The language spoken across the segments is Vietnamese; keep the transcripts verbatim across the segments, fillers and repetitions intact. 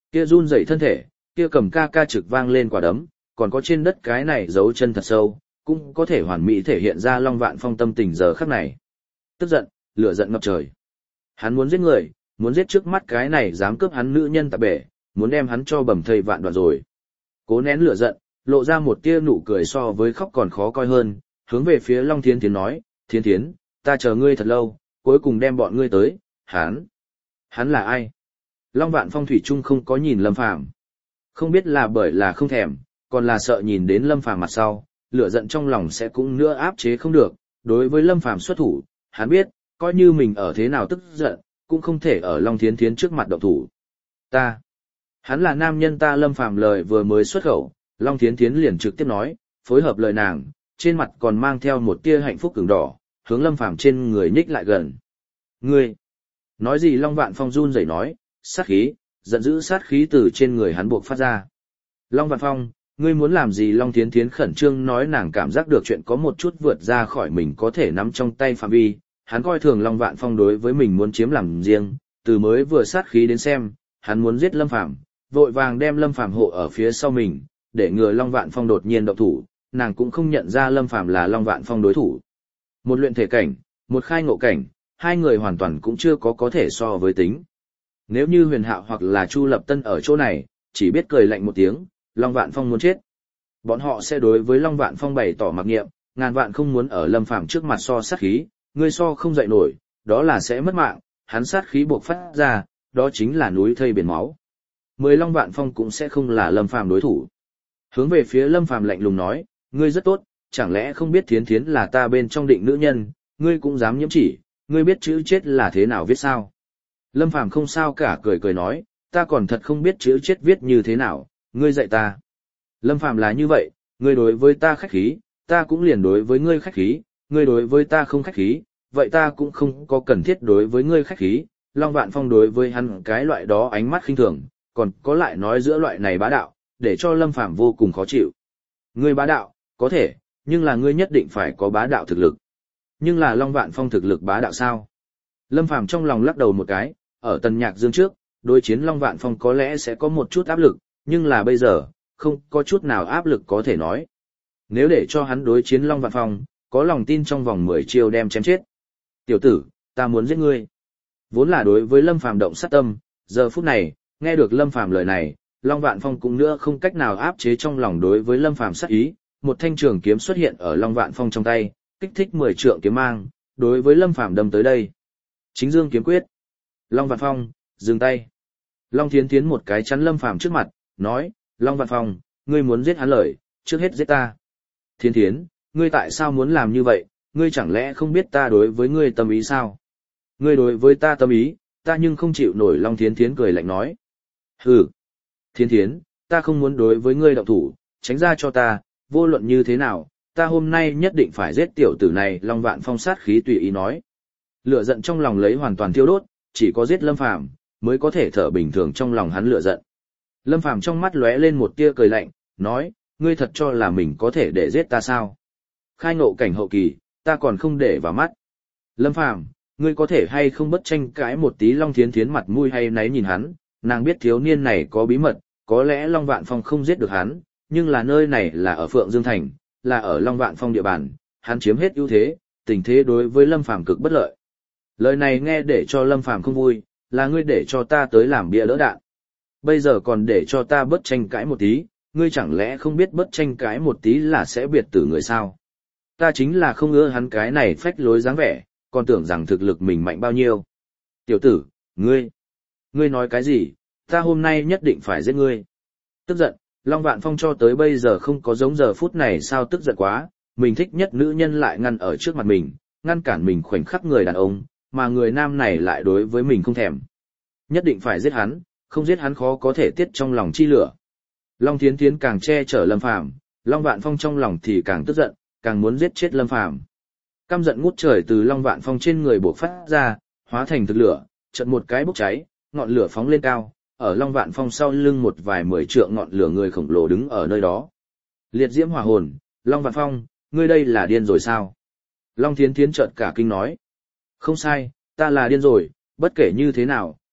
Kia run rẩy thân thể, kia cầm ca ca trực vang lên quả đấm, còn có trên đất cái này dấu chân thật sâu, cũng có thể hoàn mỹ thể hiện ra Long Vạn Phong tâm tình giờ khắc này. Tức giận, lửa giận ngập trời. Hắn muốn giết người, muốn giết trước mắt cái này dám cướp hắn nữ nhân tạp bể, muốn đem hắn cho bầm thây vạn đoạn rồi. Cố nén lửa giận, lộ ra một tia nụ cười so với khóc còn khó coi hơn, hướng về phía Long Thiến Thiến nói, Thiến Thiến, ta chờ ngươi thật lâu, cuối cùng đem bọn ngươi tới, hắn. Hắn là ai? Long Vạn Phong thủy chung không có nhìn Lâm Phàm. Không biết là bởi là không thèm, còn là sợ nhìn đến Lâm Phàm mặt sau, lửa giận trong lòng sẽ cũng nữa áp chế không được. Đối với Lâm Phàm xuất thủ, hắn biết, coi như mình ở thế nào tức giận, cũng không thể ở Long Thiến Thiến trước mặt động thủ. Ta. Hắn là nam nhân ta. Lâm Phàm lời vừa mới xuất khẩu, Long Thiến Thiến liền trực tiếp nói, phối hợp lời nàng, trên mặt còn mang theo một tia hạnh phúc ửng đỏ, hướng Lâm Phàm trên người nhích lại gần. Ngươi. Nói gì? Long Vạn Phong run rẩy nói, sát khí, giận dữ sát khí từ trên người hắn buộc phát ra. Long Vạn Phong, ngươi muốn làm gì? Long Thiến Thiến khẩn trương nói, nàng cảm giác được chuyện có một chút vượt ra khỏi mình có thể nắm trong tay phạm vi. Hắn coi thường Long Vạn Phong đối với mình muốn chiếm làm riêng, từ mới vừa sát khí đến xem, hắn muốn giết Lâm Phàm, vội vàng đem Lâm Phàm hộ ở phía sau mình, để ngừa Long Vạn Phong đột nhiên động thủ, nàng cũng không nhận ra Lâm Phàm là Long Vạn Phong đối thủ. Một luyện thể cảnh, một khai ngộ cảnh, hai người hoàn toàn cũng chưa có có thể so với tính. Nếu như Huyền Hạo hoặc là Chu Lập Tân ở chỗ này, chỉ biết cười lạnh một tiếng, Long Vạn Phong muốn chết. Bọn họ sẽ đối với Long Vạn Phong bày tỏ mặc niệm, ngàn vạn không muốn ở Lâm Phàm trước mặt so sát khí, ngươi so không dậy nổi, đó là sẽ mất mạng, hắn sát khí buộc phát ra, đó chính là núi thây biển máu. Mười Long Vạn Phong cũng sẽ không là Lâm Phàm đối thủ. Hướng về phía Lâm Phàm lạnh lùng nói, ngươi rất tốt, chẳng lẽ không biết Thiến Thiến là ta bên trong định nữ nhân, ngươi cũng dám nhiễm chỉ, ngươi biết chữ chết là thế nào viết sao? Lâm Phàm không sao cả, cười cười nói, ta còn thật không biết chữ chết viết như thế nào, ngươi dạy ta. Lâm Phàm là như vậy, ngươi đối với ta khách khí, ta cũng liền đối với ngươi khách khí, ngươi đối với ta không khách khí, vậy ta cũng không có cần thiết đối với ngươi khách khí. Long Vạn Phong đối với hắn cái loại đó ánh mắt khinh thường, còn có lại nói giữa loại này bá đạo, để cho Lâm Phàm vô cùng khó chịu. Ngươi bá đạo, có thể, nhưng là ngươi nhất định phải có bá đạo thực lực. Nhưng là Long Vạn Phong thực lực bá đạo sao? Lâm Phàm trong lòng lắc đầu một cái, ở Tần Nhạc Dương trước, đối chiến Long Vạn Phong có lẽ sẽ có một chút áp lực, nhưng là bây giờ, không có chút nào áp lực có thể nói. Nếu để cho hắn đối chiến Long Vạn Phong, có lòng tin trong vòng mười chiêu đem chém chết. Tiểu tử, ta muốn giết ngươi. Vốn là đối với Lâm Phàm động sát tâm, giờ phút này, nghe được Lâm Phàm lời này, Long Vạn Phong cũng nữa không cách nào áp chế trong lòng đối với Lâm Phàm sát ý, một thanh trường kiếm xuất hiện ở Long Vạn Phong trong tay, kích thích mười trượng kiếm mang, đối với Lâm Phàm đâm tới đây. Chính Dương kiếm quyết. Long Vạn Phong, dừng tay. Long Thiến Thiến một cái chắn Lâm Phàm trước mặt, nói, Long Vạn Phong, ngươi muốn giết hắn lời, trước hết giết ta. Thiến Thiến, ngươi tại sao muốn làm như vậy, ngươi chẳng lẽ không biết ta đối với ngươi tâm ý sao? Ngươi đối với ta tâm ý, ta nhưng không chịu nổi. Long Thiến Thiến cười lạnh nói. Hừ. Thiến Thiến, ta không muốn đối với ngươi động thủ, tránh ra cho ta, vô luận như thế nào, ta hôm nay nhất định phải giết tiểu tử này. Long Vạn Phong sát khí tùy ý nói. Lửa giận trong lòng lấy hoàn toàn thiêu đốt, chỉ có giết Lâm Phàm mới có thể thở bình thường trong lòng hắn lửa giận. Lâm Phàm trong mắt lóe lên một tia cười lạnh, nói, ngươi thật cho là mình có thể để giết ta sao? Khai ngộ cảnh hậu kỳ, ta còn không để vào mắt. Lâm Phàm, ngươi có thể hay không bất tranh cãi một tí? Long Thiến Thiến mặt mũi hay náy nhìn hắn, nàng biết thiếu niên này có bí mật, có lẽ Long Vạn Phong không giết được hắn, nhưng là nơi này là ở Phượng Dương Thành, là ở Long Vạn Phong địa bàn, hắn chiếm hết ưu thế, tình thế đối với Lâm Phàm cực bất lợi. Lời này nghe để cho Lâm Phàm không vui, là ngươi để cho ta tới làm bia đỡ đạn. Bây giờ còn để cho ta bất tranh cãi một tí, ngươi chẳng lẽ không biết bất tranh cãi một tí là sẽ biệt tử người sao? Ta chính là không ưa hắn cái này phách lối dáng vẻ, còn tưởng rằng thực lực mình mạnh bao nhiêu. Tiểu tử, ngươi, ngươi nói cái gì, ta hôm nay nhất định phải giết ngươi. Tức giận, Long Vạn Phong cho tới bây giờ không có giống giờ phút này sao tức giận quá, mình thích nhất nữ nhân lại ngăn ở trước mặt mình, ngăn cản mình khoảnh khắc người đàn ông, mà người nam này lại đối với mình không thèm. Nhất định phải giết hắn, không giết hắn khó có thể tiết trong lòng chi lửa. Long Thiến Thiến càng che chở Lâm Phàm, Long Vạn Phong trong lòng thì càng tức giận, càng muốn giết chết Lâm Phàm. Căm giận ngút trời từ Long Vạn Phong trên người bộc phát ra, hóa thành thực lửa, chợt một cái bốc cháy, ngọn lửa phóng lên cao, ở Long Vạn Phong sau lưng một vài mười trượng ngọn lửa người khổng lồ đứng ở nơi đó. Liệt diễm hỏa hồn, Long Vạn Phong, ngươi đây là điên rồi sao? Long Thiến Thiến chợt cả kinh nói. Không sai, ta là điên rồi, bất kể như thế nào,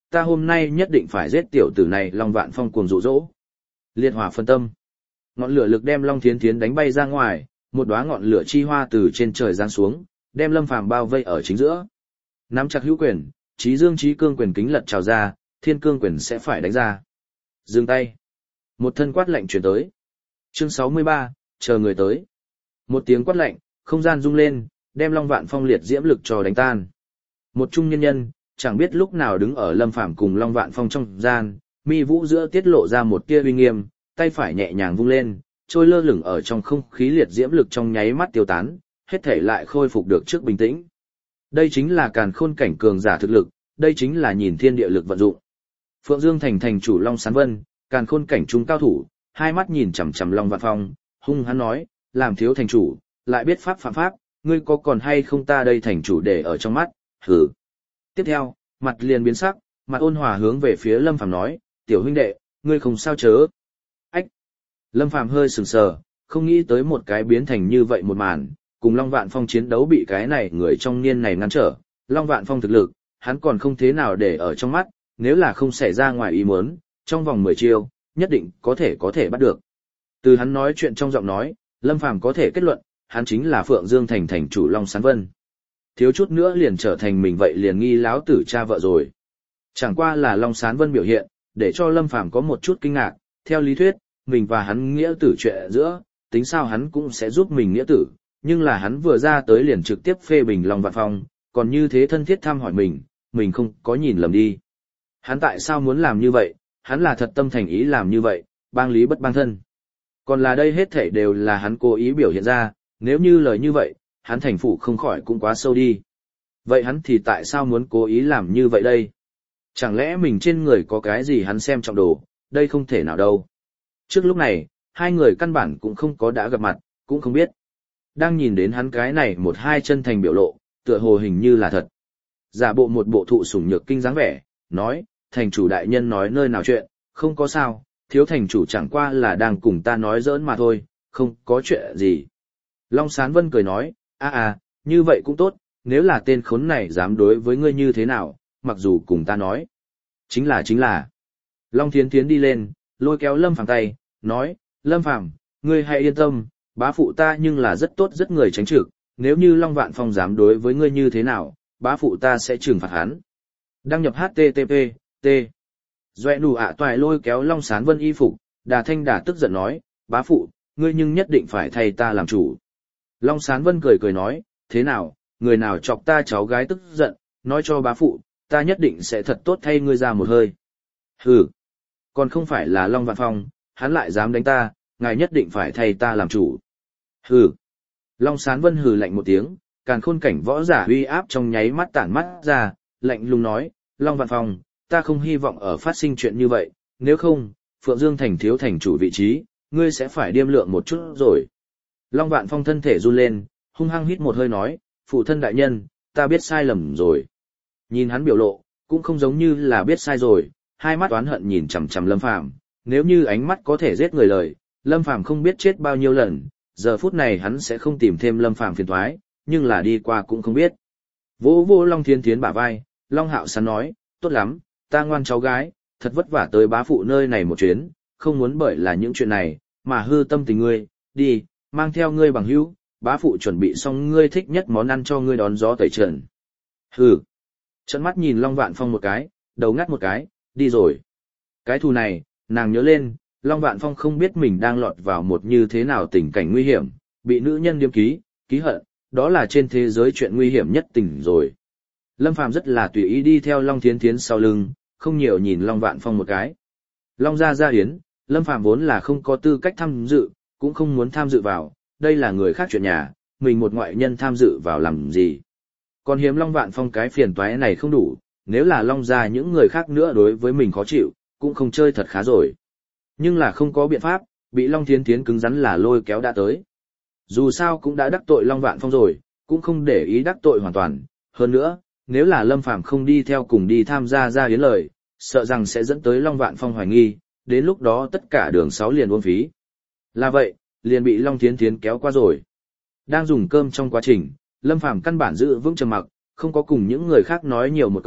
ta hôm nay nhất định phải giết tiểu tử này. Long Vạn Phong cuồng dụ dỗ. Liệt hỏa phân tâm. Ngọn lửa lực đem Long Thiến Thiến đánh bay ra ngoài, một đóa ngọn lửa chi hoa từ trên trời giáng xuống, đem Lâm Phàm bao vây ở chính giữa. Nắm chặt hữu quyền, Chí Dương Chí Cương quyền kính lật trào ra, Thiên Cương quyền sẽ phải đánh ra. Dừng tay. Một thân quát lạnh truyền tới. Chương sáu mươi ba, chờ người tới. Một tiếng quát lạnh, không gian rung lên, đem Long Vạn Phong liệt diễm lực cho đánh tan. Một trung nhân nhân, chẳng biết lúc nào đứng ở Lâm Phàm cùng Long Vạn Phong trong gian, mi vũ giữa tiết lộ ra một tia uy nghiêm, tay phải nhẹ nhàng vung lên, trôi lơ lửng ở trong không khí liệt diễm lực trong nháy mắt tiêu tán, hết thể lại khôi phục được trước bình tĩnh. Đây chính là càn khôn cảnh cường giả thực lực, đây chính là nhìn thiên địa lực vận dụng. Phượng Dương thành thành chủ Long Sán Vân, càn khôn cảnh trung cao thủ, hai mắt nhìn chằm chằm Long Vạn Phong, hung hắn nói, làm thiếu thành chủ, lại biết pháp phạm pháp, ngươi có còn hay không ta đây thành chủ để ở trong mắt, hử. Tiếp theo, mặt liền biến sắc, mặt ôn hòa hướng về phía Lâm Phàm nói, tiểu huynh đệ, ngươi không sao chớ. Ách. Lâm Phàm hơi sừng sờ, không nghĩ tới một cái biến thành như vậy một màn, cùng Long Vạn Phong chiến đấu bị cái này người trong niên này ngăn trở, Long Vạn Phong thực lực, hắn còn không thế nào để ở trong mắt, nếu là không xảy ra ngoài ý muốn, trong vòng mười chiêu, nhất định có thể có thể bắt được. Từ hắn nói chuyện trong giọng nói, Lâm Phàm có thể kết luận, hắn chính là Phượng Dương thành thành chủ Long Sán Vân. Thiếu chút nữa liền trở thành mình vậy liền nghi láo tử cha vợ rồi. Chẳng qua là Long Sán Vân biểu hiện, để cho Lâm Phàm có một chút kinh ngạc, theo lý thuyết, mình và hắn nghĩa tử chuyện giữa, tính sao hắn cũng sẽ giúp mình nghĩa tử, nhưng là hắn vừa ra tới liền trực tiếp phê bình Long Vạn Phong, còn như thế thân thiết thăm hỏi mình, mình không có nhìn lầm đi. Hắn tại sao muốn làm như vậy, hắn là thật tâm thành ý làm như vậy, bang lý bất bang thân. Còn là đây hết thảy đều là hắn cố ý biểu hiện ra, nếu như lời như vậy, hắn thành phụ không khỏi cũng quá sâu đi. Vậy hắn thì tại sao muốn cố ý làm như vậy đây? Chẳng lẽ mình trên người có cái gì hắn xem trọng đồ, đây không thể nào đâu. Trước lúc này, hai người căn bản cũng không có đã gặp mặt, cũng không biết. Đang nhìn đến hắn cái này một hai chân thành biểu lộ, tựa hồ hình như là thật. Giả bộ một bộ thụ sủng nhược kinh dáng vẻ, nói, thành chủ đại nhân nói nơi nào chuyện, không có sao, thiếu thành chủ chẳng qua là đang cùng ta nói giỡn mà thôi, không có chuyện gì. Long Sán Vân cười nói, a à, như vậy cũng tốt, nếu là tên khốn này dám đối với ngươi như thế nào, mặc dù cùng ta nói. Chính là chính là. Long Thiến Thiến đi lên, lôi kéo Lâm Phàm tay, nói, Lâm Phàm, ngươi hãy yên tâm, bá phụ ta nhưng là rất tốt rất người tránh trực, nếu như Long Vạn Phong dám đối với ngươi như thế nào, bá phụ ta sẽ trừng phạt hắn. Đăng nhập hát tê tê pê, T. Doẹ nụ ạ toại lôi kéo Long Sán Vân y phục, Đà Thanh Đà tức giận nói, bá phụ, ngươi nhưng nhất định phải thay ta làm chủ. Long Sán Vân cười cười nói, thế nào, người nào chọc ta cháu gái tức giận, nói cho bá phụ, ta nhất định sẽ thật tốt thay ngươi ra một hơi. Hừ, còn không phải là Long Vạn Phong, hắn lại dám đánh ta, ngài nhất định phải thay ta làm chủ. Hừ. Long Sán Vân hừ lạnh một tiếng, càn khôn cảnh võ giả uy áp trong nháy mắt tản mắt ra, lạnh lùng nói, Long Vạn Phong, ta không hy vọng ở phát sinh chuyện như vậy, nếu không, Phượng Dương thành thiếu thành chủ vị trí, ngươi sẽ phải điêm lượng một chút rồi. Long Vạn Phong thân thể run lên, hung hăng hít một hơi nói, phụ thân đại nhân, ta biết sai lầm rồi. Nhìn hắn biểu lộ, cũng không giống như là biết sai rồi, hai mắt oán hận nhìn chằm chằm Lâm Phàm, nếu như ánh mắt có thể giết người lời, Lâm Phàm không biết chết bao nhiêu lần, giờ phút này hắn sẽ không tìm thêm Lâm Phàm phiền toái, nhưng là đi qua cũng không biết. Vỗ vỗ Long Thiên Thiến bả vai, Long Hạo Sán nói, tốt lắm, ta ngoan cháu gái, thật vất vả tới bá phụ nơi này một chuyến, không muốn bởi là những chuyện này, mà hư tâm tình ngươi, đi, mang theo ngươi bằng hữu, bá phụ chuẩn bị xong ngươi thích nhất món ăn cho ngươi đón gió tẩy trần. Hừ. Trận mắt nhìn Long Vạn Phong một cái, đầu ngắt một cái, đi rồi. Cái thù này, nàng nhớ lên, Long Vạn Phong không biết mình đang lọt vào một như thế nào tình cảnh nguy hiểm, bị nữ nhân điếm ký, ký hận, đó là trên thế giới chuyện nguy hiểm nhất tình rồi. Lâm Phàm rất là tùy ý đi theo Long Thiến Thiến sau lưng, không nhiều nhìn Long Vạn Phong một cái. Long gia gia yến, Lâm Phàm vốn là không có tư cách tham dự, cũng không muốn tham dự vào, đây là người khác chuyện nhà, mình một ngoại nhân tham dự vào làm gì. Còn hiếm Long Vạn Phong cái phiền toái này không đủ, nếu là Long gia những người khác nữa đối với mình khó chịu, cũng không chơi thật khá rồi. Nhưng là không có biện pháp, bị Long Thiến Thiến cứng rắn là lôi kéo đã tới. Dù sao cũng đã đắc tội Long Vạn Phong rồi, cũng không để ý đắc tội hoàn toàn. Hơn nữa, nếu là Lâm Phàm không đi theo cùng đi tham gia gia yến lời, sợ rằng sẽ dẫn tới Long Vạn Phong hoài nghi, đến lúc đó tất cả đường sáu liền uổng phí. Là vậy, liền bị Long Thiến Thiến kéo qua rồi. Đang dùng cơm trong quá trình, Lâm Phàm căn bản giữ vững trầm mặc, không có cùng những người khác nói nhiều một câu,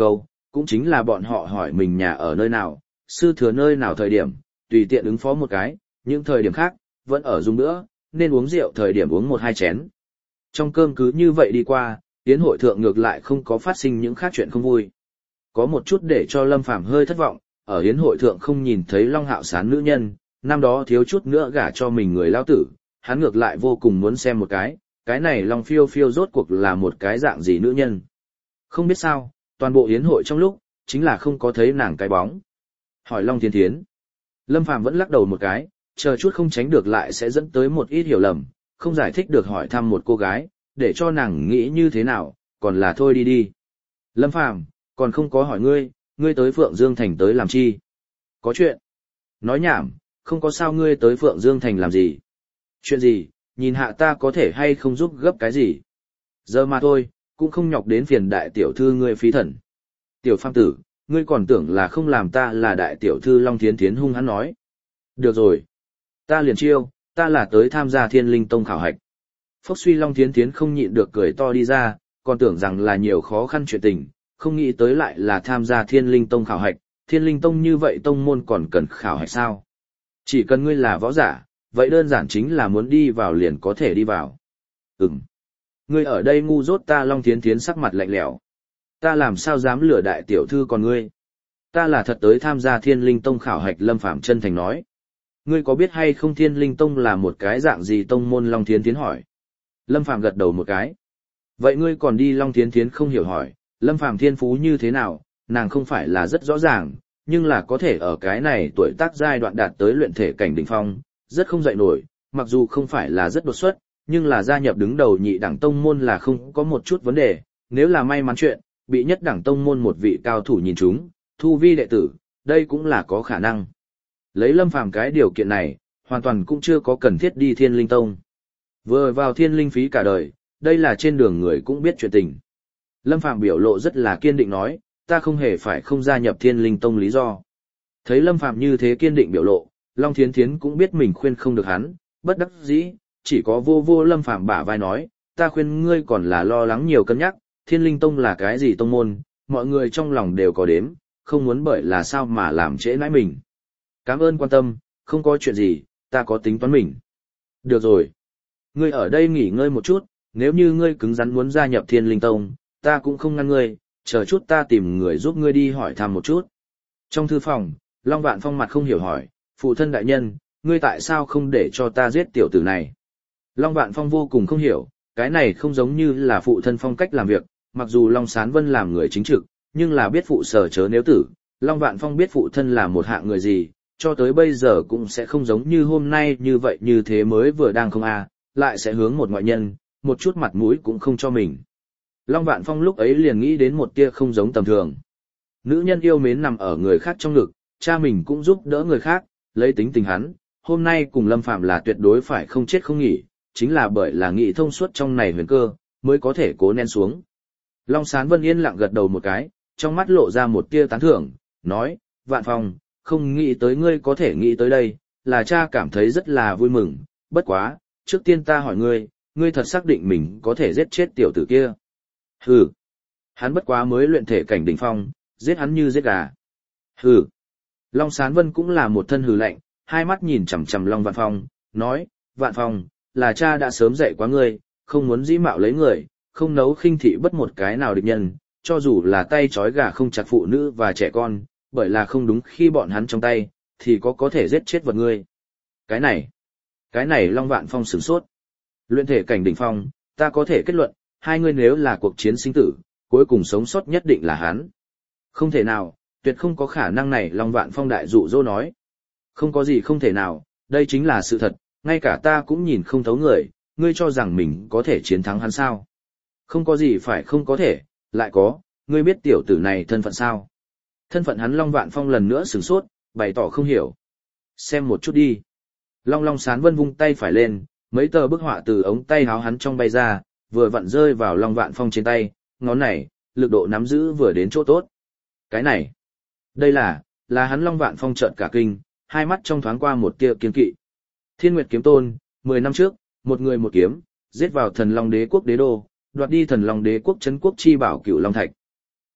cũng chính là bọn họ hỏi mình nhà ở nơi nào, sư thừa nơi nào thời điểm, tùy tiện ứng phó một cái, những thời điểm khác, vẫn ở dùng nữa, nên uống rượu thời điểm uống một hai chén. Trong cơm cứ như vậy đi qua, yến hội thượng ngược lại không có phát sinh những khác chuyện không vui. Có một chút để cho Lâm Phàm hơi thất vọng, ở yến hội thượng không nhìn thấy Long Hạo Sán nữ nhân, năm đó thiếu chút nữa gả cho mình người lao tử, hắn ngược lại vô cùng muốn xem một cái, cái này Long Phiêu Phiêu rốt cuộc là một cái dạng gì nữ nhân. Không biết sao, toàn bộ yến hội trong lúc, chính là không có thấy nàng cái bóng. Hỏi Long Thiên Thiến. Lâm Phàm vẫn lắc đầu một cái, chờ chút không tránh được lại sẽ dẫn tới một ít hiểu lầm, không giải thích được hỏi thăm một cô gái, để cho nàng nghĩ như thế nào, còn là thôi đi đi. Lâm Phàm, còn không có hỏi ngươi, ngươi tới Phượng Dương Thành tới làm chi? Có chuyện. Nói nhảm, không có sao ngươi tới Phượng Dương Thành làm gì? Chuyện gì, nhìn hạ ta có thể hay không giúp gấp cái gì? Giờ mà thôi, cũng không nhọc đến phiền đại tiểu thư ngươi phí thần. Tiểu Phàm tử, ngươi còn tưởng là không làm ta là đại tiểu thư Long Thiến Thiến hung hắn nói. Được rồi. Ta liền chiêu, ta là tới tham gia Thiên Linh Tông khảo hạch. Phốc suy Long Thiến Thiến không nhịn được cười to đi ra, còn tưởng rằng là nhiều khó khăn chuyện tình, không nghĩ tới lại là tham gia Thiên Linh Tông khảo hạch. Thiên Linh Tông như vậy tông môn còn cần khảo hạch sao? Chỉ cần ngươi là võ giả, vậy đơn giản chính là muốn đi vào liền có thể đi vào. Ừm. Ngươi ở đây ngu dốt ta Long Thiến Thiến sắc mặt lạnh lẽo. Ta làm sao dám lừa đại tiểu thư còn ngươi? Ta là thật tới tham gia Thiên Linh Tông khảo hạch. Lâm Phàm chân thành nói. Ngươi có biết hay không Thiên Linh Tông là một cái dạng gì tông môn? Long Thiến Thiến hỏi. Lâm Phàm gật đầu một cái. Vậy ngươi còn đi? Long Thiến Thiến không hiểu hỏi, Lâm Phàm thiên phú như thế nào, nàng không phải là rất rõ ràng, nhưng là có thể ở cái này tuổi tác giai đoạn đạt tới luyện thể cảnh đỉnh phong, rất không dậy nổi, mặc dù không phải là rất đột xuất, nhưng là gia nhập đứng đầu nhị đẳng tông môn là không có một chút vấn đề, nếu là may mắn chuyện, bị nhất đẳng tông môn một vị cao thủ nhìn trúng, thu vi đệ tử, đây cũng là có khả năng. Lấy Lâm Phàm cái điều kiện này, hoàn toàn cũng chưa có cần thiết đi Thiên Linh Tông. Vừa vào Thiên Linh phí cả đời, đây là trên đường người cũng biết chuyện tình. Lâm Phàm biểu lộ rất là kiên định nói, ta không hề phải không gia nhập Thiên Linh Tông lý do. Thấy Lâm Phàm như thế kiên định biểu lộ, Long Thiến Thiến cũng biết mình khuyên không được hắn, bất đắc dĩ, chỉ có vô vô Lâm Phàm bả vai nói, ta khuyên ngươi còn là lo lắng nhiều cân nhắc, Thiên Linh Tông là cái gì tông môn, mọi người trong lòng đều có đếm, không muốn bởi là sao mà làm trễ nãi mình. Cảm ơn quan tâm, không có chuyện gì, ta có tính toán mình. Được rồi. Ngươi ở đây nghỉ ngơi một chút, nếu như ngươi cứng rắn muốn gia nhập Thiên Linh Tông, ta cũng không ngăn ngươi, chờ chút ta tìm người giúp ngươi đi hỏi thăm một chút. Trong thư phòng, Long Vạn Phong mặt không hiểu hỏi, phụ thân đại nhân, ngươi tại sao không để cho ta giết tiểu tử này? Long Vạn Phong vô cùng không hiểu, cái này không giống như là phụ thân phong cách làm việc, mặc dù Long Sán Vân làm người chính trực, nhưng là biết phụ sở chớ nếu tử, Long Vạn Phong biết phụ thân là một hạng người gì, cho tới bây giờ cũng sẽ không giống như hôm nay như vậy như thế mới vừa đang không a, lại sẽ hướng một ngoại nhân, một chút mặt mũi cũng không cho mình. Long Vạn Phong lúc ấy liền nghĩ đến một tia không giống tầm thường. Nữ nhân yêu mến nằm ở người khác trong ngực, cha mình cũng giúp đỡ người khác, lấy tính tình hắn, hôm nay cùng Lâm Phàm là tuyệt đối phải không chết không nghỉ, chính là bởi là nghĩ thông suốt trong này huyền cơ, mới có thể cố nén xuống. Long Sán Vân yên lặng gật đầu một cái, trong mắt lộ ra một tia tán thưởng, nói, Vạn Phong, không nghĩ tới ngươi có thể nghĩ tới đây, là cha cảm thấy rất là vui mừng, bất quá, trước tiên ta hỏi ngươi, ngươi thật xác định mình có thể giết chết tiểu tử kia. Hừ, hắn bất quá mới luyện thể cảnh đỉnh phong, giết hắn như giết gà. Hừ, Long Sán Vân cũng là một thân hừ lạnh, hai mắt nhìn chằm chằm Long Vạn Phong, nói, Vạn Phong, là cha đã sớm dạy quá ngươi, không muốn dĩ mạo lấy người, không nấu khinh thị bất một cái nào địch nhân, cho dù là tay trói gà không chặt phụ nữ và trẻ con, bởi là không đúng khi bọn hắn trong tay, thì có có thể giết chết vật ngươi. Cái này, cái này Long Vạn Phong sửng sốt. Luyện thể cảnh đỉnh phong, ta có thể kết luận, hai người nếu là cuộc chiến sinh tử, cuối cùng sống sót nhất định là hắn. Không thể nào, tuyệt không có khả năng này. Long Vạn Phong đại dụ dỗ nói. Không có gì không thể nào, đây chính là sự thật, ngay cả ta cũng nhìn không thấu người, ngươi cho rằng mình có thể chiến thắng hắn sao? Không có gì phải không có thể, lại có, ngươi biết tiểu tử này thân phận sao? Thân phận hắn Long Vạn Phong lần nữa sửng sốt, bày tỏ không hiểu. Xem một chút đi. Long Long Sán Vân vung tay phải lên, mấy tờ bức họa từ ống tay háo hắn trong bay ra, vừa vặn rơi vào Long Vạn Phong trên tay, ngón này, lực độ nắm giữ vừa đến chỗ tốt. Cái này, đây là, là hắn Long Vạn Phong trợn cả kinh, hai mắt trong thoáng qua một tia kiên kỵ. Thiên Nguyệt Kiếm Tôn, mười năm trước, một người một kiếm, giết vào Thần Long Đế quốc đế đô, đoạt đi Thần Long Đế quốc trấn quốc chi bảo Cửu Long Thạch.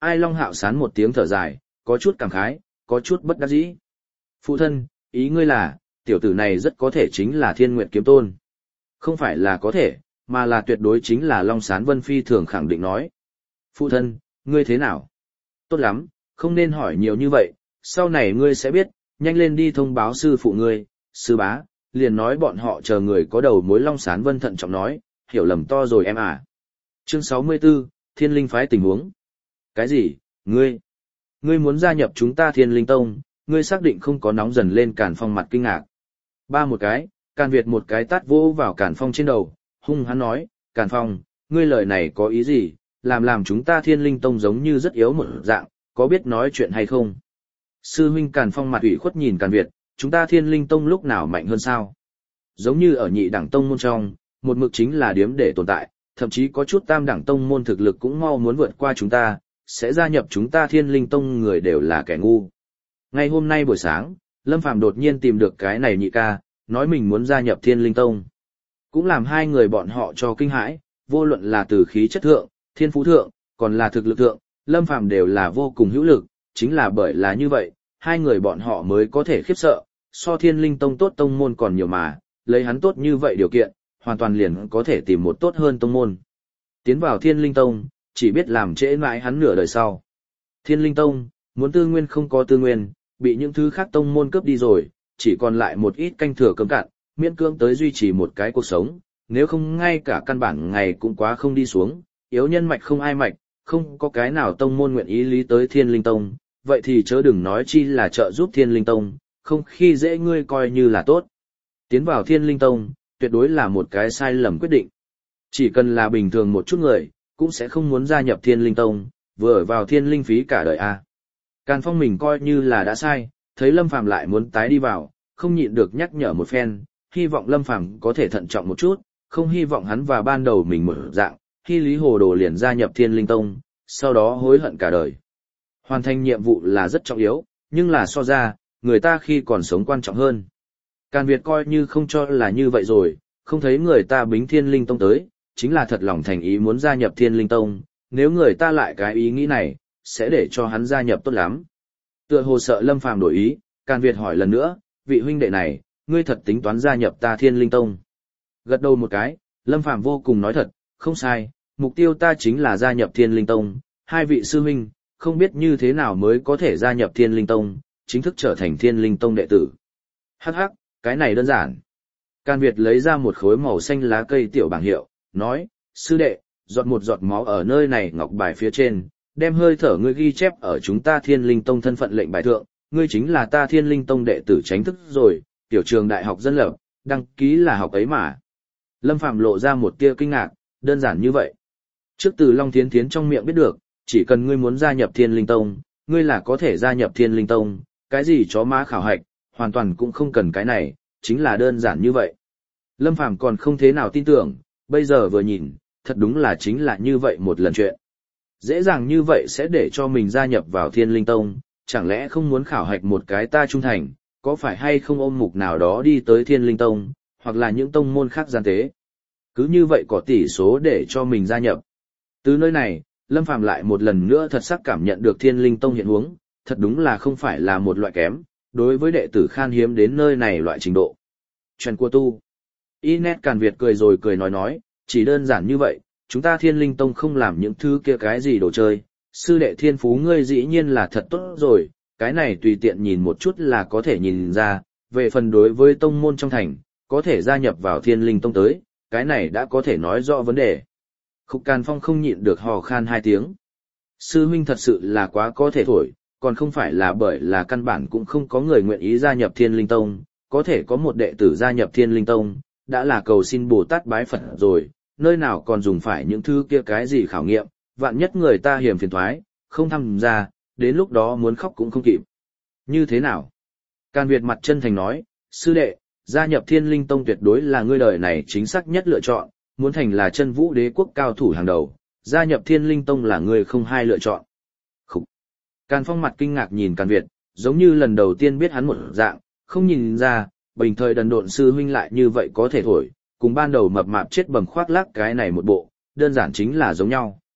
Ai Long Hạo sán một tiếng thở dài, có chút cảm khái, có chút bất đắc dĩ. Phụ thân, ý ngươi là, tiểu tử này rất có thể chính là Thiên Nguyệt Kiếm Tôn. Không phải là có thể, mà là tuyệt đối chính là Long Sán Vân phi thường khẳng định nói. Phụ thân, ngươi thế nào? Tốt lắm, không nên hỏi nhiều như vậy, sau này ngươi sẽ biết, nhanh lên đi thông báo sư phụ ngươi, sư bá, liền nói bọn họ chờ người có đầu mối. Long Sán Vân thận trọng nói, hiểu lầm to rồi em à. Chương sáu mươi 64, Thiên Linh Phái tình huống. Cái gì, ngươi? Ngươi muốn gia nhập chúng ta Thiên Linh Tông, ngươi xác định không có nóng dần lên Càn Phong mặt kinh ngạc. Ba một cái, Càn Việt một cái tát vỗ vào Càn Phong trên đầu, hung hắn nói, Càn Phong, ngươi lời này có ý gì, làm làm chúng ta Thiên Linh Tông giống như rất yếu một dạng, có biết nói chuyện hay không? Sư huynh Càn Phong mặt ủy khuất nhìn Càn Việt, chúng ta Thiên Linh Tông lúc nào mạnh hơn sao? Giống như ở nhị đẳng tông môn trong, một mực chính là điếm để tồn tại, thậm chí có chút tam đẳng tông môn thực lực cũng mau muốn vượt qua chúng ta, sẽ gia nhập chúng ta Thiên Linh Tông người đều là kẻ ngu. Ngay hôm nay buổi sáng, Lâm Phàm đột nhiên tìm được cái này nhị ca, nói mình muốn gia nhập Thiên Linh Tông. Cũng làm hai người bọn họ cho kinh hãi, vô luận là từ khí chất thượng, thiên phú thượng, còn là thực lực thượng, Lâm Phàm đều là vô cùng hữu lực, chính là bởi là như vậy, hai người bọn họ mới có thể khiếp sợ, so Thiên Linh Tông tốt tông môn còn nhiều mà, lấy hắn tốt như vậy điều kiện, hoàn toàn liền có thể tìm một tốt hơn tông môn. Tiến vào Thiên Linh Tông, chỉ biết làm trễ mãi hắn nửa đời sau. Thiên Linh Tông, muốn tư nguyên không có tư nguyên, bị những thứ khác tông môn cướp đi rồi, chỉ còn lại một ít canh thừa cơm cạn, miễn cưỡng tới duy trì một cái cuộc sống, nếu không ngay cả căn bản ngày cũng quá không đi xuống, yếu nhân mạch không ai mạch, không có cái nào tông môn nguyện ý lý tới Thiên Linh Tông, vậy thì chớ đừng nói chi là trợ giúp Thiên Linh Tông, không khi dễ ngươi coi như là tốt. Tiến vào Thiên Linh Tông, tuyệt đối là một cái sai lầm quyết định. Chỉ cần là bình thường một chút người, cũng sẽ không muốn gia nhập Thiên Linh Tông, vừa ở vào Thiên Linh phí cả đời a. Càn Phong mình coi như là đã sai, thấy Lâm Phàm lại muốn tái đi vào, không nhịn được nhắc nhở một phen, hy vọng Lâm Phàm có thể thận trọng một chút, không hy vọng hắn và ban đầu mình mở dạng, khi Lý Hồ Đồ liền gia nhập Thiên Linh Tông, sau đó hối hận cả đời. Hoàn thành nhiệm vụ là rất trọng yếu, nhưng là so ra, người ta khi còn sống quan trọng hơn. Càn Việt coi như không cho là như vậy rồi, không thấy người ta bính Thiên Linh Tông tới, chính là thật lòng thành ý muốn gia nhập Thiên Linh Tông, nếu người ta lại cái ý nghĩ này, sẽ để cho hắn gia nhập tốt lắm. Tựa hồ sợ Lâm Phàm đổi ý, Càn Việt hỏi lần nữa, vị huynh đệ này, ngươi thật tính toán gia nhập ta Thiên Linh Tông? Gật đầu một cái, Lâm Phàm vô cùng nói thật, không sai, mục tiêu ta chính là gia nhập Thiên Linh Tông, hai vị sư huynh, không biết như thế nào mới có thể gia nhập Thiên Linh Tông, chính thức trở thành Thiên Linh Tông đệ tử. Hắc hắc, cái này đơn giản. Càn Việt lấy ra một khối màu xanh lá cây tiểu bảng hiệu, nói, sư đệ, giọt một giọt máu ở nơi này ngọc bài phía trên, đem hơi thở ngươi ghi chép ở chúng ta Thiên Linh Tông thân phận lệnh bài thượng, ngươi chính là ta Thiên Linh Tông đệ tử chính thức rồi, tiểu trường đại học dân lập, đăng ký là học ấy mà. Lâm Phàm lộ ra một tia kinh ngạc, đơn giản như vậy. Trước từ Long Thiến Thiến trong miệng biết được, chỉ cần ngươi muốn gia nhập Thiên Linh Tông, ngươi là có thể gia nhập Thiên Linh Tông, cái gì chó má khảo hạch, hoàn toàn cũng không cần cái này, chính là đơn giản như vậy. Lâm Phàm còn không thế nào tin tưởng, bây giờ vừa nhìn, thật đúng là chính là như vậy một lần chuyện. Dễ dàng như vậy sẽ để cho mình gia nhập vào Thiên Linh Tông, chẳng lẽ không muốn khảo hạch một cái ta trung thành, có phải hay không ôm mục nào đó đi tới Thiên Linh Tông, hoặc là những tông môn khác gian tế. Cứ như vậy có tỷ số để cho mình gia nhập. Từ nơi này, Lâm Phàm lại một lần nữa thật sắc cảm nhận được Thiên Linh Tông hiện huống, thật đúng là không phải là một loại kém, đối với đệ tử khan hiếm đến nơi này loại trình độ. Chuyện của tu. Inet Càn Việt cười rồi cười nói nói, chỉ đơn giản như vậy, chúng ta Thiên Linh Tông không làm những thứ kia cái gì đồ chơi, sư đệ thiên phú ngươi dĩ nhiên là thật tốt rồi, cái này tùy tiện nhìn một chút là có thể nhìn ra, về phần đối với tông môn trong thành, có thể gia nhập vào Thiên Linh Tông tới, cái này đã có thể nói rõ vấn đề. Khúc Càn Phong không nhịn được hò khan hai tiếng. Sư huynh thật sự là quá có thể thổi, còn không phải là bởi là căn bản cũng không có người nguyện ý gia nhập Thiên Linh Tông, có thể có một đệ tử gia nhập Thiên Linh Tông, đã là cầu xin Bồ Tát bái Phật rồi, nơi nào còn dùng phải những thứ kia cái gì khảo nghiệm, vạn nhất người ta hiểm phiền thoái, không tham gia, đến lúc đó muốn khóc cũng không kịp. Như thế nào? Càn Việt mặt chân thành nói, sư đệ, gia nhập Thiên Linh Tông tuyệt đối là ngươi đời này chính xác nhất lựa chọn, muốn thành là chân vũ đế quốc cao thủ hàng đầu, gia nhập Thiên Linh Tông là ngươi không hai lựa chọn. Khúc. Càn Phong mặt kinh ngạc nhìn Càn Việt, giống như lần đầu tiên biết hắn một dạng, không nhìn ra, bình thời đần độn sư huynh lại như vậy có thể thổi, cùng ban đầu mập mạp chết bầm khoác lác cái này một bộ, đơn giản chính là giống nhau.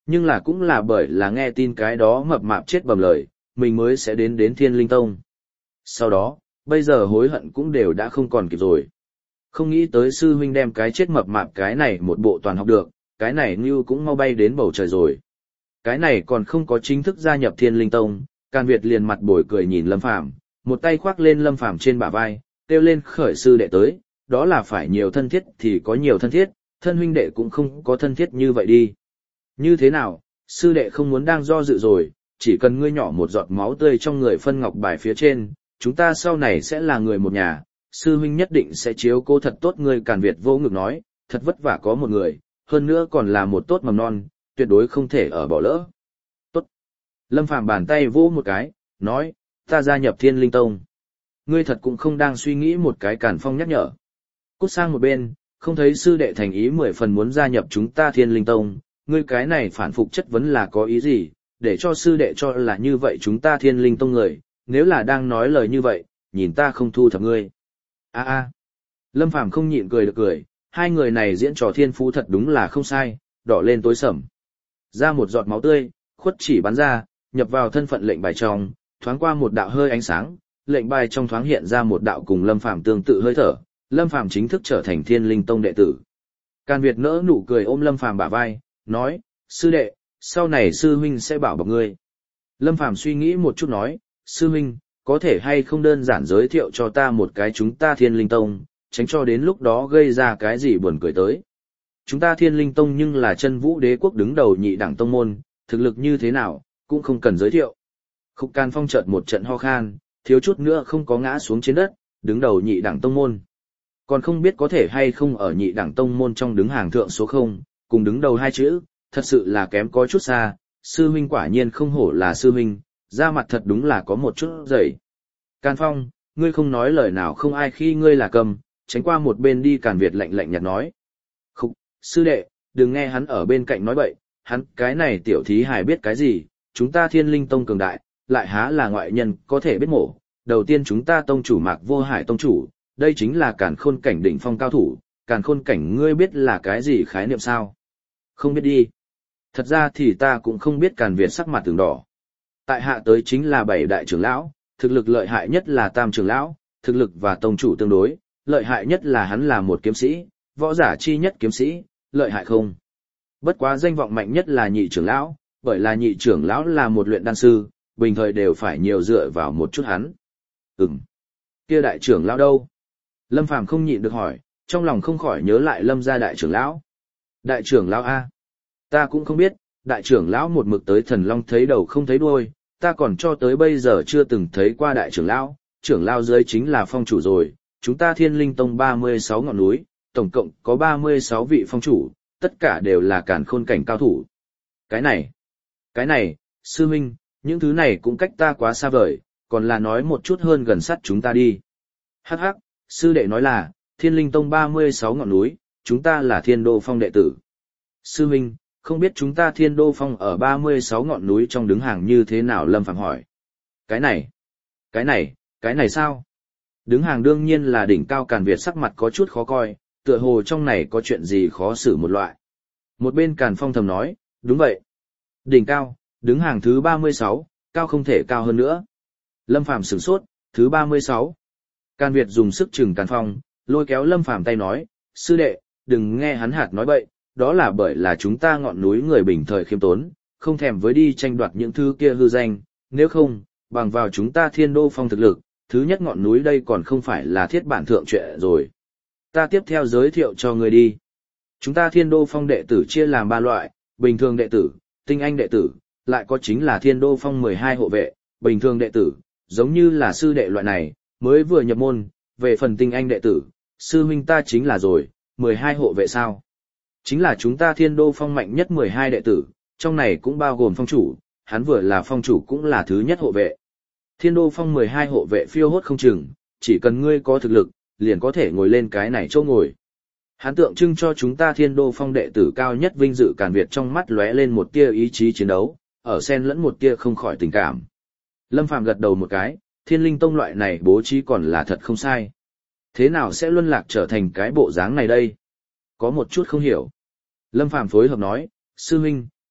Nhưng là cũng là bởi là nghe tin cái đó mập mạp chết bầm lời, mình mới sẽ đến đến Thiên Linh Tông. Sau đó, bây giờ hối hận cũng đều đã không còn kịp rồi. Không nghĩ tới sư huynh đem cái chết mập mạp cái này một bộ toàn học được, cái này như cũng mau bay đến bầu trời rồi. Cái này còn không có chính thức gia nhập Thiên Linh Tông, Càn Việt liền mặt bồi cười nhìn Lâm Phàm, một tay khoác lên Lâm Phàm trên bả vai, kêu lên khởi sư đệ tới, đó là phải nhiều thân thiết thì có nhiều thân thiết, thân huynh đệ cũng không có thân thiết như vậy đi. Như thế nào, sư đệ không muốn đang do dự rồi, chỉ cần ngươi nhỏ một giọt máu tươi trong người phân ngọc bài phía trên, chúng ta sau này sẽ là người một nhà, sư huynh nhất định sẽ chiếu cố thật tốt ngươi. Càn Việt vô ngực nói, thật vất vả có một người, hơn nữa còn là một tốt mầm non, tuyệt đối không thể ở bỏ lỡ. Tốt. Lâm Phàm bàn tay vỗ một cái, nói, ta gia nhập Thiên Linh Tông. Ngươi thật cũng không đang suy nghĩ một cái. Càn Phong nhắc nhở. Cút sang một bên, không thấy sư đệ thành ý mười phần muốn gia nhập chúng ta Thiên Linh Tông, ngươi cái này phản phục chất vấn là có ý gì, để cho sư đệ cho là như vậy chúng ta Thiên Linh Tông người, nếu là đang nói lời như vậy, nhìn ta không thu thập ngươi. A a. Lâm Phàm không nhịn cười được cười, hai người này diễn trò thiên phú thật đúng là không sai, đỏ lên tối sầm. Ra một giọt máu tươi, khuất chỉ bắn ra, nhập vào thân phận lệnh bài trong, thoáng qua một đạo hơi ánh sáng, lệnh bài trong thoáng hiện ra một đạo cùng Lâm Phàm tương tự hơi thở, Lâm Phàm chính thức trở thành Thiên Linh Tông đệ tử. Càn Việt nỡ nụ cười ôm Lâm Phàm bả vai, nói, sư đệ, sau này sư huynh sẽ bảo bọc ngươi. Lâm Phàm suy nghĩ một chút nói, sư huynh, có thể hay không đơn giản giới thiệu cho ta một cái chúng ta Thiên Linh Tông, tránh cho đến lúc đó gây ra cái gì buồn cười tới. Chúng ta Thiên Linh Tông nhưng là chân vũ đế quốc đứng đầu nhị đẳng tông môn, thực lực như thế nào, cũng không cần giới thiệu. Khúc Càn Phong chợt một trận ho khan, thiếu chút nữa không có ngã xuống trên đất, đứng đầu nhị đẳng tông môn. Còn không biết có thể hay không ở nhị đẳng tông môn trong đứng hàng thượng số không, cùng đứng đầu hai chữ, thật sự là kém có chút xa, sư huynh quả nhiên không hổ là sư huynh, da mặt thật đúng là có một chút dày. Càn Phong, ngươi không nói lời nào không ai khi ngươi là cầm, tránh qua một bên đi. Càn Việt lạnh lạnh nhạt nói. Khúc, sư đệ, đừng nghe hắn ở bên cạnh nói bậy, hắn cái này tiểu thí hài biết cái gì, chúng ta Thiên Linh Tông cường đại, lại há là ngoại nhân có thể biết mổ. Đầu tiên chúng ta tông chủ Mạc Vô Hải tông chủ, đây chính là càn khôn cảnh đỉnh phong cao thủ, càn khôn cảnh ngươi biết là cái gì khái niệm sao? Không biết đi. Thật ra thì ta cũng không biết. Càn Việt sắc mặt từng đỏ. Tại hạ tới chính là bảy đại trưởng lão, thực lực lợi hại nhất là tam trưởng lão, thực lực và tông chủ tương đối, lợi hại nhất là hắn là một kiếm sĩ, võ giả chi nhất kiếm sĩ, lợi hại không? Bất quá danh vọng mạnh nhất là nhị trưởng lão, bởi là nhị trưởng lão là một luyện đan sư, bình thời đều phải nhiều dựa vào một chút hắn. Ừm. Kia đại trưởng lão đâu? Lâm Phàm không nhịn được hỏi, trong lòng không khỏi nhớ lại Lâm gia đại trưởng lão. Đại trưởng lão a? Ta cũng không biết, đại trưởng lão một mực tới Thần Long thấy đầu không thấy đuôi, ta còn cho tới bây giờ chưa từng thấy qua đại trưởng lão, trưởng lão dưới chính là phong chủ rồi, chúng ta Thiên Linh Tông ba mươi sáu ngọn núi, tổng cộng có ba mươi sáu vị phong chủ, tất cả đều là càn khôn cảnh cao thủ. Cái này, cái này, sư huynh, những thứ này cũng cách ta quá xa vời, còn là nói một chút hơn gần sát chúng ta đi. Hắc hắc, sư đệ nói là, Thiên Linh Tông ba mươi sáu ngọn núi, chúng ta là Thiên Đô Phong đệ tử. Sư huynh, không biết chúng ta Thiên Đô Phong ở ba mươi sáu ngọn núi trong đứng hàng như thế nào? Lâm Phàm hỏi. Cái này, cái này, cái này sao? Đứng hàng đương nhiên là đỉnh cao. Càn Việt sắc mặt có chút khó coi, tựa hồ trong này có chuyện gì khó xử một loại. Một bên Càn Phong thầm nói, đúng vậy. Đỉnh cao, đứng hàng thứ ba mươi sáu, cao không thể cao hơn nữa. Lâm Phàm sửng sốt, thứ ba mươi sáu. Càn Việt dùng sức chừng Càn Phong, lôi kéo Lâm Phàm tay nói, sư đệ, đừng nghe hắn hạt nói bậy, đó là bởi là chúng ta ngọn núi người bình thời khiêm tốn, không thèm với đi tranh đoạt những thứ kia hư danh, nếu không, bằng vào chúng ta Thiên Đô Phong thực lực, thứ nhất ngọn núi đây còn không phải là thiết bản thượng chuyện rồi. Ta tiếp theo giới thiệu cho người đi. Chúng ta Thiên Đô Phong đệ tử chia làm ba loại, bình thường đệ tử, tinh anh đệ tử, lại có chính là Thiên Đô Phong mười hai hộ vệ, bình thường đệ tử, giống như là sư đệ loại này, mới vừa nhập môn, về phần tinh anh đệ tử, sư huynh ta chính là rồi, mười hai hộ vệ sao? Chính là chúng ta Thiên Đô Phong mạnh nhất mười hai đệ tử, trong này cũng bao gồm phong chủ, hắn vừa là phong chủ cũng là thứ nhất hộ vệ. Thiên Đô Phong mười hai hộ vệ phiêu hốt không chừng, chỉ cần ngươi có thực lực, liền có thể ngồi lên cái này chỗ ngồi. Hắn tượng trưng cho chúng ta Thiên Đô Phong đệ tử cao nhất vinh dự. Càn Việt trong mắt lóe lên một tia ý chí chiến đấu, ở xen lẫn một tia không khỏi tình cảm. Lâm Phàm gật đầu một cái, Thiên Linh Tông loại này bố trí còn là thật không sai. Thế nào sẽ luân lạc trở thành cái bộ dáng này đây? Có một chút không hiểu. Lâm Phàm phối hợp nói, sư huynh,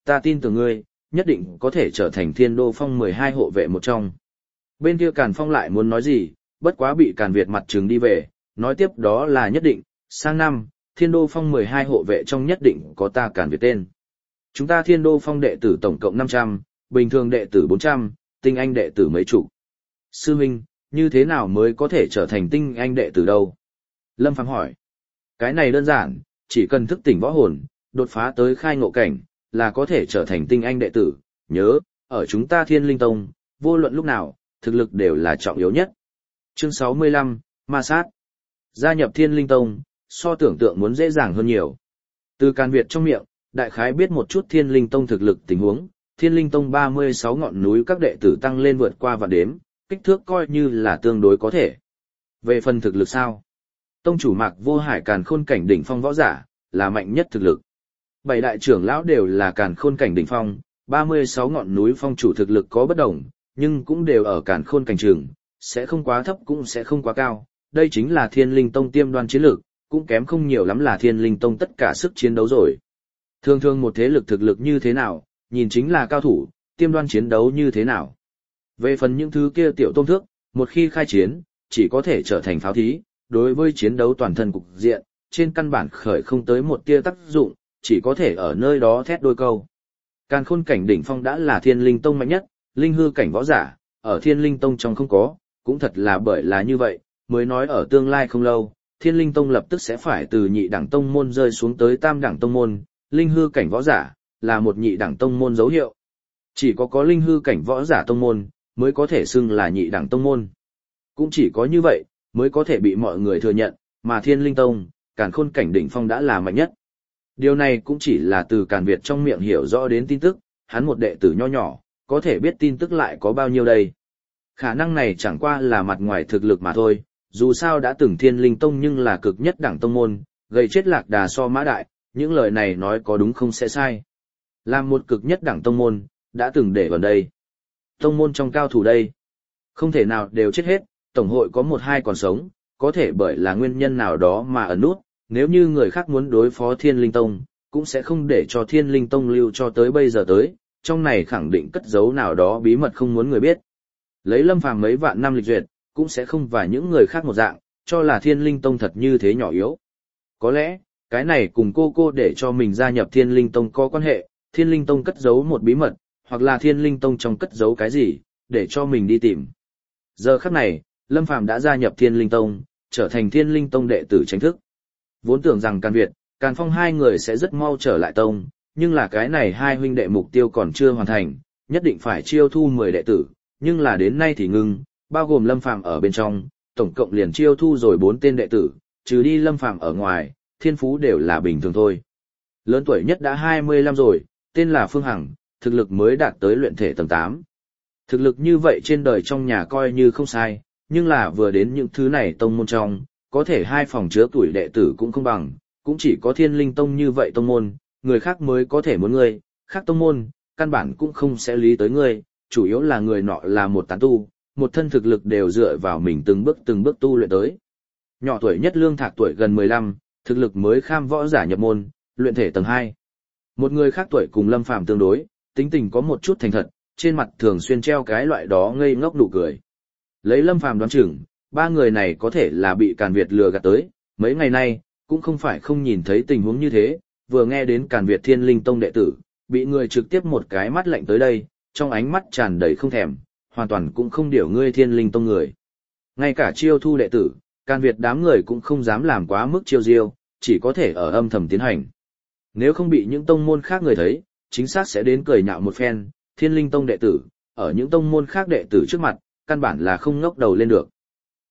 ta tin tưởng ngươi, nhất định có thể trở thành Thiên Đô Phong mười hai hộ vệ một trong. Bên kia Càn Phong lại muốn nói gì, bất quá bị Càn Việt mặt trừng đi về, nói tiếp đó là nhất định, sang năm, Thiên Đô Phong mười hai hộ vệ trong nhất định có ta Càn Việt tên. Chúng ta Thiên Đô Phong đệ tử tổng cộng năm trăm, bình thường đệ tử bốn trăm, tinh anh đệ tử mấy chục. Sư huynh, như thế nào mới có thể trở thành tinh anh đệ tử đâu? Lâm Phàm hỏi. Cái này đơn giản, chỉ cần thức tỉnh võ hồn, đột phá tới khai ngộ cảnh, là có thể trở thành tinh anh đệ tử. Nhớ, ở chúng ta Thiên Linh Tông, vô luận lúc nào, thực lực đều là trọng yếu nhất. Chương sáu mươi lăm, Ma Sát. Gia nhập Thiên Linh Tông, so tưởng tượng muốn dễ dàng hơn nhiều. Từ Càn Việt trong miệng, đại khái biết một chút Thiên Linh Tông thực lực tình huống, Thiên Linh Tông ba mươi sáu ngọn núi các đệ tử tăng lên vượt qua vạn đếm, kích thước coi như là tương đối có thể. Về phần thực lực sao? Tông chủ Mạc Vô Hải Càn Khôn cảnh đỉnh phong võ giả, là mạnh nhất thực lực. Bảy đại trưởng lão đều là Càn Khôn cảnh đỉnh phong, ba mươi sáu ngọn núi phong chủ thực lực có bất đồng, nhưng cũng đều ở Càn Khôn cảnh trường, sẽ không quá thấp cũng sẽ không quá cao. Đây chính là Thiên Linh Tông tiêm đoan chiến lược, cũng kém không nhiều lắm là Thiên Linh Tông tất cả sức chiến đấu rồi. Thường thường một thế lực thực lực như thế nào, nhìn chính là cao thủ, tiêm đoan chiến đấu như thế nào. Về phần những thứ kia tiểu tôm thước, một khi khai chiến, chỉ có thể trở thành pháo thí, đối với chiến đấu toàn thân cục diện, trên căn bản khởi không tới một tia tác dụng, chỉ có thể ở nơi đó thét đôi câu. Càn Khôn cảnh đỉnh phong đã là Thiên Linh Tông mạnh nhất, linh hư cảnh võ giả, ở Thiên Linh Tông trong không có, cũng thật là bởi là như vậy, mới nói ở tương lai không lâu, Thiên Linh Tông lập tức sẽ phải từ nhị đẳng tông môn rơi xuống tới tam đẳng tông môn, linh hư cảnh võ giả, là một nhị đẳng tông môn dấu hiệu. Chỉ có có linh hư cảnh võ giả tông môn, mới có thể xưng là nhị đẳng tông môn. Cũng chỉ có như vậy, mới có thể bị mọi người thừa nhận, mà Thiên Linh Tông, Càn Khôn cảnh đỉnh phong đã là mạnh nhất. Điều này cũng chỉ là từ Càn Việt trong miệng hiểu rõ đến tin tức, hắn một đệ tử nho nhỏ, có thể biết tin tức lại có bao nhiêu đây. Khả năng này chẳng qua là mặt ngoài thực lực mà thôi, dù sao đã từng Thiên Linh Tông nhưng là cực nhất đẳng tông môn, gây chết lạc đà so mã đại, những lời này nói có đúng không sẽ sai. Làm một cực nhất đẳng tông môn, đã từng để vào đây. Tông môn trong cao thủ đây, không thể nào đều chết hết, tổng hội có một hai còn sống, có thể bởi là nguyên nhân nào đó mà ẩn nút, nếu như người khác muốn đối phó Thiên Linh Tông, cũng sẽ không để cho Thiên Linh Tông lưu cho tới bây giờ tới, trong này khẳng định cất giấu nào đó bí mật không muốn người biết. Lấy Lâm Phàm mấy vạn năm lịch duyệt, cũng sẽ không và những người khác một dạng, cho là Thiên Linh Tông thật như thế nhỏ yếu. Có lẽ, cái này cùng cô cô để cho mình gia nhập Thiên Linh Tông có quan hệ, Thiên Linh Tông cất giấu một bí mật, hoặc là Thiên Linh Tông trong cất giấu cái gì, để cho mình đi tìm. Giờ khắc này, Lâm Phàm đã gia nhập Thiên Linh Tông, trở thành Thiên Linh Tông đệ tử chính thức. Vốn tưởng rằng Càn Việt, Càn Phong hai người sẽ rất mau trở lại tông, nhưng là cái này hai huynh đệ mục tiêu còn chưa hoàn thành, nhất định phải chiêu thu mười đệ tử, nhưng là đến nay thì ngưng, bao gồm Lâm Phàm ở bên trong, tổng cộng liền chiêu thu rồi bốn tên đệ tử, trừ đi Lâm Phàm ở ngoài, thiên phú đều là bình thường thôi. Lớn tuổi nhất đã hai mươi lăm rồi, tên là Phương Hằng, thực lực mới đạt tới luyện thể tầng tám. Thực lực như vậy trên đời trong nhà coi như không sai, nhưng là vừa đến những thứ này tông môn trong, có thể hai phòng chứa tuổi đệ tử cũng không bằng, cũng chỉ có Thiên Linh Tông như vậy tông môn, người khác mới có thể muốn ngươi, khác tông môn, căn bản cũng không sẽ lý tới ngươi, chủ yếu là người nọ là một tán tu, một thân thực lực đều dựa vào mình từng bước từng bước tu luyện tới. Nhỏ tuổi nhất Lương Thạc tuổi gần mười lăm, thực lực mới kham võ giả nhập môn, luyện thể tầng hai. Một người khác tuổi cùng Lâm Phàm tương đối, tính tình có một chút thành thật, trên mặt thường xuyên treo cái loại đó ngây ngốc nụ cười. Lấy Lâm Phàm đoán chừng, ba người này có thể là bị Càn Việt lừa gạt tới, mấy ngày nay, cũng không phải không nhìn thấy tình huống như thế, vừa nghe đến Càn Việt Thiên Linh Tông đệ tử, bị người trực tiếp một cái mắt lạnh tới đây, trong ánh mắt tràn đầy không thèm, hoàn toàn cũng không điều ngươi Thiên Linh Tông người. Ngay cả chiêu thu đệ tử, Càn Việt đám người cũng không dám làm quá mức chiêu diêu, chỉ có thể ở âm thầm tiến hành. Nếu không bị những tông môn khác người thấy, chính xác sẽ đến cười nhạo một phen, Thiên Linh Tông đệ tử, ở những tông môn khác đệ tử trước mặt, căn bản là không ngóc đầu lên được.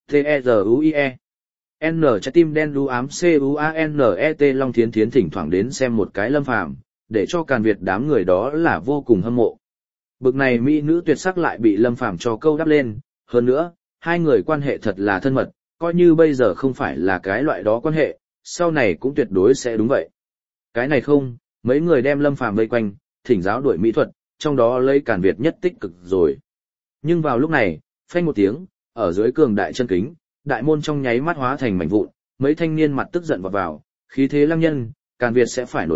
T-E-Z-U-I-E N trái tim đen đu ám C-U-A-N-E-T Long Thiến Thiến thỉnh thoảng đến xem một cái Lâm Phàm, để cho Càn Việt đám người đó là vô cùng hâm mộ. Bực này mỹ nữ tuyệt sắc lại bị Lâm Phàm cho câu đắp lên, hơn nữa, hai người quan hệ thật là thân mật, coi như bây giờ không phải là cái loại đó quan hệ, sau này cũng tuyệt đối sẽ đúng vậy. Cái này không, mấy người đem Lâm Phàm vây quanh, thỉnh giáo đuổi mỹ thuật, trong đó lấy Càn Việt nhất tích cực rồi. Nhưng vào lúc này, phanh một tiếng, ở dưới cường đại chân kính, đại môn trong nháy mắt hóa thành mảnh vụn, mấy thanh niên mặt tức giận vọt vào, khí thế lăng nhân, Càn Việt sẽ phải nổi giận,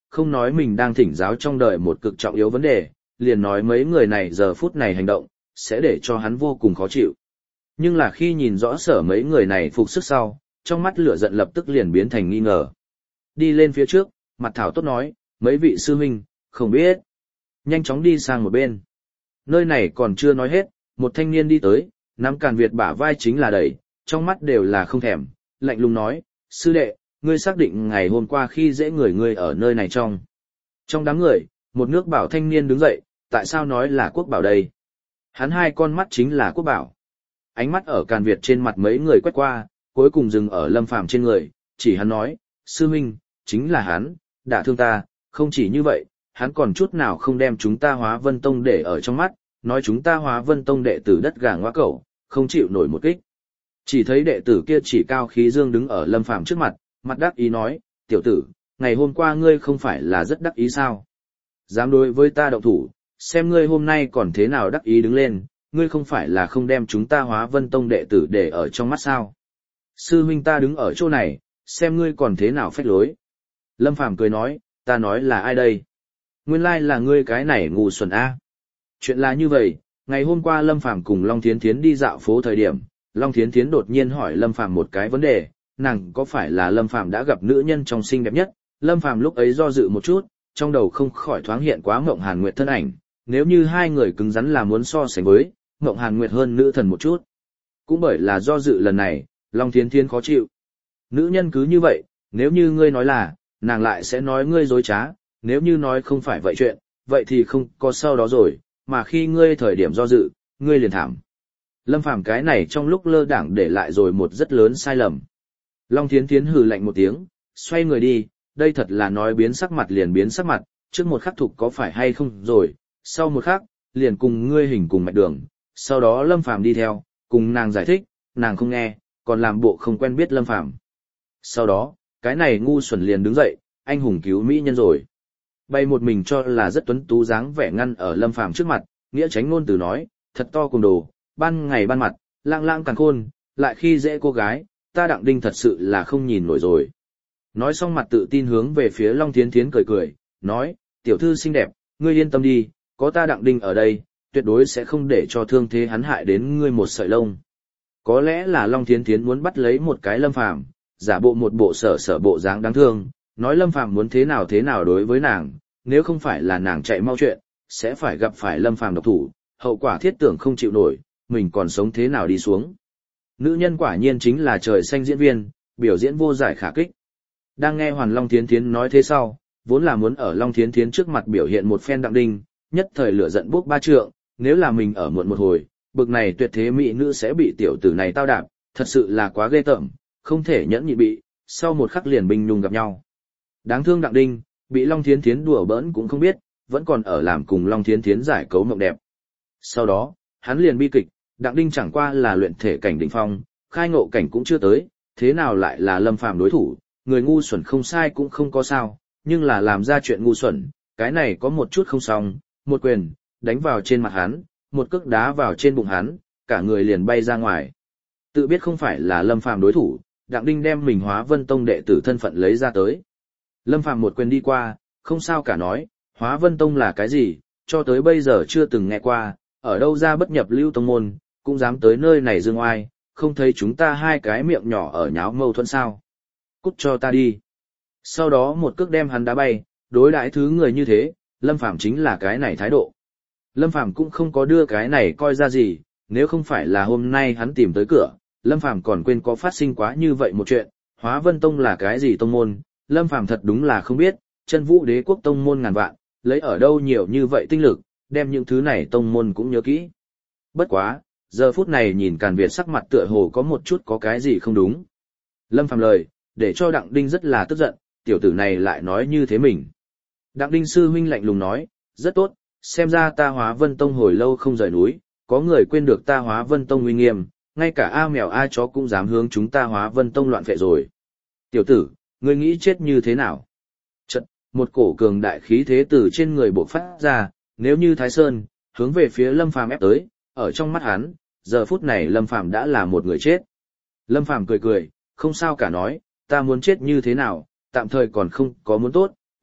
không nói mình đang thỉnh giáo trong đời một cực trọng yếu vấn đề, liền nói mấy người này giờ phút này hành động, sẽ để cho hắn vô cùng khó chịu. Nhưng là khi nhìn rõ sở mấy người này phục sức sau, trong mắt lửa giận lập tức liền biến thành nghi ngờ. Đi lên phía trước, mặt thảo tốt nói, mấy vị sư huynh, không biết. Nhanh chóng đi sang một bên. Nơi này còn chưa nói hết, một thanh niên đi tới, nắm Càn Việt bả vai chính là đẩy, trong mắt đều là không thèm, lạnh lùng nói, sư đệ, ngươi xác định ngày hôm qua khi dễ người ngươi ở nơi này trong. Trong đám người, một nước bảo thanh niên đứng dậy, tại sao nói là quốc bảo đây? Hắn hai con mắt chính là quốc bảo. Ánh mắt ở Càn Việt trên mặt mấy người quét qua, cuối cùng dừng ở Lâm Phàm trên người, chỉ hắn nói, sư huynh, chính là hắn, đã thương ta, không chỉ như vậy, hắn còn chút nào không đem chúng ta Hóa Vân Tông để ở trong mắt, nói chúng ta Hóa Vân Tông đệ tử đất gà ngoá cẩu, không chịu nổi một kích. Chỉ thấy đệ tử kia chỉ cao khí dương đứng ở Lâm Phàm trước mặt, mặt đắc ý nói, tiểu tử, ngày hôm qua ngươi không phải là rất đắc ý sao? Dám đối với ta động thủ, xem ngươi hôm nay còn thế nào đắc ý đứng lên, ngươi không phải là không đem chúng ta Hóa Vân Tông đệ tử để ở trong mắt sao? Sư huynh ta đứng ở chỗ này, xem ngươi còn thế nào phách lối. Lâm Phàm cười nói, ta nói là ai đây? Nguyên lai là ngươi cái này ngu xuẩn a. Chuyện là như vậy, ngày hôm qua Lâm Phàm cùng Long Thiến Thiến đi dạo phố thời điểm, Long Thiến Thiến đột nhiên hỏi Lâm Phàm một cái vấn đề, nàng có phải là Lâm Phàm đã gặp nữ nhân trong xinh đẹp nhất? Lâm Phàm lúc ấy do dự một chút, trong đầu không khỏi thoáng hiện quá Mộng Hàn Nguyệt thân ảnh, nếu như hai người cứng rắn là muốn so sánh với, Mộng Hàn Nguyệt hơn nữ thần một chút. Cũng bởi là do dự lần này, Long Thiến Thiến khó chịu. Nữ nhân cứ như vậy, nếu như ngươi nói là, nàng lại sẽ nói ngươi dối trá, nếu như nói không phải vậy chuyện, vậy thì không có sau đó rồi, mà khi ngươi thời điểm do dự, ngươi liền thảm. Lâm Phàm cái này trong lúc lơ đảng để lại rồi một rất lớn sai lầm. Long Thiến Thiến hừ lạnh một tiếng, xoay người đi, đây thật là nói biến sắc mặt liền biến sắc mặt, trước một khắc thục có phải hay không rồi, sau một khắc, liền cùng ngươi hình cùng mạch đường, sau đó Lâm Phàm đi theo, cùng nàng giải thích, nàng không nghe, còn làm bộ không quen biết Lâm Phàm. Sau đó, cái này ngu xuẩn liền đứng dậy, anh hùng cứu mỹ nhân rồi. Bay một mình cho là rất tuấn tú dáng vẻ ngăn ở Lâm Phàm trước mặt, nghĩa tránh ngôn từ nói, thật to cùng đồ, ban ngày ban mặt, lang lang càng khôn, lại khi dễ cô gái, ta Đặng Đinh thật sự là không nhìn nổi rồi. Nói xong mặt tự tin hướng về phía Long Thiến Thiến cười cười, nói, tiểu thư xinh đẹp, ngươi yên tâm đi, có ta Đặng Đinh ở đây, tuyệt đối sẽ không để cho thương thế hắn hại đến ngươi một sợi lông. Có lẽ là Long Thiến Thiến muốn bắt lấy một cái Lâm Phàm, giả bộ một bộ sở sở bộ dáng đáng thương, nói Lâm Phàm muốn thế nào thế nào đối với nàng, nếu không phải là nàng chạy mau chuyện, sẽ phải gặp phải Lâm Phàm độc thủ, hậu quả thiết tưởng không chịu nổi, mình còn sống thế nào đi xuống. Nữ nhân quả nhiên chính là trời xanh diễn viên, biểu diễn vô giải khả kích. Đang nghe Hoàn Long Thiến Thiến nói thế sau, vốn là muốn ở Long Thiến Thiến trước mặt biểu hiện một phen Đặng Đinh, nhất thời lửa giận bốc ba trượng, nếu là mình ở muộn một hồi, bực này tuyệt thế mỹ nữ sẽ bị tiểu tử này tao đạp, thật sự là quá ghê tởm, không thể nhẫn nhịn bị, sau một khắc liền bình nhung gặp nhau. Đáng thương Đặng Đinh, bị Long Thiến Thiến đùa bỡn cũng không biết, vẫn còn ở làm cùng Long Thiến Thiến giải cấu mộng đẹp. Sau đó, hắn liền bi kịch, Đặng Đinh chẳng qua là luyện thể cảnh đỉnh phong, khai ngộ cảnh cũng chưa tới, thế nào lại là Lâm Phàm đối thủ, người ngu xuẩn không sai cũng không có sao, nhưng là làm ra chuyện ngu xuẩn, cái này có một chút không xong, một quyền, đánh vào trên mặt hắn, một cước đá vào trên bụng hắn, cả người liền bay ra ngoài. Tự biết không phải là Lâm Phàm đối thủ, Đặng Đinh đem mình Hóa Vân Tông đệ tử thân phận lấy ra tới. Lâm Phàm một quyền đi qua, không sao cả nói, Hóa Vân Tông là cái gì, cho tới bây giờ chưa từng nghe qua, ở đâu ra bất nhập lưu tông môn, cũng dám tới nơi này dương oai, không thấy chúng ta hai cái miệng nhỏ ở nháo mâu thuẫn sao. Cút cho ta đi. Sau đó một cước đem hắn đá bay, đối đãi thứ người như thế, Lâm Phàm chính là cái này thái độ. Lâm Phàm cũng không có đưa cái này coi ra gì, nếu không phải là hôm nay hắn tìm tới cửa, Lâm Phàm còn quên có phát sinh quá như vậy một chuyện, Hóa Vân Tông là cái gì tông môn, Lâm Phàm thật đúng là không biết, Chân Vũ Đế quốc tông môn ngàn vạn, lấy ở đâu nhiều như vậy tinh lực, đem những thứ này tông môn cũng nhớ kỹ. Bất quá, giờ phút này nhìn Càn Việt sắc mặt tựa hồ có một chút có cái gì không đúng. Lâm Phàm lời, để cho Đặng Đinh rất là tức giận, tiểu tử này lại nói như thế mình. Đặng Đinh sư huynh lạnh lùng nói, rất tốt, xem ra ta Hóa Vân Tông hồi lâu không rời núi, có người quên được ta Hóa Vân Tông uy nghiêm, ngay cả A mèo A chó cũng dám hướng chúng ta Hóa Vân Tông loạn phệ rồi. Tiểu tử, ngươi nghĩ chết như thế nào? Chật, một cổ cường đại khí thế từ trên người bộc phát ra, nếu như Thái Sơn, hướng về phía Lâm Phàm ép tới, ở trong mắt hắn, giờ phút này Lâm Phàm đã là một người chết. Lâm Phàm cười cười, không sao cả nói, ta muốn chết như thế nào, tạm thời còn không có muốn tốt,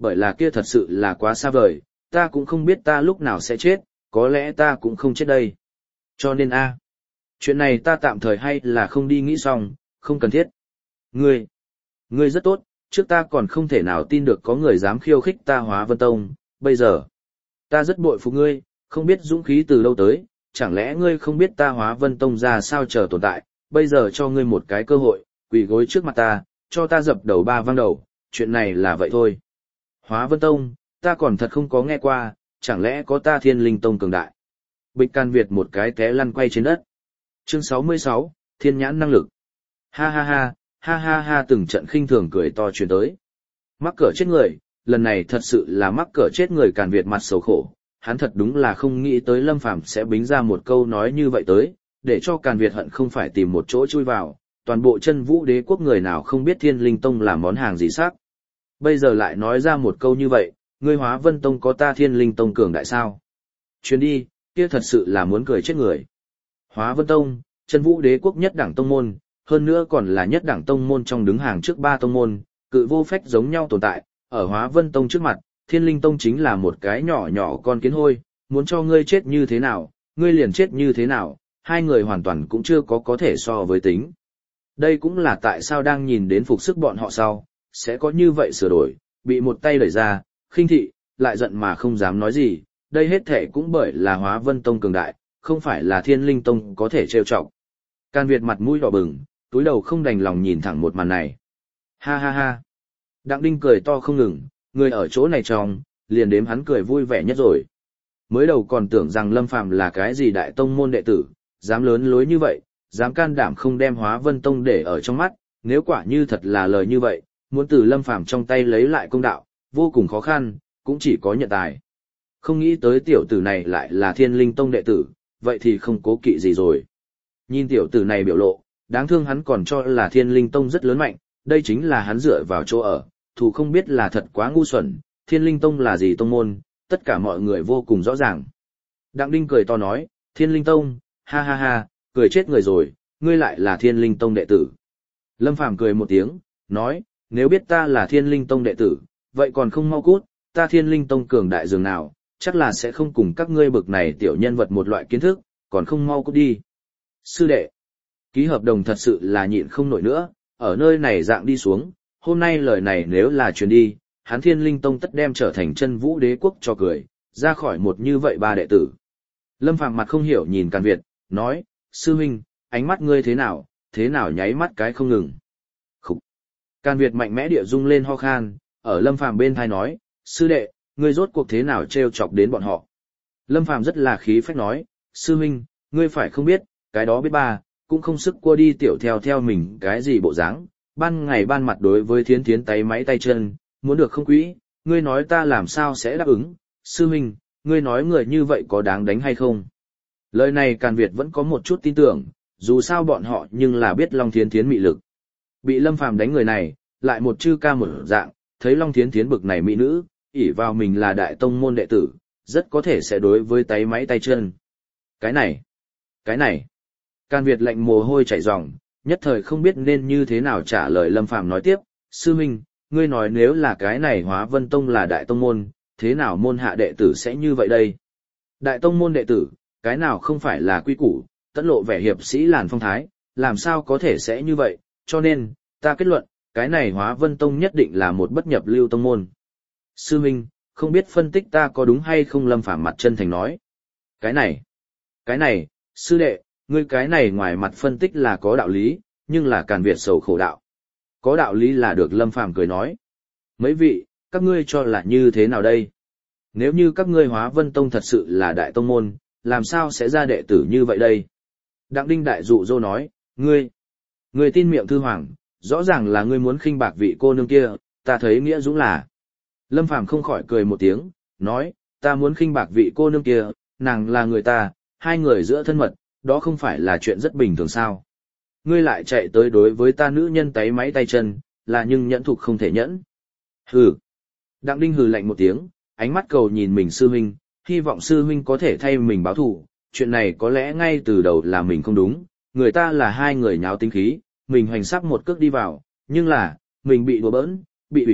bởi là kia thật sự là quá xa vời, ta cũng không biết ta lúc nào sẽ chết, có lẽ ta cũng không chết đây. Cho nên a, chuyện này ta tạm thời hay là không đi nghĩ xong, không cần thiết. Ngươi, ngươi rất tốt, trước ta còn không thể nào tin được có người dám khiêu khích ta Hóa Vân Tông, bây giờ, ta rất bội phục ngươi, không biết dũng khí từ đâu tới, chẳng lẽ ngươi không biết ta Hóa Vân Tông ra sao chờ tồn tại, bây giờ cho ngươi một cái cơ hội, quỳ gối trước mặt ta, cho ta dập đầu ba vang đầu, chuyện này là vậy thôi. Hóa Vân Tông, ta còn thật không có nghe qua, chẳng lẽ có ta Thiên Linh Tông cường đại. Bịch Can Việt một cái té lăn quay trên đất. Chương sáu mươi sáu, Thiên nhãn năng lực. Ha ha ha, ha ha ha, từng trận khinh thường cười to truyền tới. Mắc cỡ chết người, lần này thật sự là mắc cỡ chết người. Càn Việt mặt xấu khổ, hắn thật đúng là không nghĩ tới Lâm Phàm sẽ bính ra một câu nói như vậy tới, để cho Càn Việt hận không phải tìm một chỗ chui vào, toàn bộ Chân Vũ Đế quốc người nào không biết Thiên Linh Tông là món hàng gì sắc. Bây giờ lại nói ra một câu như vậy, ngươi Hóa Vân Tông có ta Thiên Linh Tông cường đại sao? Chuyến đi, kia thật sự là muốn cười chết người. Hóa Vân Tông, Chân Vũ Đế quốc nhất đẳng tông môn, hơn nữa còn là nhất đẳng tông môn trong đứng hàng trước ba tông môn, cự vô phách giống nhau tồn tại, ở Hóa Vân Tông trước mặt, Thiên Linh Tông chính là một cái nhỏ nhỏ con kiến hôi, muốn cho ngươi chết như thế nào, ngươi liền chết như thế nào, hai người hoàn toàn cũng chưa có có thể so với tính. Đây cũng là tại sao đang nhìn đến phục sức bọn họ sau, sẽ có như vậy sửa đổi, bị một tay đẩy ra, khinh thị, lại giận mà không dám nói gì, đây hết thể cũng bởi là Hóa Vân Tông cường đại, không phải là Thiên Linh Tông có thể trêu chọc. Can Việt mặt mũi đỏ bừng, túi đầu không đành lòng nhìn thẳng một màn này. Ha ha ha. Đặng Đinh cười to không ngừng, người ở chỗ này trong, liền đếm hắn cười vui vẻ nhất rồi. Mới đầu còn tưởng rằng Lâm Phàm là cái gì đại tông môn đệ tử, dám lớn lối như vậy, dám can đảm không đem Hóa Vân Tông để ở trong mắt, nếu quả như thật là lời như vậy, muốn từ Lâm Phàm trong tay lấy lại công đạo, vô cùng khó khăn, cũng chỉ có nhận tài. Không nghĩ tới tiểu tử này lại là Thiên Linh Tông đệ tử, vậy thì không cố kỵ gì rồi. Nhìn tiểu tử này biểu lộ, đáng thương hắn còn cho là Thiên Linh Tông rất lớn mạnh, đây chính là hắn dựa vào chỗ ở, thủ không biết là thật quá ngu xuẩn, Thiên Linh Tông là gì tông môn, tất cả mọi người vô cùng rõ ràng. Đặng Đinh cười to nói, Thiên Linh Tông, ha ha ha, cười chết người rồi, ngươi lại là Thiên Linh Tông đệ tử. Lâm Phàm cười một tiếng, nói, nếu biết ta là Thiên Linh Tông đệ tử, vậy còn không mau cút, ta Thiên Linh Tông cường đại dường nào, chắc là sẽ không cùng các ngươi bực này tiểu nhân vật một loại kiến thức, còn không mau cút đi. Sư đệ, ký hợp đồng thật sự là nhịn không nổi nữa, ở nơi này dạng đi xuống, hôm nay lời này nếu là truyền đi, hắn Thiên Linh Tông tất đem trở thành Chân Vũ Đế quốc cho cười, ra khỏi một như vậy ba đệ tử. Lâm Phàm mặt không hiểu nhìn Càn Việt, nói, sư huynh, ánh mắt ngươi thế nào, thế nào nháy mắt cái không ngừng. Khúc. Càn Việt mạnh mẽ địa rung lên ho khan, ở Lâm Phàm bên thai nói, sư đệ, ngươi rốt cuộc thế nào trêu chọc đến bọn họ. Lâm Phàm rất là khí phách nói, sư huynh, ngươi phải không biết, cái đó biết ba, cũng không sức cua đi tiểu theo theo mình cái gì bộ dáng, ban ngày ban mặt đối với thiến thiến tay máy tay chân, muốn được không quỹ, ngươi nói ta làm sao sẽ đáp ứng, sư huynh, ngươi nói người như vậy có đáng đánh hay không. Lời này Càn Việt vẫn có một chút tin tưởng, dù sao bọn họ nhưng là biết Long Thiến Thiến mị lực. Bị Lâm Phàm đánh người này, lại một chư ca một dạng, thấy Long Thiến Thiến bực này mỹ nữ, ỷ vào mình là đại tông môn đệ tử, rất có thể sẽ đối với tay máy tay chân. Cái này, cái này, Càn Việt lạnh mồ hôi chảy ròng, nhất thời không biết nên như thế nào trả lời Lâm Phàm nói tiếp, sư minh, ngươi nói nếu là cái này Hóa Vân Tông là đại tông môn, thế nào môn hạ đệ tử sẽ như vậy đây? Đại tông môn đệ tử, cái nào không phải là quy củ, tẫn lộ vẻ hiệp sĩ làn phong thái, làm sao có thể sẽ như vậy, cho nên, ta kết luận, cái này Hóa Vân Tông nhất định là một bất nhập lưu tông môn. Sư minh, không biết phân tích ta có đúng hay không? Lâm Phàm mặt chân thành nói. Cái này, cái này, sư đệ, ngươi cái này ngoài mặt phân tích là có đạo lý, nhưng là Càn Việt sầu khổ đạo. Có đạo lý là được. Lâm Phàm cười nói. Mấy vị, các ngươi cho là như thế nào đây? Nếu như các ngươi Hóa Vân Tông thật sự là đại tông môn, làm sao sẽ ra đệ tử như vậy đây? Đặng Đinh đại dụ dỗ nói, ngươi, ngươi tin miệng thư hoàng, rõ ràng là ngươi muốn khinh bạc vị cô nương kia, ta thấy nghĩa dũng là. Lâm Phàm không khỏi cười một tiếng, nói, ta muốn khinh bạc vị cô nương kia, nàng là người ta, hai người giữa thân mật, đó không phải là chuyện rất bình thường sao? Ngươi lại chạy tới đối với ta nữ nhân tay máy tay chân, là nhưng nhẫn thục không thể nhẫn. Hừ. Đặng Đinh hừ lạnh một tiếng, ánh mắt cầu nhìn mình sư huynh, hy vọng sư huynh có thể thay mình báo thù, chuyện này có lẽ ngay từ đầu là mình không đúng, người ta là hai người nháo tính khí, mình hoành sắp một cước đi vào, nhưng là, mình bị đùa bỡn, bị ủy khuất,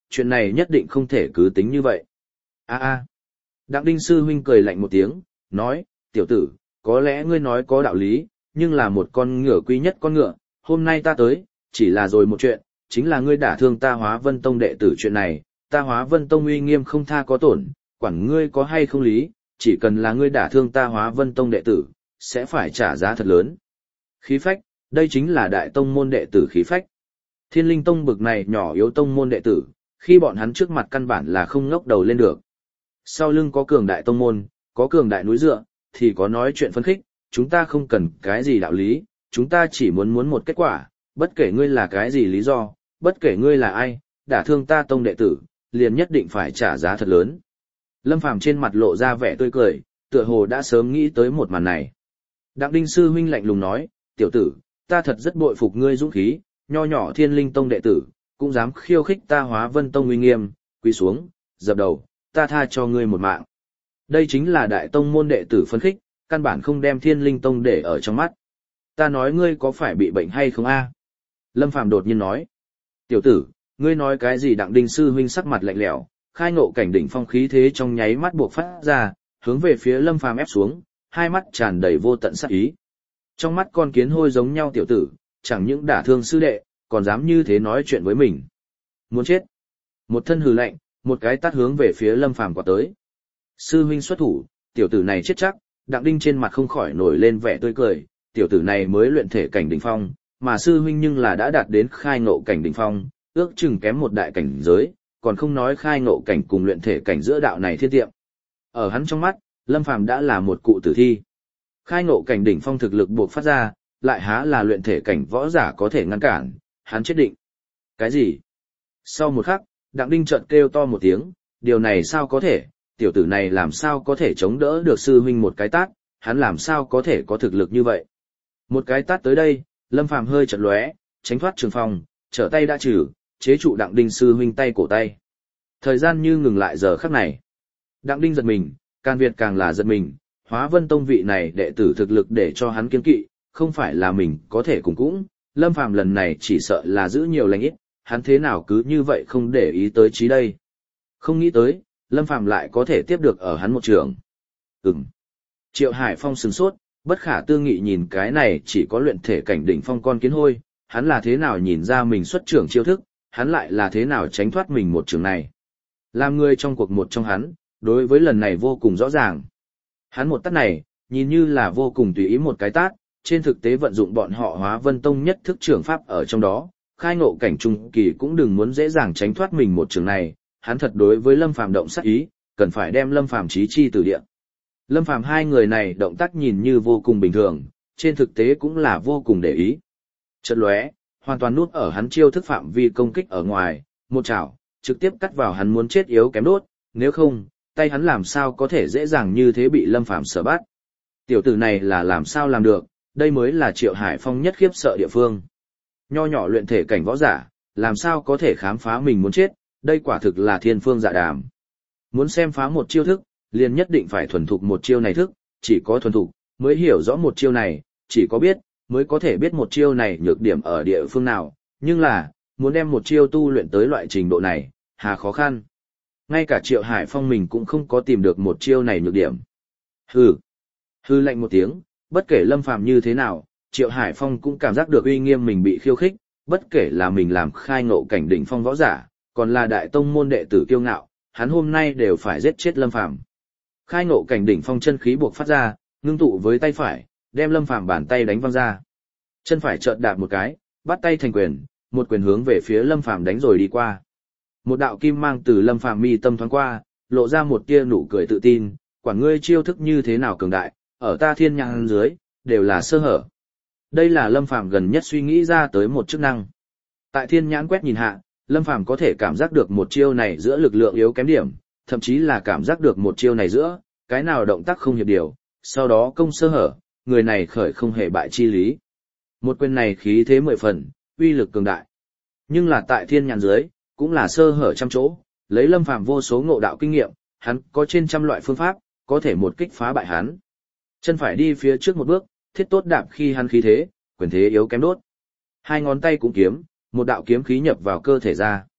chuyện này nhất định không thể cứ tính như vậy. A a. Đặng Đinh sư huynh cười lạnh một tiếng, nói, tiểu tử, có lẽ ngươi nói có đạo lý, nhưng là một con ngựa quý nhất con ngựa, hôm nay ta tới, chỉ là rồi một chuyện, chính là ngươi đả thương ta Hóa Vân Tông đệ tử chuyện này, ta Hóa Vân Tông uy nghiêm không tha có tổn, quản ngươi có hay không lý, chỉ cần là ngươi đả thương ta Hóa Vân Tông đệ tử, sẽ phải trả giá thật lớn. Khí phách, đây chính là đại tông môn đệ tử khí phách. Thiên Linh Tông bực này nhỏ yếu tông môn đệ tử, khi bọn hắn trước mặt căn bản là không ngóc đầu lên được. Sau lưng có cường đại tông môn, có cường đại núi dựa, thì có nói chuyện phân khích, chúng ta không cần cái gì đạo lý, chúng ta chỉ muốn muốn một kết quả, bất kể ngươi là cái gì lý do, bất kể ngươi là ai, đả thương ta tông đệ tử, liền nhất định phải trả giá thật lớn. Lâm Phàm trên mặt lộ ra vẻ tươi cười, tựa hồ đã sớm nghĩ tới một màn này. Đặng Đinh sư huynh lạnh lùng nói, tiểu tử, ta thật rất bội phục ngươi dũng khí, nho nhỏ Thiên Linh Tông đệ tử, cũng dám khiêu khích ta Hóa Vân Tông uy nghiêm, quỳ xuống, dập đầu, ta tha cho ngươi một mạng. Đây chính là đại tông môn đệ tử phấn khích, căn bản không đem Thiên Linh Tông để ở trong mắt. Ta nói ngươi có phải bị bệnh hay không a? Lâm Phàm đột nhiên nói. Tiểu tử, ngươi nói cái gì? Đặng Đinh sư huynh sắc mặt lạnh lẽo, khai ngộ cảnh đỉnh phong khí thế trong nháy mắt buộc phát ra, hướng về phía Lâm Phàm ép xuống, hai mắt tràn đầy vô tận sát ý. Trong mắt con kiến hôi giống nhau tiểu tử, chẳng những đả thương sư đệ, còn dám như thế nói chuyện với mình. Muốn chết. Một thân hừ lạnh, một cái tát hướng về phía Lâm Phàm quạt tới. Sư huynh xuất thủ, tiểu tử này chết chắc. Đặng Đinh trên mặt không khỏi nổi lên vẻ tươi cười, tiểu tử này mới luyện thể cảnh đỉnh phong, mà sư huynh nhưng là đã đạt đến khai ngộ cảnh đỉnh phong, ước chừng kém một đại cảnh giới, còn không nói khai ngộ cảnh cùng luyện thể cảnh giữa đạo này thiên tiệm. Ở hắn trong mắt, Lâm Phàm đã là một cụ tử thi. Khai ngộ cảnh đỉnh phong thực lực buộc phát ra, lại há là luyện thể cảnh võ giả có thể ngăn cản, hắn chết định. Cái gì? Sau một khắc, Đặng Đinh chợt kêu to một tiếng, điều này sao có thể, tiểu tử này làm sao có thể chống đỡ được sư huynh một cái tát, hắn làm sao có thể có thực lực như vậy. Một cái tát tới đây, Lâm Phàm hơi chật lóe, tránh thoát trường phong, trở tay đã trừ, chế trụ Đặng Đinh sư huynh tay cổ tay. Thời gian như ngừng lại giờ khắc này. Đặng Đinh giật mình, Can Việt càng là giật mình, Hóa Vân Tông vị này đệ tử thực lực để cho hắn kiên kỵ, không phải là mình có thể cùng cũng, Lâm Phàm lần này chỉ sợ là giữ nhiều lành ít, hắn thế nào cứ như vậy không để ý tới trí đây. Không nghĩ tới, Lâm Phàm lại có thể tiếp được ở hắn một trường. Ừm. Triệu Hải Phong sửng sốt, bất khả tư nghị nhìn cái này chỉ có luyện thể cảnh đỉnh phong con kiến hôi, hắn là thế nào nhìn ra mình xuất trưởng chiêu thức, hắn lại là thế nào tránh thoát mình một trường này. Làm người trong cuộc một trong hắn, đối với lần này vô cùng rõ ràng. Hắn một tát này, nhìn như là vô cùng tùy ý một cái tát, trên thực tế vận dụng bọn họ Hóa Vân Tông nhất thức trưởng pháp ở trong đó, khai ngộ cảnh trung kỳ cũng đừng muốn dễ dàng tránh thoát mình một trường này, hắn thật đối với Lâm Phàm động sát ý, cần phải đem Lâm Phàm chí chi từ địa. Lâm Phàm hai người này động tác nhìn như vô cùng bình thường, trên thực tế cũng là vô cùng để ý. Chợt lóe, hoàn toàn nút ở hắn chiêu thức phạm vi công kích ở ngoài, một chảo, trực tiếp cắt vào hắn muốn chết yếu kém đốt, nếu không, tay hắn làm sao có thể dễ dàng như thế bị Lâm Phàm sở bắt. Tiểu tử này là làm sao làm được, đây mới là Triệu Hải Phong nhất khiếp sợ địa phương. Nho nhỏ luyện thể cảnh võ giả, làm sao có thể khám phá mình muốn chết, đây quả thực là thiên phương dạ đàm. Muốn xem phá một chiêu thức, liền nhất định phải thuần thục một chiêu này thức, chỉ có thuần thục, mới hiểu rõ một chiêu này, chỉ có biết, mới có thể biết một chiêu này nhược điểm ở địa phương nào, nhưng là, muốn đem một chiêu tu luyện tới loại trình độ này, hà khó khăn. Ngay cả Triệu Hải Phong mình cũng không có tìm được một chiêu này nhược điểm. Hừ, hừ lạnh một tiếng, bất kể Lâm Phàm như thế nào, Triệu Hải Phong cũng cảm giác được uy nghiêm mình bị khiêu khích, bất kể là mình làm khai ngộ cảnh đỉnh phong võ giả, còn là đại tông môn đệ tử kiêu ngạo, hắn hôm nay đều phải giết chết Lâm Phàm. Khai ngộ cảnh đỉnh phong chân khí buộc phát ra, ngưng tụ với tay phải, đem Lâm Phàm bàn tay đánh văng ra. Chân phải chợt đạp một cái, bắt tay thành quyền, một quyền hướng về phía Lâm Phàm đánh rồi đi qua. Một đạo kim mang từ Lâm Phàm mi tâm thoáng qua, lộ ra một tia nụ cười tự tin, quản ngươi chiêu thức như thế nào cường đại, ở ta thiên nhãn dưới, đều là sơ hở. Đây là Lâm Phàm gần nhất suy nghĩ ra tới một chức năng. Tại thiên nhãn quét nhìn hạ, Lâm Phàm có thể cảm giác được một chiêu này giữa lực lượng yếu kém điểm, thậm chí là cảm giác được một chiêu này giữa, cái nào động tác không hiệp điều, sau đó công sơ hở, người này khởi không hề bại chi lý. Một quyền này khí thế mười phần, uy lực cường đại. Nhưng là tại thiên nhãn dưới, cũng là sơ hở trăm chỗ, lấy Lâm Phàm vô số ngộ đạo kinh nghiệm, hắn có trên trăm loại phương pháp, có thể một kích phá bại hắn. Chân phải đi phía trước một bước, thiết tốt đạp khi hắn khí thế, quyền thế yếu kém đốt. Hai ngón tay cũng kiếm, một đạo kiếm khí nhập vào cơ thể ra.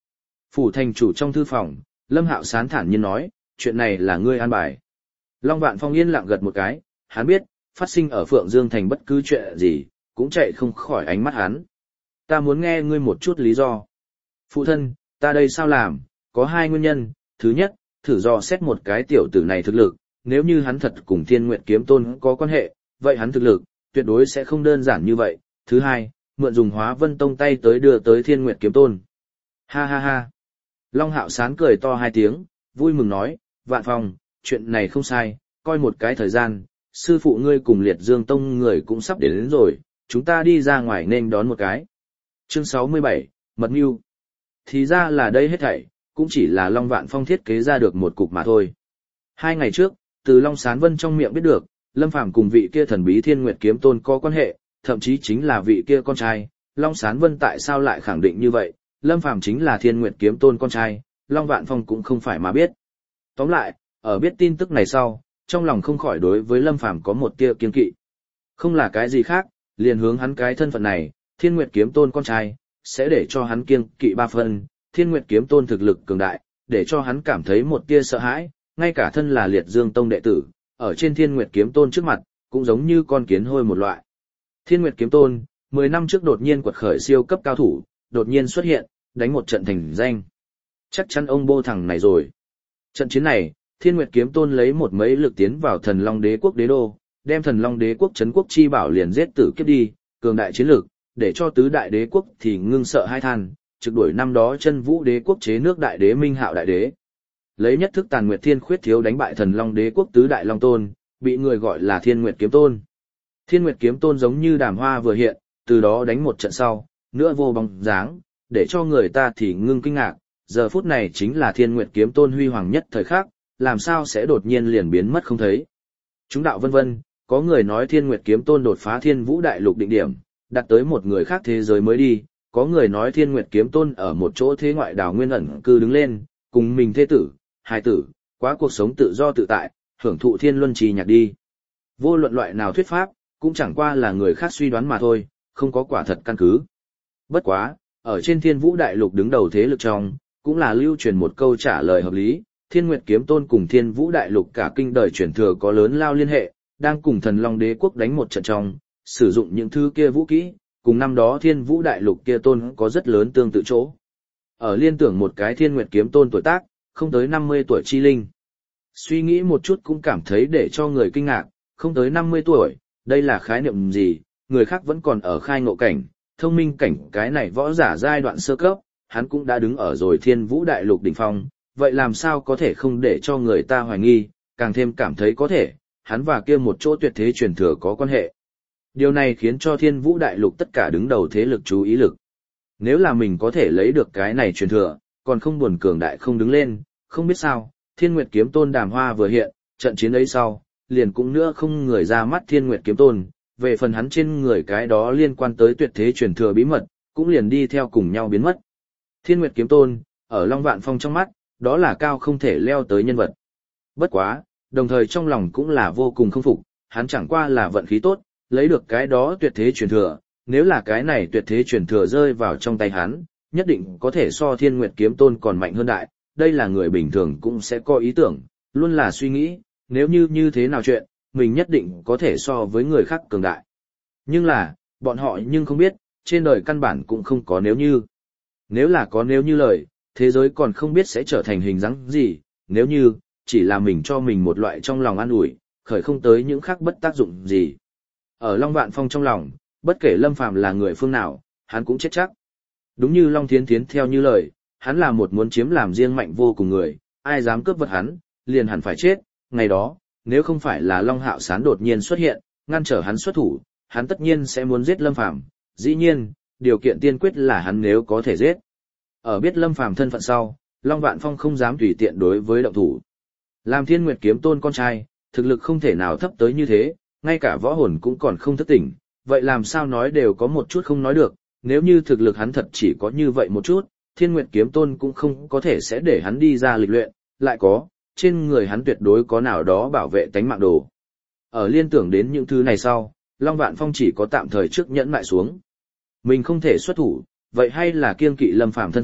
Phủ thành chủ trong thư phòng, Lâm Hạo Sán thản nhiên nói, chuyện này là ngươi an bài. Long Vạn Phong yên lặng gật một cái, hắn biết, phát sinh ở Phượng Dương Thành bất cứ chuyện gì, cũng chạy không khỏi ánh mắt hắn. Ta muốn nghe ngươi một chút lý do. Phụ thân, ta đây sao làm, có hai nguyên nhân, thứ nhất, thử dò xét một cái tiểu tử này thực lực, nếu như hắn thật cùng Thiên Nguyệt Kiếm Tôn có quan hệ, vậy hắn thực lực, tuyệt đối sẽ không đơn giản như vậy. Thứ hai, mượn dùng Hóa Vân Tông tay tới đưa tới Thiên Nguyệt Kiếm Tôn. Ha ha ha. Long Hạo Sán cười to hai tiếng, vui mừng nói, Vạn Phong, chuyện này không sai, coi một cái thời gian, sư phụ ngươi cùng Liệt Dương Tông người cũng sắp đến, đến rồi, chúng ta đi ra ngoài nên đón một cái. Chương sáu mươi bảy, Mật Mưu. Thì ra là đây hết thảy, cũng chỉ là Long Vạn Phong thiết kế ra được một cục mà thôi. Hai ngày trước, từ Long Sán Vân trong miệng biết được, Lâm Phàm cùng vị kia thần bí Thiên Nguyệt Kiếm Tôn có quan hệ, thậm chí chính là vị kia con trai. Long Sán Vân tại sao lại khẳng định như vậy? Lâm Phàm chính là Thiên Nguyệt Kiếm Tôn con trai, Long Vạn Phong cũng không phải mà biết. Tóm lại, ở biết tin tức này sau, trong lòng không khỏi đối với Lâm Phàm có một tia kiêng kỵ. Không là cái gì khác, liền hướng hắn cái thân phận này, Thiên Nguyệt Kiếm Tôn con trai, sẽ để cho hắn kiêng kỵ ba phần, Thiên Nguyệt Kiếm Tôn thực lực cường đại, để cho hắn cảm thấy một tia sợ hãi, ngay cả thân là Liệt Dương Tông đệ tử, ở trên Thiên Nguyệt Kiếm Tôn trước mặt, cũng giống như con kiến hôi một loại. Thiên Nguyệt Kiếm Tôn, mười năm trước đột nhiên quật khởi siêu cấp cao thủ, đột nhiên xuất hiện, đánh một trận thành danh. Chắc chắn ông bô thằng này rồi. Trận chiến này, Thiên Nguyệt Kiếm Tôn lấy một mấy lực tiến vào Thần Long Đế quốc đế đô, đem Thần Long Đế quốc trấn quốc chi bảo liền giết tử kiếp đi, cường đại chiến lực, để cho tứ đại đế quốc thì ngưng sợ hai than, trực đuổi năm đó Chân Vũ Đế quốc chế nước đại đế Minh Hạo đại đế. Lấy nhất thức Tàn Nguyệt Thiên Khuyết thiếu đánh bại Thần Long Đế quốc tứ đại long tôn, bị người gọi là Thiên Nguyệt Kiếm Tôn. Thiên Nguyệt Kiếm Tôn giống như đàm hoa vừa hiện, từ đó đánh một trận sau, nữa vô bóng dáng, để cho người ta thì ngưng kinh ngạc, giờ phút này chính là Thiên Nguyệt Kiếm Tôn huy hoàng nhất thời khắc, làm sao sẽ đột nhiên liền biến mất không thấy. Chúng đạo vân vân, có người nói Thiên Nguyệt Kiếm Tôn đột phá Thiên Vũ đại lục định điểm, đặt tới một người khác thế giới mới đi, có người nói Thiên Nguyệt Kiếm Tôn ở một chỗ thế ngoại đảo nguyên ẩn cư đứng lên, cùng mình thế tử, hài tử, quá cuộc sống tự do tự tại, hưởng thụ thiên luân trì nhạc đi. Vô luận loại nào thuyết pháp, cũng chẳng qua là người khác suy đoán mà thôi, không có quả thật căn cứ. Bất quá, ở trên Thiên Vũ đại lục đứng đầu thế lực trong, cũng là lưu truyền một câu trả lời hợp lý, Thiên Nguyệt Kiếm Tôn cùng Thiên Vũ đại lục cả kinh đời truyền thừa có lớn lao liên hệ, đang cùng Thần Long Đế quốc đánh một trận trong, sử dụng những thứ kia vũ kỹ, cùng năm đó Thiên Vũ đại lục kia tôn có rất lớn tương tự chỗ. Ở liên tưởng một cái Thiên Nguyệt Kiếm Tôn tuổi tác, không tới năm mươi tuổi chi linh. Suy nghĩ một chút cũng cảm thấy để cho người kinh ngạc, không tới năm mươi tuổi, đây là khái niệm gì, người khác vẫn còn ở khai ngộ cảnh, thông minh cảnh cái này võ giả giai đoạn sơ cấp, hắn cũng đã đứng ở rồi Thiên Vũ đại lục đỉnh phong, vậy làm sao có thể không để cho người ta hoài nghi, càng thêm cảm thấy có thể, hắn và kia một chỗ tuyệt thế truyền thừa có quan hệ. Điều này khiến cho Thiên Vũ đại lục tất cả đứng đầu thế lực chú ý lực. Nếu là mình có thể lấy được cái này truyền thừa, còn không buồn cường đại không đứng lên, không biết sao, Thiên Nguyệt Kiếm Tôn đàm hoa vừa hiện, trận chiến ấy sau, liền cũng nữa không người ra mắt Thiên Nguyệt Kiếm Tôn, về phần hắn trên người cái đó liên quan tới tuyệt thế truyền thừa bí mật, cũng liền đi theo cùng nhau biến mất. Thiên Nguyệt Kiếm Tôn, ở Long Vạn Phong trong mắt, đó là cao không thể leo tới nhân vật. Bất quá, đồng thời trong lòng cũng là vô cùng không phục, hắn chẳng qua là vận khí tốt, lấy được cái đó tuyệt thế truyền thừa, nếu là cái này tuyệt thế truyền thừa rơi vào trong tay hắn, nhất định có thể so Thiên Nguyệt Kiếm Tôn còn mạnh hơn đại, đây là người bình thường cũng sẽ có ý tưởng, luôn là suy nghĩ, nếu như như thế nào chuyện, mình nhất định có thể so với người khác cường đại. Nhưng là, bọn họ nhưng không biết, trên đời căn bản cũng không có nếu như. Nếu là có nếu như lời, thế giới còn không biết sẽ trở thành hình dáng gì, nếu như, chỉ là mình cho mình một loại trong lòng an ủi, khởi không tới những khác bất tác dụng gì. Ở Long Vạn Phong trong lòng, bất kể Lâm Phàm là người phương nào, hắn cũng chết chắc. Đúng như Long Thiến Thiến theo như lời, hắn là một muốn chiếm làm riêng mạnh vô cùng người, ai dám cướp vật hắn, liền hẳn phải chết. Ngày đó, nếu không phải là Long Hạo Sán đột nhiên xuất hiện, ngăn trở hắn xuất thủ, hắn tất nhiên sẽ muốn giết Lâm Phàm. Dĩ nhiên, điều kiện tiên quyết là hắn nếu có thể giết. Ở biết Lâm Phàm thân phận sau, Long Vạn Phong không dám tùy tiện đối với động thủ. Làm Thiên Nguyệt Kiếm Tôn con trai, thực lực không thể nào thấp tới như thế, ngay cả võ hồn cũng còn không thức tỉnh, vậy làm sao nói đều có một chút không nói được, nếu như thực lực hắn thật chỉ có như vậy một chút, Thiên Nguyệt Kiếm Tôn cũng không có thể sẽ để hắn đi ra lịch luyện, lại có, trên người hắn tuyệt đối có nào đó bảo vệ tánh mạng đồ. Ở liên tưởng đến những thứ này sau, Long Vạn Phong chỉ có tạm thời trước nhẫn mại xuống. Mình không thể xuất thủ, vậy hay là kiêng kỵ Lâm Phàm thân phận,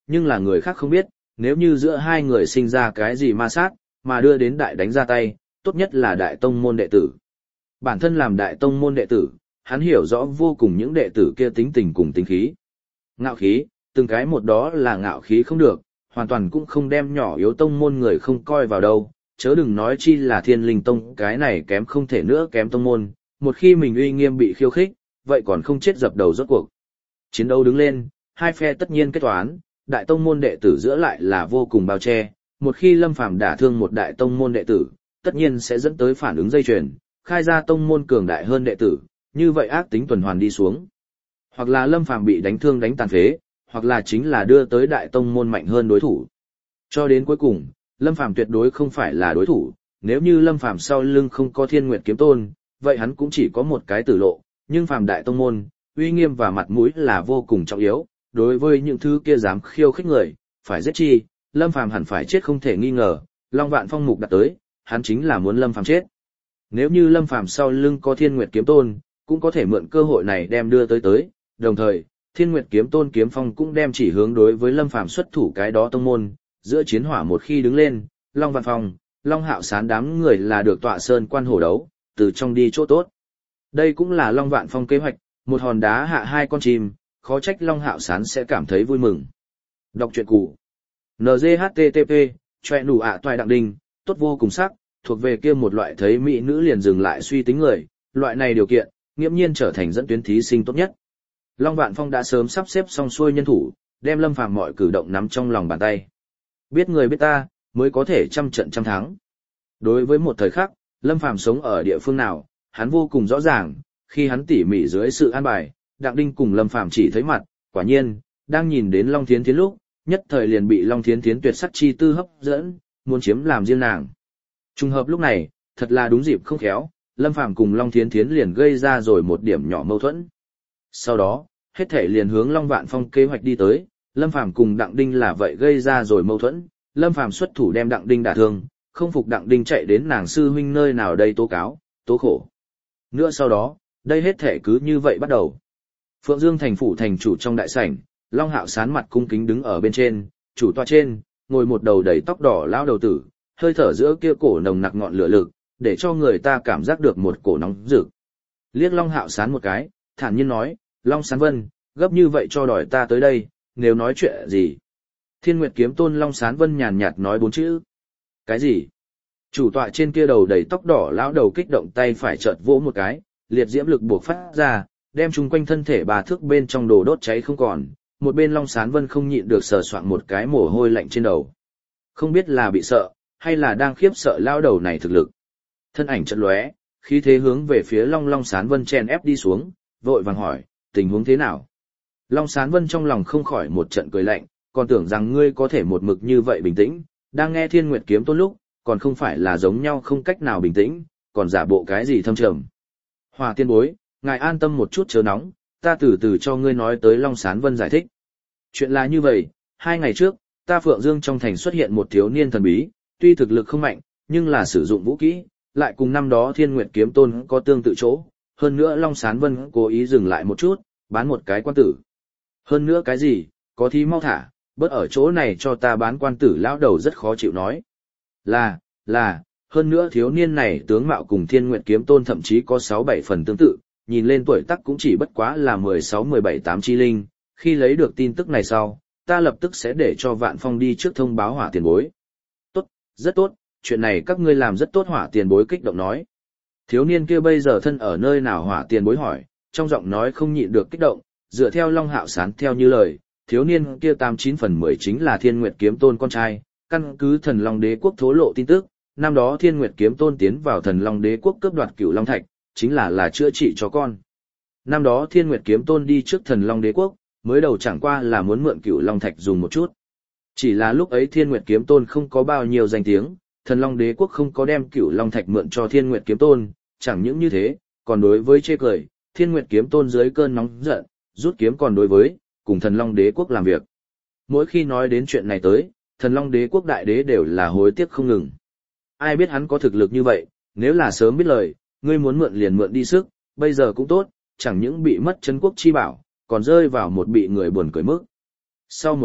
nhưng là người khác không biết, nếu như giữa hai người sinh ra cái gì ma sát, mà đưa đến đại đánh ra tay, tốt nhất là đại tông môn đệ tử. Bản thân làm đại tông môn đệ tử, hắn hiểu rõ vô cùng những đệ tử kia tính tình cùng tính khí. Ngạo khí, từng cái một đó là ngạo khí không được, hoàn toàn cũng không đem nhỏ yếu tông môn người không coi vào đâu, chớ đừng nói chi là Thiên Linh Tông cái này kém không thể nữa kém tông môn, một khi mình uy nghiêm bị khiêu khích, vậy còn không chết dập đầu rốt cuộc. Chiến đấu đứng lên, hai phe tất nhiên kết toán, đại tông môn đệ tử giữa lại là vô cùng bao che, một khi Lâm Phàm đả thương một đại tông môn đệ tử, tất nhiên sẽ dẫn tới phản ứng dây chuyền, khai ra tông môn cường đại hơn đệ tử, như vậy ác tính tuần hoàn đi xuống. Hoặc là Lâm Phàm bị đánh thương đánh tàn phế, hoặc là chính là đưa tới đại tông môn mạnh hơn đối thủ. Cho đến cuối cùng, Lâm Phàm tuyệt đối không phải là đối thủ, nếu như Lâm Phàm sau lưng không có Thiên Nguyệt Kiếm Tôn, vậy hắn cũng chỉ có một cái tử lộ, nhưng Phàm đại tông môn, uy nghiêm và mặt mũi là vô cùng trọng yếu, đối với những thứ kia dám khiêu khích người, phải giết chi, Lâm Phàm hẳn phải chết không thể nghi ngờ, Long Vạn Phong mục đặt tới, hắn chính là muốn Lâm Phàm chết. Nếu như Lâm Phàm sau lưng có Thiên Nguyệt Kiếm Tôn, cũng có thể mượn cơ hội này đem đưa tới tới, đồng thời, Thiên Nguyệt Kiếm Tôn kiếm phong cũng đem chỉ hướng đối với Lâm Phàm xuất thủ cái đó tông môn, giữa chiến hỏa một khi đứng lên, Long Vạn Phong, Long Hạo Sán đám người là được tọa sơn quan hổ đấu, từ trong đi chỗ tốt. Đây cũng là Long Vạn Phong kế hoạch, một hòn đá hạ hai con chim, khó trách Long Hạo Sán sẽ cảm thấy vui mừng. Đọc truyện cũ. en giê hát tê tê pê, choẹ nụ ạ toại đặng đinh, tốt vô cùng sắc, thuộc về kia một loại thấy mỹ nữ liền dừng lại suy tính người, loại này điều kiện, nghiễm nhiên trở thành dẫn tuyến thí sinh tốt nhất. Long Vạn Phong đã sớm sắp xếp xong xuôi nhân thủ, đem Lâm Phàm mọi cử động nắm trong lòng bàn tay. Biết người biết ta, mới có thể trăm trận trăm thắng. Đối với một thời khắc, Lâm Phàm sống ở địa phương nào, hắn vô cùng rõ ràng, khi hắn tỉ mỉ dưới sự an bài, Đặng Đinh cùng Lâm Phàm chỉ thấy mặt, quả nhiên, đang nhìn đến Long Thiến Thiến lúc, nhất thời liền bị Long Thiến Thiến tuyệt sắc chi tư hấp dẫn, muốn chiếm làm riêng nàng. Trùng hợp lúc này, thật là đúng dịp không khéo, Lâm Phàm cùng Long Thiến Thiến liền gây ra rồi một điểm nhỏ mâu thuẫn. Sau đó, hết thể liền hướng Long Vạn Phong kế hoạch đi tới, Lâm Phàm cùng Đặng Đinh là vậy gây ra rồi mâu thuẫn, Lâm Phàm xuất thủ đem Đặng Đinh đả thương, không phục Đặng Đinh chạy đến nàng sư huynh nơi nào đây tố cáo, tố khổ. Nữa sau đó, đây hết thể cứ như vậy bắt đầu. Phượng Dương thành phủ thành chủ trong đại sảnh, Long Hạo Sán mặt cung kính đứng ở bên trên, chủ tọa trên, ngồi một đầu đầy tóc đỏ lão đầu tử, hơi thở giữa kia cổ nồng nặc ngọn lửa lực, để cho người ta cảm giác được một cổ nóng rực. Liếc Long Hạo Sán một cái, thản nhiên nói, Long Sán Vân, gấp như vậy cho đòi ta tới đây, nếu nói chuyện gì? Thiên Nguyệt Kiếm Tôn Long Sán Vân nhàn nhạt nói bốn chữ. Cái gì? Chủ tọa trên kia đầu đầy tóc đỏ lão đầu kích động tay phải chợt vỗ một cái, liệt diễm lực buộc phát ra, đem chung quanh thân thể bà thước bên trong đồ đốt cháy không còn, một bên Long Sán Vân không nhịn được sờ soạn một cái mồ hôi lạnh trên đầu. Không biết là bị sợ, hay là đang khiếp sợ lão đầu này thực lực. Thân ảnh chợt lóe, khí thế hướng về phía Long Long Sán Vân chen ép đi xuống, vội vàng hỏi, tình huống thế nào? Long Sán Vân trong lòng không khỏi một trận cười lạnh, còn tưởng rằng ngươi có thể một mực như vậy bình tĩnh, đang nghe Thiên Nguyệt Kiếm Tôn lúc, còn không phải là giống nhau không cách nào bình tĩnh, còn giả bộ cái gì thâm trầm. Hòa tiên bối, ngài an tâm một chút chớ nóng, ta từ từ cho ngươi nói tới Long Sán Vân giải thích. Chuyện là như vậy, hai ngày trước, ta Phượng Dương trong thành xuất hiện một thiếu niên thần bí, tuy thực lực không mạnh, nhưng là sử dụng vũ kỹ, lại cùng năm đó Thiên Nguyệt Kiếm Tôn có tương tự chỗ, hơn nữa Long Sán Vân cố ý dừng lại một chút, bán một cái quan tử. Hơn nữa cái gì, có thí mau thả, bớt ở chỗ này cho ta bán quan tử lão đầu rất khó chịu nói. Là, là, hơn nữa thiếu niên này tướng mạo cùng Thiên Nguyệt Kiếm Tôn thậm chí có sáu bảy phần tương tự, nhìn lên tuổi tác cũng chỉ bất quá là mười sáu mười bảy tám chi linh, khi lấy được tin tức này sau, ta lập tức sẽ để cho Vạn Phong đi trước thông báo Hỏa tiền bối. Tốt, rất tốt, chuyện này các ngươi làm rất tốt. Hỏa tiền bối kích động nói. Thiếu niên kia bây giờ thân ở nơi nào? Hỏa tiền bối hỏi, trong giọng nói không nhịn được kích động, dựa theo Long Hạo Sán theo như lời, thiếu niên kia tám chín phần mười chính là Thiên Nguyệt Kiếm Tôn con trai, căn cứ Thần Long Đế quốc thố lộ tin tức, năm đó Thiên Nguyệt Kiếm Tôn tiến vào Thần Long Đế quốc cướp đoạt Cửu Long Thạch, chính là là chữa trị cho con. Năm đó Thiên Nguyệt Kiếm Tôn đi trước Thần Long Đế quốc, mới đầu chẳng qua là muốn mượn Cửu Long Thạch dùng một chút. Chỉ là lúc ấy Thiên Nguyệt Kiếm Tôn không có bao nhiêu danh tiếng, Thần Long Đế quốc không có đem Cửu Long Thạch mượn cho Thiên Nguyệt Kiếm Tôn, chẳng những như thế, còn đối với chê cười, Thiên Nguyệt Kiếm Tôn dưới cơn nóng giận, rút kiếm còn đối với, cùng Thần Long Đế quốc làm việc. Mỗi khi nói đến chuyện này tới, Thần Long Đế quốc đại đế đều là hối tiếc không ngừng. Ai biết hắn có thực lực như vậy, nếu là sớm biết lời, ngươi muốn mượn liền mượn đi sức, bây giờ cũng tốt, chẳng những bị mất trấn quốc chi bảo, còn rơi vào một bị người buồn cười mức. Sau một khắc,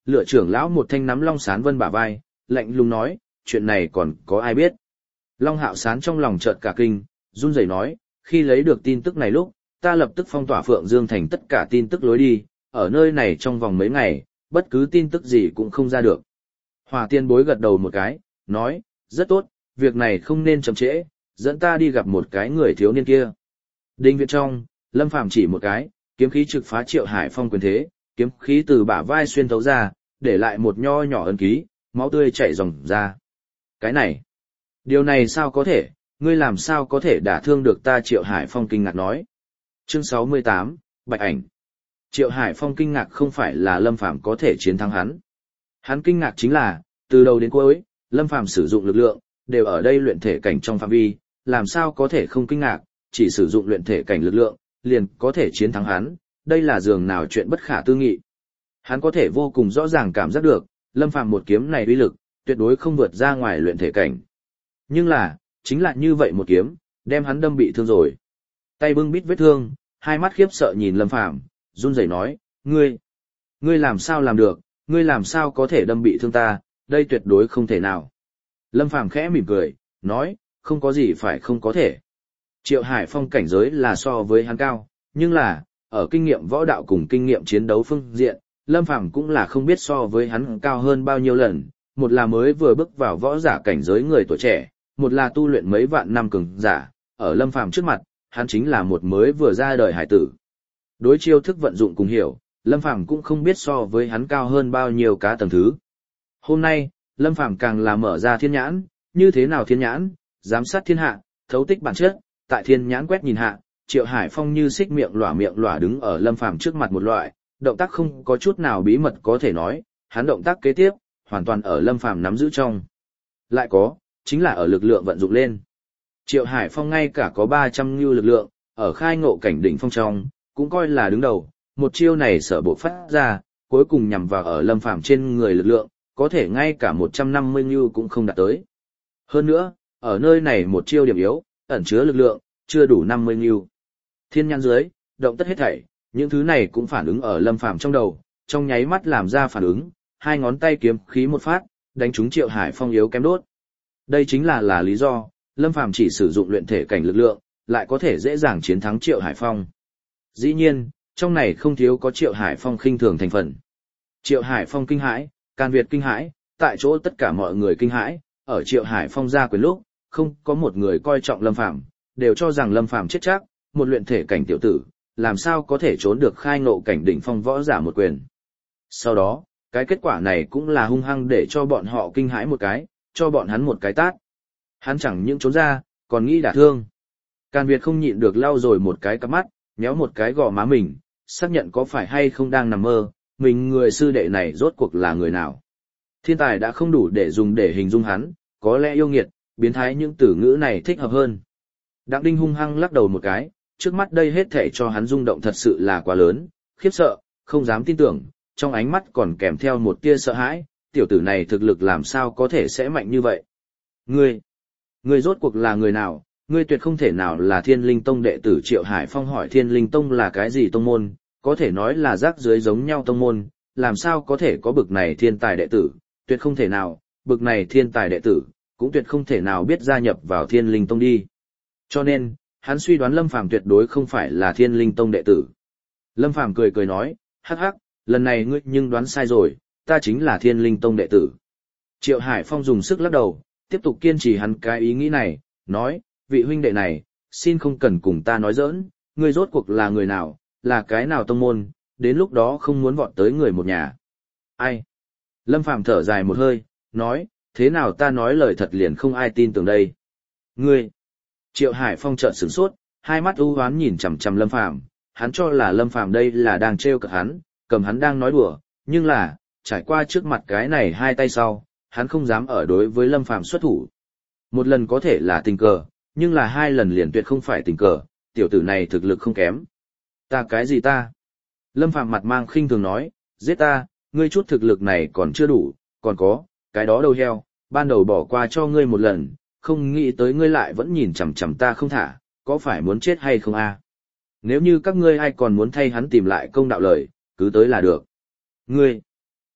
lựa trưởng lão một thanh nắm Long Sán Vân bả vai, lạnh lùng nói, chuyện này còn có ai biết. Long Hạo Sán trong lòng chợt cả kinh, run rẩy nói, khi lấy được tin tức này lúc, ta lập tức phong tỏa Phượng Dương Thành tất cả tin tức lối đi, ở nơi này trong vòng mấy ngày, bất cứ tin tức gì cũng không ra được. Hỏa Tiên Bối gật đầu một cái, nói, rất tốt, việc này không nên chậm trễ, dẫn ta đi gặp một cái người thiếu niên kia. Đinh viện trong, Lâm Phàm chỉ một cái, kiếm khí trực phá Triệu Hải Phong quyền thế, kiếm khí từ bả vai xuyên thấu ra, để lại một nho nhỏ ấn ký, máu tươi chảy ròng ra. Cái này, điều này sao có thể, ngươi làm sao có thể đả thương được ta? Triệu Hải Phong kinh ngạc nói. Chương sáu mươi tám, Bạch Ảnh. Triệu Hải Phong kinh ngạc không phải là Lâm Phàm có thể chiến thắng hắn. Hắn kinh ngạc chính là, từ đầu đến cuối, Lâm Phàm sử dụng lực lượng, đều ở đây luyện thể cảnh trong phạm vi, làm sao có thể không kinh ngạc, chỉ sử dụng luyện thể cảnh lực lượng, liền có thể chiến thắng hắn, đây là dường nào chuyện bất khả tư nghị. Hắn có thể vô cùng rõ ràng cảm giác được, Lâm Phàm một kiếm này uy lực, tuyệt đối không vượt ra ngoài luyện thể cảnh. Nhưng là, chính là như vậy một kiếm, đem hắn đâm bị thương rồi. Tay bưng bít vết thương, hai mắt khiếp sợ nhìn Lâm Phàm, run rẩy nói, ngươi, ngươi làm sao làm được, ngươi làm sao có thể đâm bị thương ta, đây tuyệt đối không thể nào. Lâm Phàm khẽ mỉm cười, nói, không có gì phải không có thể. Triệu Hải Phong cảnh giới là so với hắn cao, nhưng là, ở kinh nghiệm võ đạo cùng kinh nghiệm chiến đấu phương diện, Lâm Phàm cũng là không biết so với hắn cao hơn bao nhiêu lần, một là mới vừa bước vào võ giả cảnh giới người tuổi trẻ, một là tu luyện mấy vạn năm cường giả, ở Lâm Phàm trước mặt, hắn chính là một mới vừa ra đời hải tử. Đối chiêu thức vận dụng cùng hiểu, Lâm Phàm cũng không biết so với hắn cao hơn bao nhiêu cá tầng thứ. Hôm nay, Lâm Phàm càng là mở ra thiên nhãn, như thế nào thiên nhãn, giám sát thiên hạ, thấu tích bản chất, tại thiên nhãn quét nhìn hạ, Triệu Hải Phong như xích miệng lỏa miệng lỏa đứng ở Lâm Phàm trước mặt một loại, động tác không có chút nào bí mật có thể nói, hắn động tác kế tiếp, hoàn toàn ở Lâm Phàm nắm giữ trong. Lại có, chính là ở lực lượng vận dụng lên. Triệu Hải Phong ngay cả có ba trăm ngưu lực lượng, ở khai ngộ cảnh đỉnh phong trong, cũng coi là đứng đầu, một chiêu này sở bộ phát ra, cuối cùng nhằm vào ở Lâm Phàm trên người lực lượng, có thể ngay cả một trăm năm mươi ngưu cũng không đạt tới. Hơn nữa, ở nơi này một chiêu điểm yếu, ẩn chứa lực lượng, chưa đủ năm mươi ngưu. Thiên nhãn dưới, động tất hết thảy, những thứ này cũng phản ứng ở Lâm Phàm trong đầu, trong nháy mắt làm ra phản ứng, hai ngón tay kiếm khí một phát, đánh trúng Triệu Hải Phong yếu kém đốt. Đây chính là là lý do, Lâm Phàm chỉ sử dụng luyện thể cảnh lực lượng, lại có thể dễ dàng chiến thắng Triệu Hải Phong. Dĩ nhiên, trong này không thiếu có Triệu Hải Phong khinh thường thành phần. Triệu Hải Phong kinh hãi, Can Việt kinh hãi, tại chỗ tất cả mọi người kinh hãi, ở Triệu Hải Phong ra quyền lúc, không có một người coi trọng Lâm Phàm, đều cho rằng Lâm Phàm chết chắc, một luyện thể cảnh tiểu tử, làm sao có thể trốn được khai ngộ cảnh đỉnh phong võ giả một quyền. Sau đó, cái kết quả này cũng là hung hăng để cho bọn họ kinh hãi một cái, cho bọn hắn một cái tát. Hắn chẳng những trốn ra, còn nghĩ đả thương. Can Việt không nhịn được lau rồi một cái cặp mắt, nhéo một cái gò má mình, xác nhận có phải hay không đang nằm mơ, mình người sư đệ này rốt cuộc là người nào. Thiên tài đã không đủ để dùng để hình dung hắn, có lẽ yêu nghiệt, biến thái những từ ngữ này thích hợp hơn. Đặng Đinh hung hăng lắc đầu một cái, trước mắt đây hết thảy cho hắn rung động thật sự là quá lớn, khiếp sợ, không dám tin tưởng, trong ánh mắt còn kèm theo một tia sợ hãi, tiểu tử này thực lực làm sao có thể sẽ mạnh như vậy. Ngươi, ngươi rốt cuộc là người nào, ngươi tuyệt không thể nào là Thiên Linh Tông đệ tử. Triệu Hải Phong hỏi Thiên Linh Tông là cái gì tông môn, có thể nói là rác dưới giống nhau tông môn, làm sao có thể có bực này thiên tài đệ tử, tuyệt không thể nào, bực này thiên tài đệ tử, cũng tuyệt không thể nào biết gia nhập vào Thiên Linh Tông đi. Cho nên, hắn suy đoán Lâm Phàm tuyệt đối không phải là Thiên Linh Tông đệ tử. Lâm Phàm cười cười nói, hắc hắc, lần này ngươi nhưng đoán sai rồi, ta chính là Thiên Linh Tông đệ tử. Triệu Hải Phong dùng sức lắc đầu, tiếp tục kiên trì hắn cái ý nghĩ này, nói, vị huynh đệ này, xin không cần cùng ta nói giỡn, ngươi rốt cuộc là người nào, là cái nào tông môn, đến lúc đó không muốn vọt tới người một nhà. Ai? Lâm Phàm thở dài một hơi, nói, thế nào ta nói lời thật liền không ai tin tưởng đây. Ngươi! Triệu Hải Phong chợt sửng sốt, hai mắt u hoán nhìn chằm chằm Lâm Phàm, hắn cho là Lâm Phàm đây là đang trêu cợt hắn, cầm hắn đang nói đùa, nhưng là, trải qua trước mặt cái này hai tay sau, hắn không dám ở đối với Lâm Phàm xuất thủ. Một lần có thể là tình cờ, nhưng là hai lần liền tuyệt không phải tình cờ, tiểu tử này thực lực không kém. Ta cái gì ta? Lâm Phàm mặt mang khinh thường nói, giết ta, ngươi chút thực lực này còn chưa đủ, còn có, cái đó đâu heo, ban đầu bỏ qua cho ngươi một lần, không nghĩ tới ngươi lại vẫn nhìn chằm chằm ta không thả, có phải muốn chết hay không a? Nếu như các ngươi ai còn muốn thay hắn tìm lại công đạo lời, cứ tới là được. Ngươi,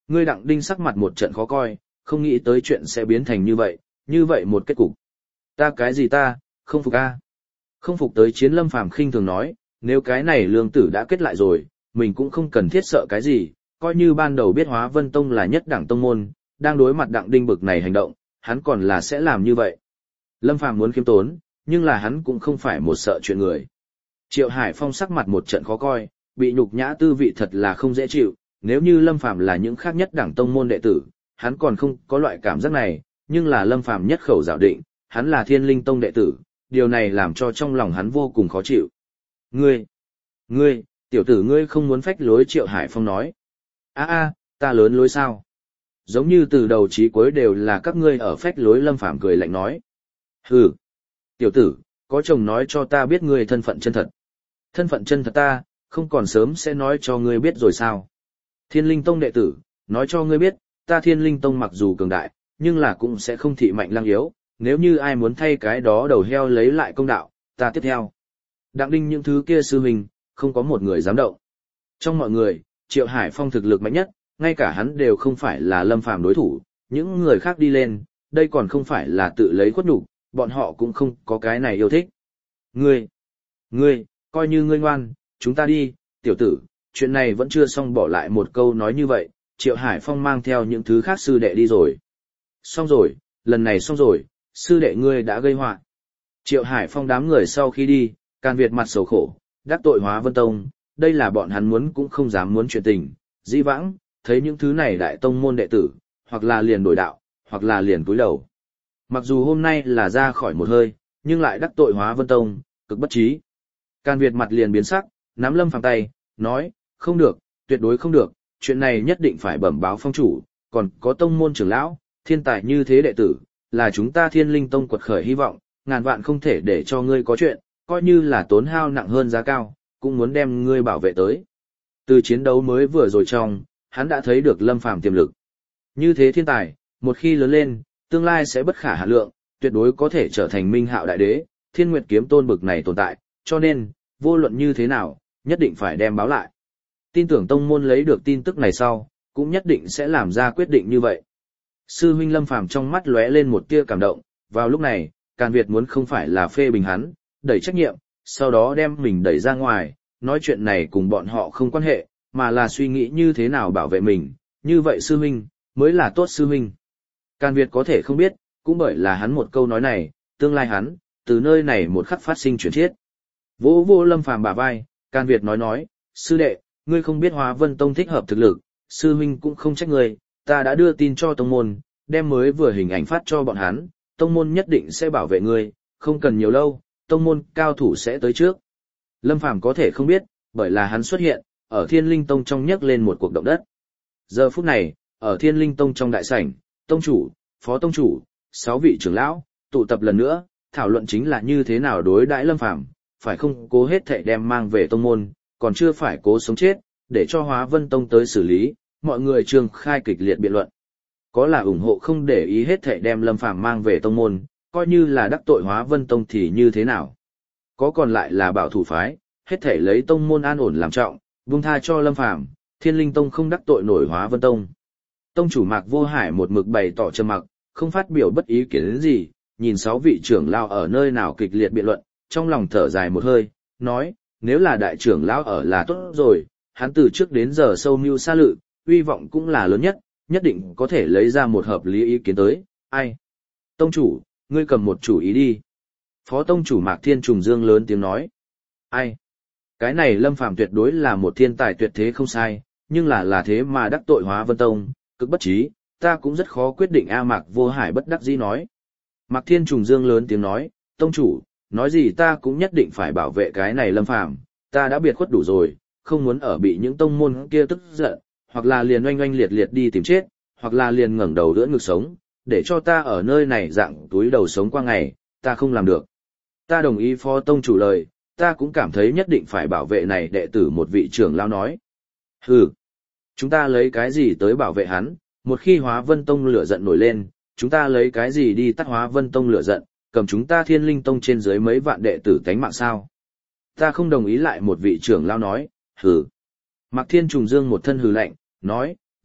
Ngươi Đặng Đinh sắc mặt một trận khó coi, không nghĩ tới chuyện sẽ biến thành như vậy, như vậy một kết cục. Ta cái gì ta, không phục a. Không phục tới chiến Lâm Phàm khinh thường nói, nếu cái này lương tử đã kết lại rồi, mình cũng không cần thiết sợ cái gì, coi như ban đầu biết Hóa Vân Tông là nhất đẳng tông môn, đang đối mặt Đặng Đinh bực này hành động, hắn còn là sẽ làm như vậy. Lâm Phàm muốn khiêm tốn, nhưng là hắn cũng không phải một sợ chuyện người. Triệu Hải Phong sắc mặt một trận khó coi, bị nhục nhã tư vị thật là không dễ chịu, nếu như Lâm Phàm là những khác nhất đẳng tông môn đệ tử, hắn còn không có loại cảm giác này, nhưng là Lâm Phàm nhất khẩu giảo định, hắn là Thiên Linh Tông đệ tử, điều này làm cho trong lòng hắn vô cùng khó chịu. Ngươi, ngươi, tiểu tử ngươi không muốn phách lối, Triệu Hải Phong nói. A a, ta lớn lối sao? Giống như từ đầu chí cuối đều là các ngươi ở phách lối, Lâm Phàm cười lạnh nói. Hừ, tiểu tử, có chồng nói cho ta biết ngươi thân phận chân thật. Thân phận chân thật ta, không còn sớm sẽ nói cho ngươi biết rồi sao? Thiên Linh Tông đệ tử, nói cho ngươi biết, ta Thiên Linh Tông mặc dù cường đại, nhưng là cũng sẽ không thị mạnh lăng yếu, nếu như ai muốn thay cái đó đầu heo lấy lại công đạo, ta tiếp theo. Đặng Đinh những thứ kia sư huynh, không có một người dám động. Trong mọi người, Triệu Hải Phong thực lực mạnh nhất, ngay cả hắn đều không phải là Lâm Phàm đối thủ, những người khác đi lên, đây còn không phải là tự lấy khuất nhục, bọn họ cũng không có cái này yêu thích. Ngươi, ngươi, coi như ngươi ngoan, chúng ta đi, tiểu tử, chuyện này vẫn chưa xong, bỏ lại một câu nói như vậy, Triệu Hải Phong mang theo những thứ khác sư đệ đi rồi. Xong rồi, lần này xong rồi, sư đệ ngươi đã gây họa. Triệu Hải Phong đám người sau khi đi, Càn Việt mặt sầu khổ, đắc tội Hóa Vân Tông, đây là bọn hắn muốn cũng không dám muốn chuyện tình, dĩ vãng, thấy những thứ này đại tông môn đệ tử, hoặc là liền đổi đạo, hoặc là liền cúi đầu. Mặc dù hôm nay là ra khỏi một hơi, nhưng lại đắc tội Hóa Vân Tông, cực bất trí. Càn Việt mặt liền biến sắc, nắm Lâm Phàm tay, nói, không được, tuyệt đối không được, chuyện này nhất định phải bẩm báo phong chủ, còn có tông môn trưởng lão, thiên tài như thế đệ tử, là chúng ta Thiên Linh Tông quật khởi hy vọng, ngàn vạn không thể để cho ngươi có chuyện, coi như là tốn hao nặng hơn giá cao, cũng muốn đem ngươi bảo vệ tới. Từ chiến đấu mới vừa rồi trong, hắn đã thấy được Lâm Phàm tiềm lực. Như thế thiên tài, một khi lớn lên, tương lai sẽ bất khả hạn lượng, tuyệt đối có thể trở thành Minh Hạo đại đế, Thiên Nguyệt kiếm tôn bực này tồn tại, cho nên, vô luận như thế nào, nhất định phải đem báo lại. Tin tưởng tông môn lấy được tin tức này sau, cũng nhất định sẽ làm ra quyết định như vậy. Sư huynh Lâm Phàm trong mắt lóe lên một tia cảm động, vào lúc này, Càn Việt muốn không phải là phê bình hắn, đẩy trách nhiệm, sau đó đem mình đẩy ra ngoài, nói chuyện này cùng bọn họ không quan hệ, mà là suy nghĩ như thế nào bảo vệ mình, như vậy sư huynh, mới là tốt sư huynh. Càn Việt có thể không biết, cũng bởi là hắn một câu nói này, tương lai hắn, từ nơi này một khắc phát sinh chuyển chết. Vô vô Lâm Phàm bả vai, Càn Việt nói nói, sư đệ, ngươi không biết Hóa Vân Tông thích hợp thực lực, sư huynh cũng không trách ngươi, ta đã đưa tin cho tông môn, đem mới vừa hình ảnh phát cho bọn hắn, tông môn nhất định sẽ bảo vệ ngươi, không cần nhiều lâu, tông môn cao thủ sẽ tới trước. Lâm Phàm có thể không biết, bởi là hắn xuất hiện, ở Thiên Linh Tông trong nhấc lên một cuộc động đất. Giờ phút này, ở Thiên Linh Tông trong đại sảnh, tông chủ, phó tông chủ, sáu vị trưởng lão, tụ tập lần nữa, thảo luận chính là như thế nào đối đãi Lâm Phàm, phải không cố hết thảy đem mang về tông môn, còn chưa phải cố sống chết, để cho Hóa Vân Tông tới xử lý, mọi người trường khai kịch liệt biện luận. Có là ủng hộ không để ý hết thảy đem Lâm Phàm mang về tông môn, coi như là đắc tội Hóa Vân Tông thì như thế nào. Có còn lại là bảo thủ phái, hết thảy lấy tông môn an ổn làm trọng, buông tha cho Lâm Phàm, Thiên Linh Tông không đắc tội nổi Hóa Vân Tông. Tông chủ Mạc Vô Hải một mực bày tỏ trầm mặc, không phát biểu bất ý kiến đến gì, nhìn sáu vị trưởng lão ở nơi nào kịch liệt biện luận, trong lòng thở dài một hơi, nói, nếu là đại trưởng lão ở là tốt rồi, hắn từ trước đến giờ sâu mưu xa lự, uy vọng cũng là lớn nhất, nhất định có thể lấy ra một hợp lý ý kiến tới, ai? Tông chủ, ngươi cầm một chủ ý đi. Phó tông chủ Mạc Thiên Trùng Dương lớn tiếng nói, ai? Cái này Lâm Phàm tuyệt đối là một thiên tài tuyệt thế không sai, nhưng là là thế mà đắc tội Hóa Vân Tông, cực bất trí, ta cũng rất khó quyết định. A Mạc Vô Hải bất đắc dĩ nói. Mạc Thiên Trùng Dương lớn tiếng nói, tông chủ, nói gì ta cũng nhất định phải bảo vệ cái này Lâm Phàm, ta đã biệt khuất đủ rồi, không muốn ở bị những tông môn kia tức giận, hoặc là liền oanh oanh liệt liệt đi tìm chết, hoặc là liền ngẩng đầu đỡ ngực sống, để cho ta ở nơi này dạng túi đầu sống qua ngày, ta không làm được. Ta đồng ý phó tông chủ lời, ta cũng cảm thấy nhất định phải bảo vệ này đệ tử, một vị trưởng lão nói. Hừ, chúng ta lấy cái gì tới bảo vệ hắn, một khi Hóa Vân Tông lửa giận nổi lên, chúng ta lấy cái gì đi tắt Hóa Vân Tông lửa giận, cầm chúng ta Thiên Linh Tông trên dưới mấy vạn đệ tử tánh mạng sao? Ta không đồng ý, lại một vị trưởng lão nói. Hừ. Mạc Thiên Trùng Dương một thân hừ lạnh, nói,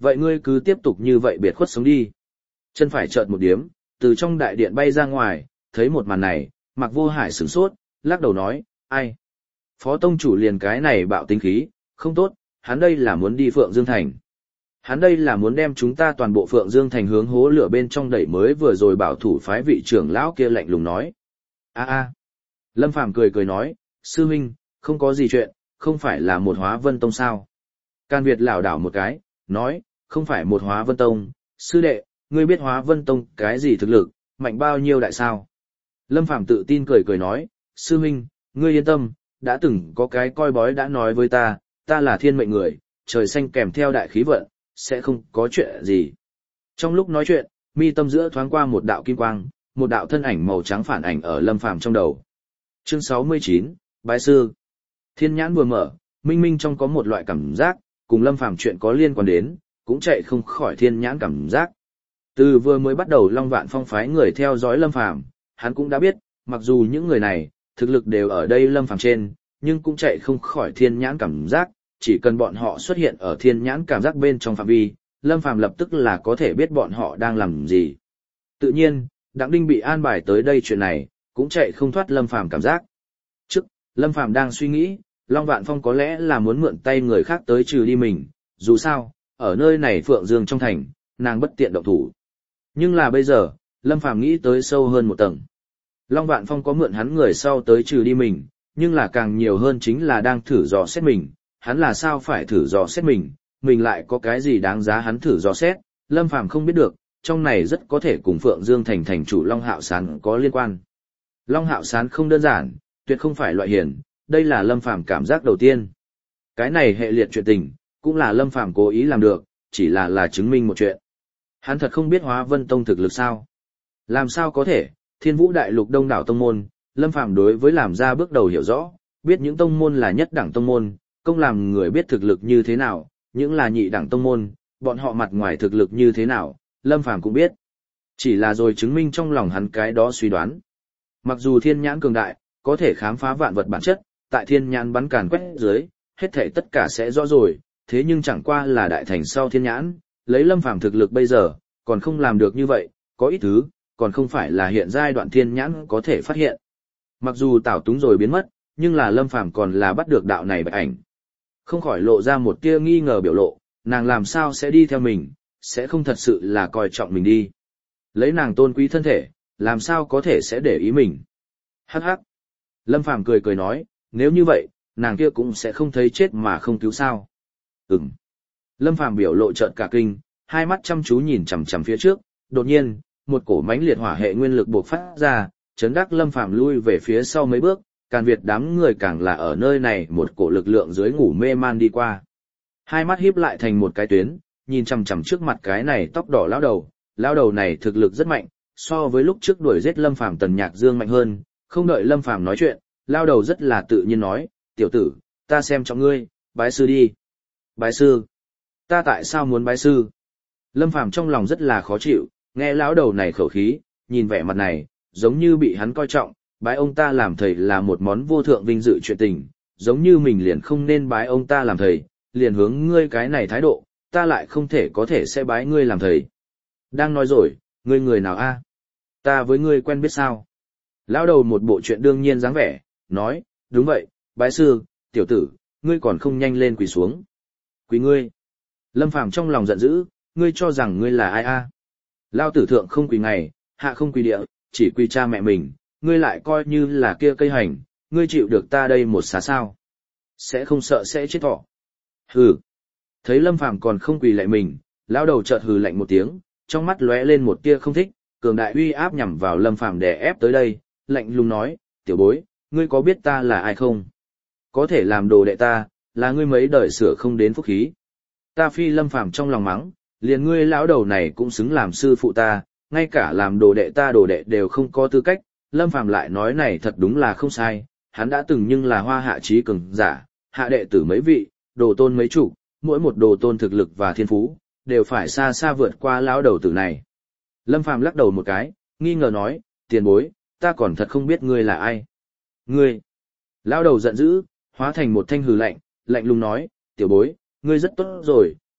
Vậy ngươi cứ tiếp tục như vậy biệt khuất sống đi. Chân phải chợt một điếm, từ trong đại điện bay ra ngoài, thấy một màn này, Mạc Vô Hải sửng sốt, lắc đầu nói, ai? Phó tông chủ liền cái này bạo tính khí, không tốt, hắn đây là muốn đi Phượng Dương Thành. Hắn đây là muốn đem chúng ta toàn bộ Phượng Dương Thành hướng hố lửa bên trong đẩy mới vừa rồi bảo thủ phái vị trưởng lão kia lạnh lùng nói. a a Lâm Phàm cười cười nói, sư huynh, không có gì chuyện, không phải là một Hóa Vân Tông sao? Can Việt lảo đảo một cái, nói, không phải một Hóa Vân Tông, sư đệ, ngươi biết Hóa Vân Tông cái gì thực lực, mạnh bao nhiêu đại sao? Lâm Phàm tự tin cười cười nói, sư huynh, ngươi yên tâm, đã từng có cái coi bói đã nói với ta, ta là thiên mệnh người, trời xanh kèm theo đại khí vận, sẽ không có chuyện gì. Trong lúc nói chuyện, mi tâm giữa thoáng qua một đạo kim quang, một đạo thân ảnh màu trắng phản ảnh ở Lâm Phàm trong đầu. Chương sáu mươi chín, Bái sư. Thiên nhãn vừa mở, minh minh trong có một loại cảm giác, cùng Lâm Phàm chuyện có liên quan đến, cũng chạy không khỏi thiên nhãn cảm giác. Từ vừa mới bắt đầu Long Vạn Phong phái người theo dõi Lâm Phàm, hắn cũng đã biết, mặc dù những người này, thực lực đều ở đây Lâm Phàm trên, nhưng cũng chạy không khỏi thiên nhãn cảm giác, chỉ cần bọn họ xuất hiện ở thiên nhãn cảm giác bên trong phạm vi, Lâm Phàm lập tức là có thể biết bọn họ đang làm gì. Tự nhiên, Đặng Đinh bị an bài tới đây chuyện này, cũng chạy không thoát Lâm Phàm cảm giác. Trước, Lâm Phàm đang suy nghĩ, Long Vạn Phong có lẽ là muốn mượn tay người khác tới trừ đi mình, dù sao, ở nơi này Phượng Dương trong thành, nàng bất tiện động thủ. Nhưng là bây giờ, Lâm Phàm nghĩ tới sâu hơn một tầng. Long Vạn Phong có mượn hắn người sau tới trừ đi mình, nhưng là càng nhiều hơn chính là đang thử dò xét mình, hắn là sao phải thử dò xét mình, mình lại có cái gì đáng giá hắn thử dò xét, Lâm Phàm không biết được, trong này rất có thể cùng Phượng Dương thành thành chủ Long Hạo Sán có liên quan. Long Hạo Sán không đơn giản, tuyệt không phải loại hiền, đây là Lâm Phàm cảm giác đầu tiên. Cái này hệ liệt chuyện tình, cũng là Lâm Phàm cố ý làm được, chỉ là là chứng minh một chuyện. Hắn thật không biết Hóa Vân Tông thực lực sao? Làm sao có thể, Thiên Vũ Đại Lục đông đảo tông môn, Lâm Phàm đối với làm ra bước đầu hiểu rõ, biết những tông môn là nhất đẳng tông môn, công làm người biết thực lực như thế nào, những là nhị đẳng tông môn, bọn họ mặt ngoài thực lực như thế nào, Lâm Phàm cũng biết. Chỉ là rồi chứng minh trong lòng hắn cái đó suy đoán. Mặc dù thiên nhãn cường đại, có thể khám phá vạn vật bản chất, tại thiên nhãn bắn càn quét dưới, hết thảy tất cả sẽ rõ rồi, thế nhưng chẳng qua là đại thành sau thiên nhãn, lấy Lâm Phàm thực lực bây giờ, còn không làm được như vậy, có ít thứ, còn không phải là hiện giai đoạn thiên nhãn có thể phát hiện. Mặc dù Tảo Túng rồi biến mất, nhưng là Lâm Phàm còn là bắt được đạo này bạch ảnh. Không khỏi lộ ra một tia nghi ngờ biểu lộ, nàng làm sao sẽ đi theo mình, sẽ không thật sự là coi trọng mình đi. Lấy nàng tôn quý thân thể, làm sao có thể sẽ để ý mình. Hắc hắc. Lâm Phàm cười cười nói, nếu như vậy, nàng kia cũng sẽ không thấy chết mà không cứu sao. Ừm. Lâm Phàm biểu lộ chợt cả kinh, hai mắt chăm chú nhìn chằm chằm phía trước, đột nhiên, một cổ mãnh liệt hỏa hệ nguyên lực bộc phát ra, chấn đắc Lâm Phàm lui về phía sau mấy bước, Càn Việt đám người càng là ở nơi này một cổ lực lượng dưới ngủ mê man đi qua. Hai mắt híp lại thành một cái tuyến, nhìn chằm chằm trước mặt cái này tóc đỏ lão đầu, lão đầu này thực lực rất mạnh, so với lúc trước đuổi giết Lâm Phàm Tần Nhạc Dương mạnh hơn, không đợi Lâm Phàm nói chuyện, lão đầu rất là tự nhiên nói, "Tiểu tử, ta xem trọng ngươi, bái sư đi." "Bái sư? Ta tại sao muốn bái sư?" Lâm Phàm trong lòng rất là khó chịu, nghe lão đầu này khẩu khí, nhìn vẻ mặt này, giống như bị hắn coi trọng, bái ông ta làm thầy là một món vô thượng vinh dự chuyện tình, giống như mình liền không nên bái ông ta làm thầy, liền hướng ngươi cái này thái độ, ta lại không thể có thể sẽ bái ngươi làm thầy. Đang nói rồi, ngươi người nào a? Ta với ngươi quen biết sao? Lão đầu một bộ chuyện đương nhiên dáng vẻ, nói, đúng vậy, bái sư, tiểu tử, ngươi còn không nhanh lên quỳ xuống. Quỳ ngươi. Lâm Phàm trong lòng giận dữ, ngươi cho rằng ngươi là ai a? Lao tử thượng không quỳ ngày, hạ không quỳ địa, chỉ quỳ cha mẹ mình, ngươi lại coi như là kia cây hành, ngươi chịu được ta đây một xá sao? Sẽ không sợ sẽ chết thọ. Hừ. Thấy Lâm Phàm còn không quỳ lại mình, lão đầu chợt hừ lạnh một tiếng, trong mắt lóe lên một tia không thích, cường đại uy áp nhằm vào Lâm Phàm đè ép tới đây, lạnh lùng nói, tiểu bối, ngươi có biết ta là ai không? Có thể làm đồ đệ ta, là ngươi mấy đời sửa không đến phúc khí. Ta phi Lâm Phàm trong lòng mắng, liền ngươi lão đầu này cũng xứng làm sư phụ ta, ngay cả làm đồ đệ ta đồ đệ đều không có tư cách. Lâm Phàm lại nói này thật đúng là không sai, hắn đã từng nhưng là hoa hạ trí cường giả, hạ đệ tử mấy vị, đồ tôn mấy chủ, mỗi một đồ tôn thực lực và thiên phú, đều phải xa xa vượt qua lão đầu tử này. Lâm Phàm lắc đầu một cái, nghi ngờ nói, tiền bối, ta còn thật không biết ngươi là ai. Ngươi! Lão đầu giận dữ, hóa thành một thanh hừ lạnh, lạnh lùng nói, tiểu bối, ngươi rất tốt rồi,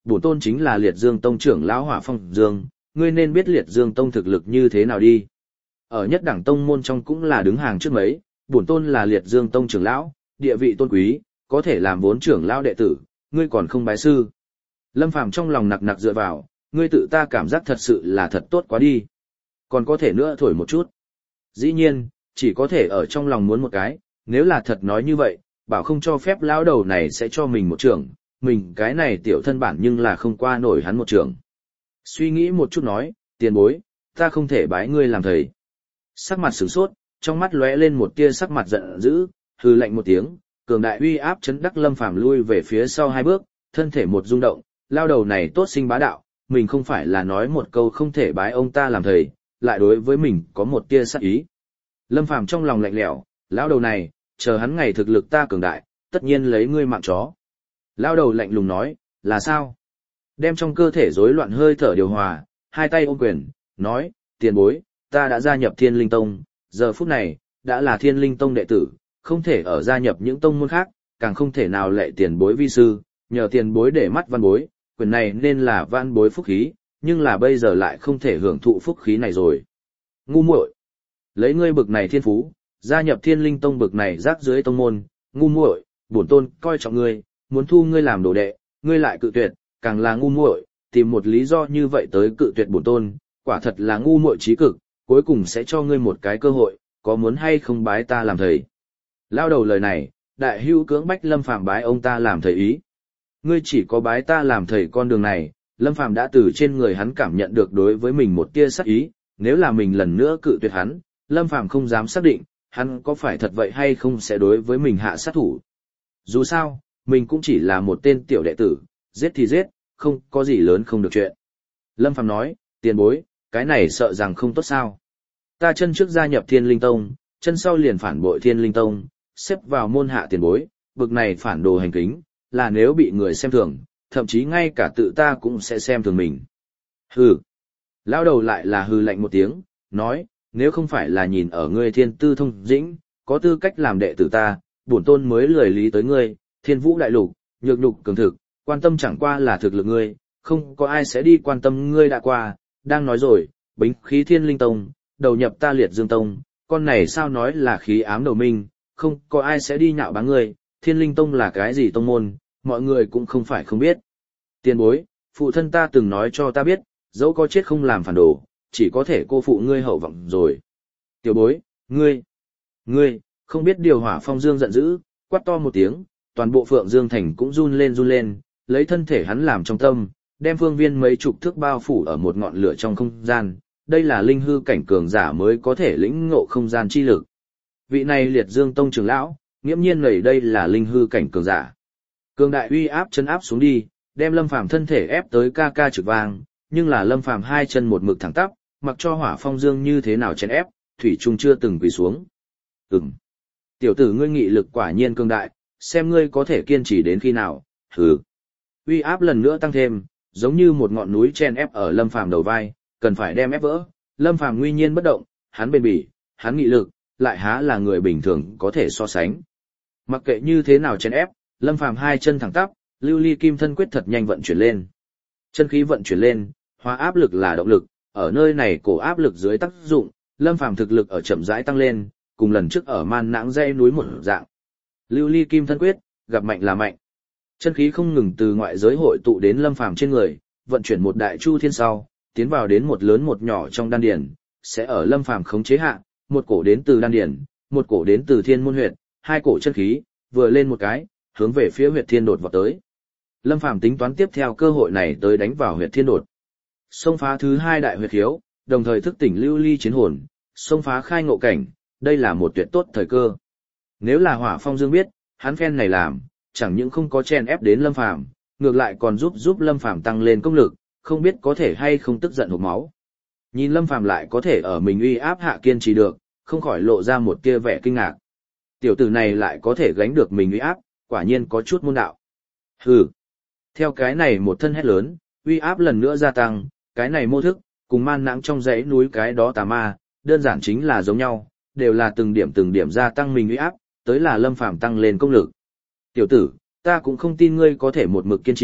bổn tôn chính là Liệt Dương Tông trưởng lão Hỏa Phong Dương, ngươi nên biết Liệt Dương Tông thực lực như thế nào đi. Ở nhất đẳng tông môn trong cũng là đứng hàng trước mấy, bổn tôn là Liệt Dương Tông trưởng lão, địa vị tôn quý, có thể làm vốn trưởng lão đệ tử, ngươi còn không bái sư. Lâm Phàm trong lòng nặc nặc dựa vào, ngươi tự ta cảm giác thật sự là thật tốt quá đi. Còn có thể nữa thổi một chút. Dĩ nhiên, chỉ có thể ở trong lòng muốn một cái, nếu là thật nói như vậy, bảo không cho phép lão đầu này sẽ cho mình một trường, mình cái này tiểu thân bản nhưng là không qua nổi hắn một trường. Suy nghĩ một chút nói, tiền bối, ta không thể bái ngươi làm thầy. Sắc mặt sửng sốt, trong mắt lóe lên một tia sắc mặt giận dữ, hừ lạnh một tiếng, cường đại uy áp chấn đắc Lâm Phàm lui về phía sau hai bước, thân thể một rung động, lao đầu này tốt sinh bá đạo, mình không phải là nói một câu không thể bái ông ta làm thầy, lại đối với mình có một tia sát ý. Lâm Phàm trong lòng lạnh lẽo, lão đầu này, chờ hắn ngày thực lực ta cường đại, tất nhiên lấy ngươi mạng chó. Lão đầu lạnh lùng nói, là sao? Đem trong cơ thể rối loạn hơi thở điều hòa, hai tay ôm quyền, nói, tiền bối, ta đã gia nhập Thiên Linh Tông, giờ phút này, đã là Thiên Linh Tông đệ tử, không thể ở gia nhập những tông môn khác, càng không thể nào lệ tiền bối vi sư, nhờ tiền bối để mắt văn bối, quyền này nên là văn bối phúc khí, nhưng là bây giờ lại không thể hưởng thụ phúc khí này rồi. Ngu muội, lấy ngươi bực này thiên phú, gia nhập Thiên Linh Tông bực này rác dưới tông môn, ngu muội, bổn tôn coi trọng ngươi, muốn thu ngươi làm đồ đệ, ngươi lại cự tuyệt, càng là ngu muội, tìm một lý do như vậy tới cự tuyệt bổn tôn, quả thật là ngu muội trí cực, cuối cùng sẽ cho ngươi một cái cơ hội, có muốn hay không bái ta làm thầy. Lao đầu lời này, đại hữu cưỡng bách Lâm Phàm bái ông ta làm thầy ý. Ngươi chỉ có bái ta làm thầy con đường này, Lâm Phàm đã từ trên người hắn cảm nhận được đối với mình một tia sát ý, nếu là mình lần nữa cự tuyệt hắn, Lâm Phàm không dám xác định, hắn có phải thật vậy hay không sẽ đối với mình hạ sát thủ. Dù sao, mình cũng chỉ là một tên tiểu đệ tử, giết thì giết, không có gì lớn không được chuyện. Lâm Phàm nói, tiền bối, cái này sợ rằng không tốt sao. Ta chân trước gia nhập Thiên Linh Tông, chân sau liền phản bội Thiên Linh Tông, xếp vào môn hạ tiền bối, bực này phản đồ hành kính, là nếu bị người xem thường, thậm chí ngay cả tự ta cũng sẽ xem thường mình. Hừ. Lão đầu lại là hừ lạnh một tiếng, nói, nếu không phải là nhìn ở ngươi thiên tư thông dĩnh, có tư cách làm đệ tử ta, bổn tôn mới lười lý tới ngươi, thiên vũ đại lục, nhược nhục cường thực, quan tâm chẳng qua là thực lực ngươi, không có ai sẽ đi quan tâm ngươi đã qua, đang nói rồi, bính khí Thiên Linh Tông, đầu nhập ta Liệt Dương Tông, con này sao nói là khí ám đầu minh, không có ai sẽ đi nhạo báng ngươi, Thiên Linh Tông là cái gì tông môn, mọi người cũng không phải không biết. Tiền bối, phụ thân ta từng nói cho ta biết, dẫu có chết không làm phản đồ, chỉ có thể cô phụ ngươi hậu vọng rồi. Tiểu bối, ngươi, ngươi, không biết điều Hỏa Phong Dương giận dữ, quát to một tiếng, toàn bộ Phượng Dương Thành cũng run lên run lên, lấy thân thể hắn làm trong tâm, đem phương viên mấy chục thước bao phủ ở một ngọn lửa trong không gian, đây là linh hư cảnh cường giả mới có thể lĩnh ngộ không gian chi lực. Vị này Liệt Dương Tông trưởng lão, nghiễm nhiên ngẩy đây là linh hư cảnh cường giả. Cường đại uy áp chân áp xuống đi, đem Lâm Phàm thân thể ép tới ca ca trực vang, nhưng là Lâm Phàm hai chân một mực thẳng tắp, mặc cho Hỏa Phong Dương như thế nào chèn ép, thủy trung chưa từng quỳ xuống. Ừm. Tiểu tử ngươi nghị lực quả nhiên cường đại, xem ngươi có thể kiên trì đến khi nào. Hừ. Uy áp lần nữa tăng thêm, giống như một ngọn núi chen ép ở Lâm Phàm đầu vai, cần phải đem ép vỡ. Lâm Phàm nguy nhiên bất động, hắn bền bỉ, hắn nghị lực, lại há là người bình thường có thể so sánh. Mặc kệ như thế nào chen ép, Lâm Phàm hai chân thẳng tắp, lưu ly kim thân quyết thật nhanh vận chuyển lên. Chân khí vận chuyển lên, hóa áp lực là động lực, ở nơi này cổ áp lực dưới tác dụng, Lâm Phàm thực lực ở chậm rãi tăng lên, cùng lần trước ở Man Nãng dãy núi một dạng. Lưu ly kim thân quyết, gặp mạnh là mạnh. Chân khí không ngừng từ ngoại giới hội tụ đến Lâm Phàm trên người, vận chuyển một đại chu thiên sau, tiến vào đến một lớn một nhỏ trong đan điền, sẽ ở Lâm Phàm khống chế hạ, một cổ đến từ đan điền, một cổ đến từ thiên môn huyệt, hai cổ chân khí, vừa lên một cái, hướng về phía huyệt thiên đột vọt tới. Lâm Phàm tính toán tiếp theo cơ hội này tới đánh vào huyệt thiên đột. Xông phá thứ hai đại huyệt khiếu, đồng thời thức tỉnh lưu ly chiến hồn, xông phá khai ngộ cảnh, đây là một tuyệt tốt thời cơ. Nếu là Hỏa Phong Dương biết, hắn phen này làm, chẳng những không có chen ép đến Lâm Phàm, ngược lại còn giúp giúp Lâm Phàm tăng lên công lực, không biết có thể hay không tức giận hộc máu. Nhìn Lâm Phàm lại có thể ở mình uy áp hạ kiên trì được, không khỏi lộ ra một tia vẻ kinh ngạc. Tiểu tử này lại có thể gánh được mình uy áp, quả nhiên có chút môn đạo. Hừ. Theo cái này một thân hét lớn, uy áp lần nữa gia tăng, cái này mô thức, cùng Man Nãng trong dãy núi cái đó tà ma, đơn giản chính là giống nhau, đều là từng điểm từng điểm gia tăng mình uy áp, tới là Lâm Phàm tăng lên công lực. Tiểu tử, ta cũng không tin ngươi có thể một mực kiên trì,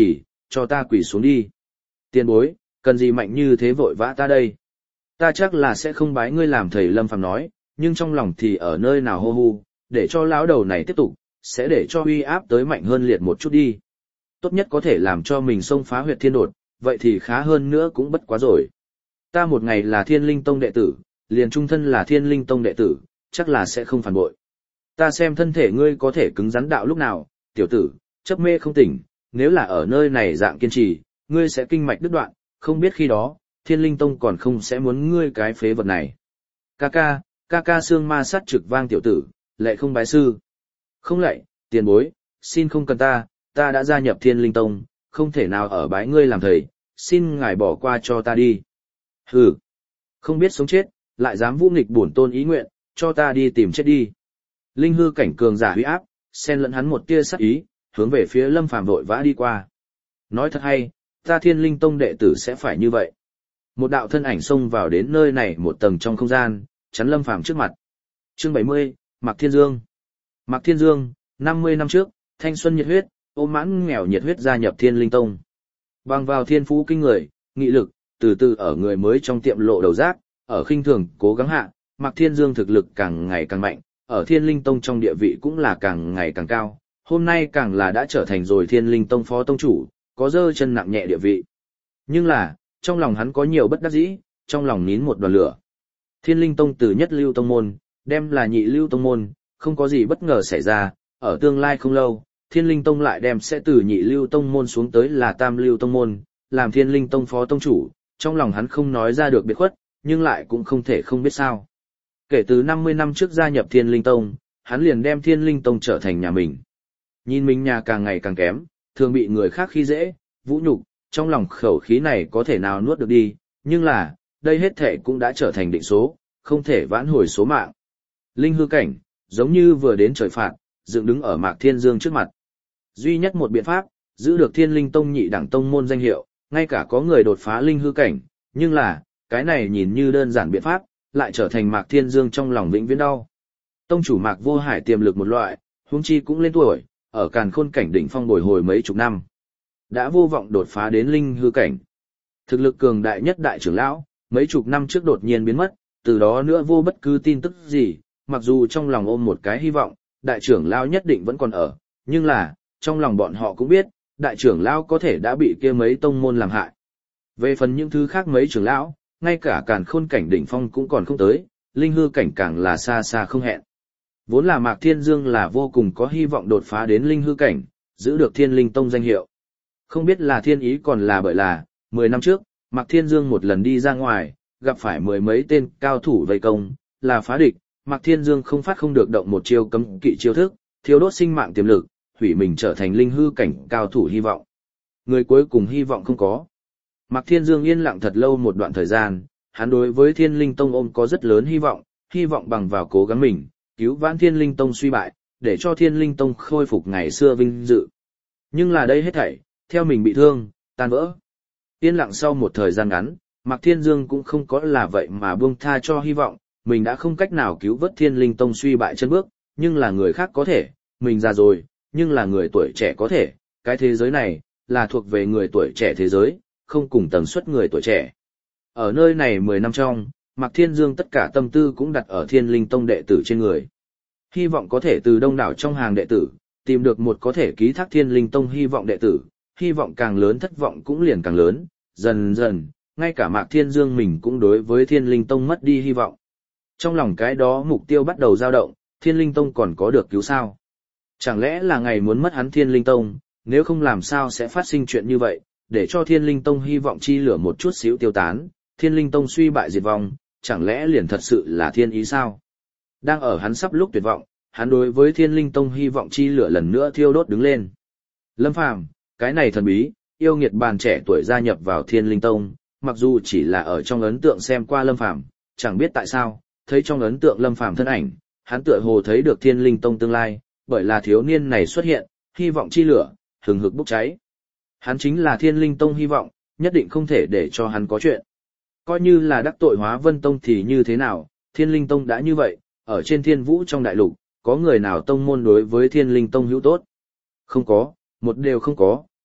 cho ta quỳ xuống đi. Tiền bối, cần gì mạnh như thế vội vã ta đây? Ta chắc là sẽ không bái ngươi làm thầy, Lâm Phàm nói, nhưng trong lòng thì ở nơi nào hô hu, để cho lão đầu này tiếp tục, sẽ để cho uy áp tới mạnh hơn liệt một chút đi. Tốt nhất có thể làm cho mình xông phá huyệt thiên đột, vậy thì khá hơn nữa cũng bất quá rồi. Ta một ngày là Thiên Linh Tông đệ tử, liền trung thân là Thiên Linh Tông đệ tử, chắc là sẽ không phản bội. Ta xem thân thể ngươi có thể cứng rắn đạo lúc nào, tiểu tử, chấp mê không tỉnh, nếu là ở nơi này dạng kiên trì, ngươi sẽ kinh mạch đứt đoạn, không biết khi đó, Thiên Linh Tông còn không sẽ muốn ngươi cái phế vật này. Ca ca, ca ca xương ma sát trực vang tiểu tử, lệ không bái sư. Không lạy, tiền bối, xin không cần ta, ta đã gia nhập Thiên Linh Tông, không thể nào ở bái ngươi làm thầy, xin ngài bỏ qua cho ta đi. Hừ, không biết sống chết, lại dám vũ nghịch bổn tôn ý nguyện, cho ta đi tìm chết đi. Linh hư cảnh cường giả huy áp, xen lẫn hắn một tia sát ý, hướng về phía Lâm Phàm vội vã đi qua. Nói thật hay, ta Thiên Linh Tông đệ tử sẽ phải như vậy. Một đạo thân ảnh xông vào đến nơi này một tầng trong không gian, chắn Lâm Phàm trước mặt. Chương bảy mươi, Mạc Thiên Dương. Mạc Thiên Dương, năm mươi năm trước, thanh xuân nhiệt huyết, ôm mãn nghèo nhiệt huyết gia nhập Thiên Linh Tông. Bằng vào thiên phú kinh người, nghị lực, từ từ ở người mới trong tiệm lộ đầu rác, ở khinh thường cố gắng hạ, Mạc Thiên Dương thực lực càng ngày càng mạnh, ở Thiên Linh Tông trong địa vị cũng là càng ngày càng cao, hôm nay càng là đã trở thành rồi Thiên Linh Tông phó tông chủ, có dơ chân nặng nhẹ địa vị. Nhưng là, trong lòng hắn có nhiều bất đắc dĩ, trong lòng nín một đoàn lửa. Thiên Linh Tông từ nhất lưu tông môn, đem là nhị lưu tông môn, không có gì bất ngờ xảy ra, ở tương lai không lâu, Thiên Linh Tông lại đem sẽ từ nhị lưu tông môn xuống tới là tam lưu tông môn, làm Thiên Linh Tông phó tông chủ, trong lòng hắn không nói ra được biệt khuất, nhưng lại cũng không thể không biết sao. Kể từ năm mươi năm trước gia nhập Thiên Linh Tông, hắn liền đem Thiên Linh Tông trở thành nhà mình. Nhìn mình nhà càng ngày càng kém, thường bị người khác khi dễ, vũ nhục, trong lòng khẩu khí này có thể nào nuốt được đi, nhưng là, đây hết thể cũng đã trở thành định số, không thể vãn hồi số mạng. Linh hư cảnh, giống như vừa đến trời phạt, dựng đứng ở Mạc Thiên Dương trước mặt. Duy nhất một biện pháp, giữ được Thiên Linh Tông nhị đẳng tông môn danh hiệu, ngay cả có người đột phá linh hư cảnh, nhưng là, cái này nhìn như đơn giản biện pháp, lại trở thành Mạc Thiên Dương trong lòng vĩnh viễn đau. Tông chủ Mạc Vô Hải tiềm lực một loại, huống chi cũng lên tuổi, ở Càn Khôn cảnh đỉnh phong bồi hồi mấy chục năm, đã vô vọng đột phá đến linh hư cảnh. Thực lực cường đại nhất đại trưởng lão, mấy chục năm trước đột nhiên biến mất, từ đó nữa vô bất cứ tin tức gì, mặc dù trong lòng ôm một cái hy vọng, đại trưởng lão nhất định vẫn còn ở, nhưng là, trong lòng bọn họ cũng biết, đại trưởng lão có thể đã bị kia mấy tông môn làm hại. Về phần những thứ khác mấy trưởng lão, ngay cả Càn Khôn cảnh đỉnh phong cũng còn không tới, linh hư cảnh càng là xa xa không hẹn. Vốn là Mạc Thiên Dương là vô cùng có hy vọng đột phá đến linh hư cảnh, giữ được Thiên Linh Tông danh hiệu. Không biết là thiên ý còn là bởi là, mười năm trước, Mạc Thiên Dương một lần đi ra ngoài, gặp phải mười mấy tên cao thủ vây công, là phá địch, Mạc Thiên Dương không phát không được động một chiêu cấm kỵ chiêu thức, thiếu đốt sinh mạng tiềm lực, hủy mình trở thành linh hư cảnh cao thủ hy vọng. Người cuối cùng hy vọng không có. Mạc Thiên Dương yên lặng thật lâu một đoạn thời gian, hắn đối với Thiên Linh Tông ôm có rất lớn hy vọng, hy vọng bằng vào cố gắng mình, cứu vãn Thiên Linh Tông suy bại, để cho Thiên Linh Tông khôi phục ngày xưa vinh dự. Nhưng là đây hết thảy, theo mình bị thương, tan vỡ. Yên lặng sau một thời gian ngắn, Mạc Thiên Dương cũng không có là vậy mà buông tha cho hy vọng, mình đã không cách nào cứu vớt Thiên Linh Tông suy bại chân bước, nhưng là người khác có thể, mình già rồi, nhưng là người tuổi trẻ có thể, cái thế giới này, là thuộc về người tuổi trẻ thế giới, không cùng tần suất người tuổi trẻ. Ở nơi này mười năm trong, Mạc Thiên Dương tất cả tâm tư cũng đặt ở Thiên Linh Tông đệ tử trên người. Hy vọng có thể từ đông đảo trong hàng đệ tử, tìm được một có thể ký thác Thiên Linh Tông hy vọng đệ tử, hy vọng càng lớn thất vọng cũng liền càng lớn, dần dần, ngay cả Mạc Thiên Dương mình cũng đối với Thiên Linh Tông mất đi hy vọng. Trong lòng cái đó mục tiêu bắt đầu dao động, Thiên Linh Tông còn có được cứu sao? Chẳng lẽ là ngày muốn mất hắn Thiên Linh Tông, nếu không làm sao sẽ phát sinh chuyện như vậy, để cho Thiên Linh Tông hy vọng chi lửa một chút xíu tiêu tán, Thiên Linh Tông suy bại diệt vong, chẳng lẽ liền thật sự là thiên ý sao? Đang ở hắn sắp lúc tuyệt vọng, hắn đối với Thiên Linh Tông hy vọng chi lửa lần nữa thiêu đốt đứng lên. Lâm Phàm, cái này thần bí, yêu nghiệt bàn trẻ tuổi gia nhập vào Thiên Linh Tông, mặc dù chỉ là ở trong ấn tượng xem qua Lâm Phàm, chẳng biết tại sao, thấy trong ấn tượng Lâm Phàm thân ảnh, hắn tựa hồ thấy được Thiên Linh Tông tương lai, bởi là thiếu niên này xuất hiện, hy vọng chi lửa, hừng hực bốc cháy. Hắn chính là Thiên Linh Tông hy vọng, nhất định không thể để cho hắn có chuyện. Coi như là đắc tội Hóa Vân Tông thì như thế nào, Thiên Linh Tông đã như vậy, ở trên Thiên Vũ trong đại lục, có người nào tông môn đối với Thiên Linh Tông hữu tốt? Không có, một đều không có,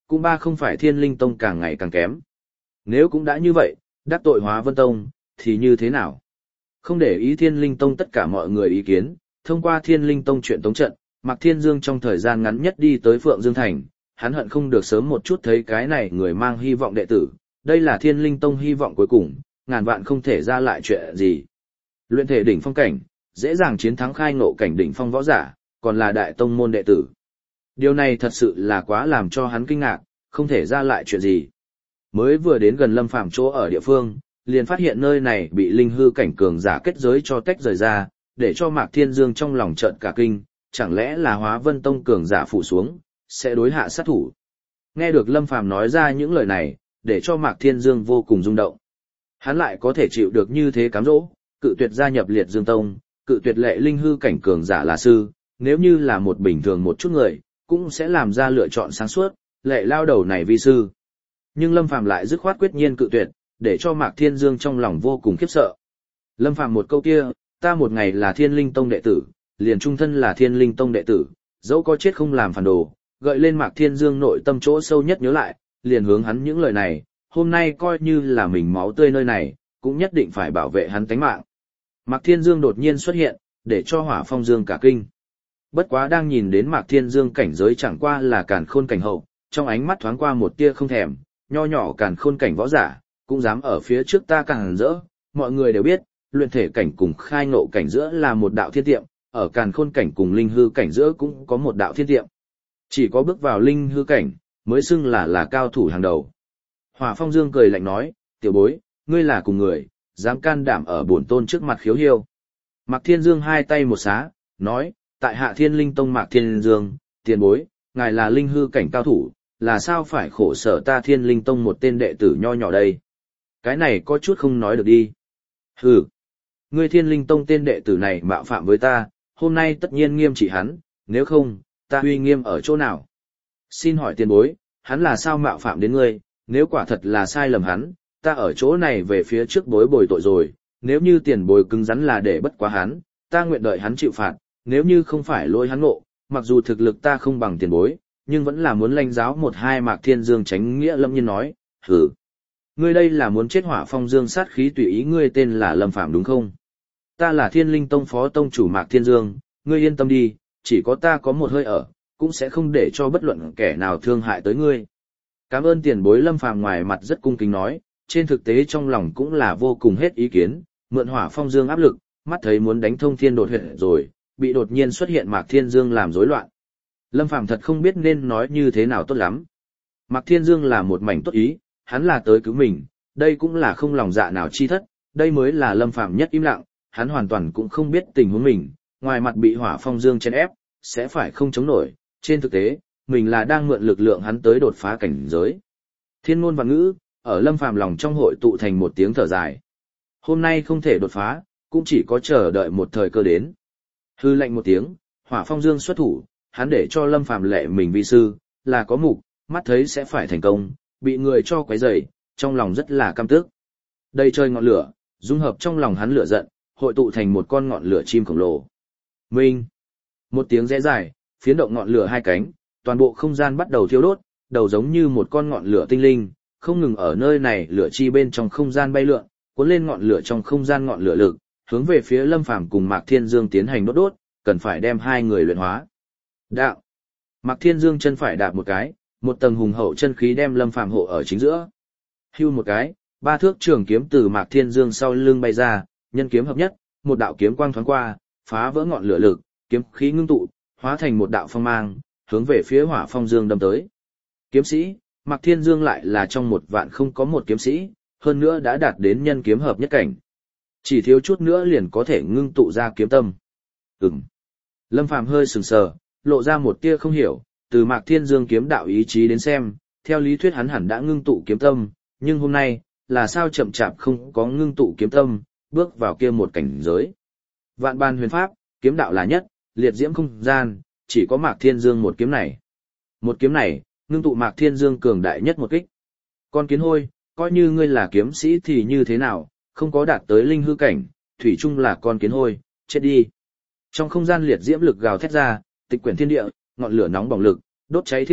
cũng ba không phải Thiên Linh Tông càng ngày càng kém. Nếu cũng đã như vậy, đắc tội Hóa Vân Tông, thì như thế nào? Không để ý Thiên Linh Tông tất cả mọi người ý kiến, thông qua Thiên Linh Tông chuyện tống trận, Mạc Thiên Dương trong thời gian ngắn nhất đi tới Phượng Dương Thành, hắn hận không được sớm một chút thấy cái này người mang hy vọng đệ tử, đây là Thiên Linh Tông hy vọng cuối cùng, ngàn vạn không thể ra lại chuyện gì. Luyện thể đỉnh phong cảnh, dễ dàng chiến thắng khai ngộ cảnh đỉnh phong võ giả, còn là đại tông môn đệ tử. Điều này thật sự là quá làm cho hắn kinh ngạc, không thể ra lại chuyện gì. Mới vừa đến gần Lâm Phàm chỗ ở địa phương, liền phát hiện nơi này bị linh hư cảnh cường giả kết giới cho tách rời ra, để cho Mạc Thiên Dương trong lòng chợt cả kinh, chẳng lẽ là Hóa Vân Tông cường giả phủ xuống, sẽ đối hạ sát thủ. Nghe được Lâm Phàm nói ra những lời này, để cho Mạc Thiên Dương vô cùng rung động. Hắn lại có thể chịu được như thế cám dỗ, cự tuyệt gia nhập Liệt Dương Tông, cự tuyệt lệ linh hư cảnh cường giả là sư, nếu như là một bình thường một chút người, cũng sẽ làm ra lựa chọn sáng suốt, lệ lao đầu này vi sư. Nhưng Lâm Phàm lại dứt khoát quyết nhiên cự tuyệt, để cho Mạc Thiên Dương trong lòng vô cùng khiếp sợ. Lâm Phàm một câu kia, ta một ngày là Thiên Linh Tông đệ tử, liền trung thân là Thiên Linh Tông đệ tử, dẫu có chết không làm phản đồ, gợi lên Mạc Thiên Dương nội tâm chỗ sâu nhất nhớ lại, liền hướng hắn những lời này, hôm nay coi như là mình máu tươi nơi này, cũng nhất định phải bảo vệ hắn tánh mạng. Mạc Thiên Dương đột nhiên xuất hiện, để cho Hỏa Phong Dương cả kinh. Bất quá đang nhìn đến Mạc Thiên Dương cảnh giới chẳng qua là càn khôn cảnh hậu, trong ánh mắt thoáng qua một tia không thèm, nho nhỏ càn khôn cảnh võ giả, cũng dám ở phía trước ta càng rỡ, mọi người đều biết, luyện thể cảnh cùng khai ngộ cảnh giữa là một đạo thiên tiệm, ở càn khôn cảnh cùng linh hư cảnh giữa cũng có một đạo thiên tiệm. Chỉ có bước vào linh hư cảnh, mới xưng là là cao thủ hàng đầu. Hỏa Phong Dương cười lạnh nói, tiểu bối, ngươi là cùng người, dám can đảm ở bổn tôn trước mặt khiếu hiêu. Mạc Thiên Dương hai tay một xá, nói, tại hạ Thiên Linh Tông Mạc Thiên Dương, tiền bối, ngài là linh hư cảnh cao thủ, là sao phải khổ sở ta Thiên Linh Tông một tên đệ tử nho nhỏ đây. Cái này có chút không nói được đi. Hừ, ngươi Thiên Linh Tông tên đệ tử này mạo phạm với ta, hôm nay tất nhiên nghiêm trị hắn, nếu không, ta uy nghiêm ở chỗ nào? Xin hỏi tiền bối, hắn là sao mạo phạm đến ngươi, nếu quả thật là sai lầm hắn, ta ở chỗ này về phía trước bối bồi tội rồi, nếu như tiền bối cứng rắn là để bất quá hắn, ta nguyện đợi hắn chịu phạt, nếu như không phải lỗi hắn ngộ, mặc dù thực lực ta không bằng tiền bối, nhưng vẫn là muốn lãnh giáo một hai. Mạc Thiên Dương tránh nghĩa lâm nhiên nói, hử. Ngươi đây là muốn chết Hỏa Phong Dương sát khí tùy ý, ngươi tên là Lâm Phàm đúng không? Ta là Thiên Linh Tông phó tông chủ Mạc Thiên Dương, ngươi yên tâm đi, chỉ có ta có một hơi ở, cũng sẽ không để cho bất luận kẻ nào thương hại tới ngươi. Cảm ơn tiền bối. Lâm Phàm ngoài mặt rất cung kính nói, trên thực tế trong lòng cũng là vô cùng hết ý kiến, mượn Hỏa Phong Dương áp lực, mắt thấy muốn đánh thông thiên đột huyệt rồi, bị đột nhiên xuất hiện Mạc Thiên Dương làm rối loạn. Lâm Phàm thật không biết nên nói như thế nào tốt lắm. Mạc Thiên Dương là một mảnh tốt ý, hắn là tới cứu mình, đây cũng là không lòng dạ nào chi thất, đây mới là Lâm Phàm nhất im lặng, hắn hoàn toàn cũng không biết tình huống mình, ngoài mặt bị Hỏa Phong Dương chèn ép, sẽ phải không chống nổi, trên thực tế, mình là đang mượn lực lượng hắn tới đột phá cảnh giới. Thiên ngôn và ngữ, ở Lâm Phàm lòng trong hội tụ thành một tiếng thở dài. Hôm nay không thể đột phá, cũng chỉ có chờ đợi một thời cơ đến. Hư lệnh một tiếng, Hỏa Phong Dương xuất thủ, hắn để cho Lâm Phàm lệ mình vi sư, là có mục, mắt thấy sẽ phải thành công, bị người cho quấy rầy, trong lòng rất là căm tức. Đầy trời ngọn lửa, dung hợp trong lòng hắn lửa giận, hội tụ thành một con ngọn lửa chim khổng lồ. Minh. Một tiếng rẽ dài, phiến động ngọn lửa hai cánh, toàn bộ không gian bắt đầu thiêu đốt, đầu giống như một con ngọn lửa tinh linh, không ngừng ở nơi này lửa chi bên trong không gian bay lượn, cuốn lên ngọn lửa trong không gian ngọn lửa lực, hướng về phía Lâm Phàm cùng Mạc Thiên Dương tiến hành đốt đốt, cần phải đem hai người luyện hóa. Đạo. Mạc Thiên Dương chân phải đạp một cái, một tầng hùng hậu chân khí đem Lâm Phàm hộ ở chính giữa. Hưu một cái, ba thước trường kiếm từ Mạc Thiên Dương sau lưng bay ra, nhân kiếm hợp nhất, một đạo kiếm quang thoáng qua, phá vỡ ngọn lửa lực, kiếm khí ngưng tụ, hóa thành một đạo phong mang, hướng về phía Hỏa Phong Dương đâm tới. Kiếm sĩ, Mạc Thiên Dương lại là trong một vạn không có một kiếm sĩ, hơn nữa đã đạt đến nhân kiếm hợp nhất cảnh. Chỉ thiếu chút nữa liền có thể ngưng tụ ra kiếm tâm. Ừm. Lâm Phàm hơi sừng sờ, lộ ra một tia không hiểu, từ Mạc Thiên Dương kiếm đạo ý chí đến xem, theo lý thuyết hắn hẳn đã ngưng tụ kiếm tâm, nhưng hôm nay, là sao chậm chạp không có ngưng tụ kiếm tâm, bước vào kia một cảnh giới. Vạn ban huyền pháp, kiếm đạo là nhất, liệt diễm không gian, chỉ có Mạc Thiên Dương một kiếm này. Một kiếm này, ngưng tụ Mạc Thiên Dương cường đại nhất một kích. Con kiến hôi, coi như ngươi là kiếm sĩ thì như thế nào, không có đạt tới linh hư cảnh, thủy chung là con kiến hôi, chết đi. Trong không gian liệt diễm lực gào thét ra, tịch quyển thiên địa, ngọn lửa nóng bỏng lực, đốt cháy thiên địa,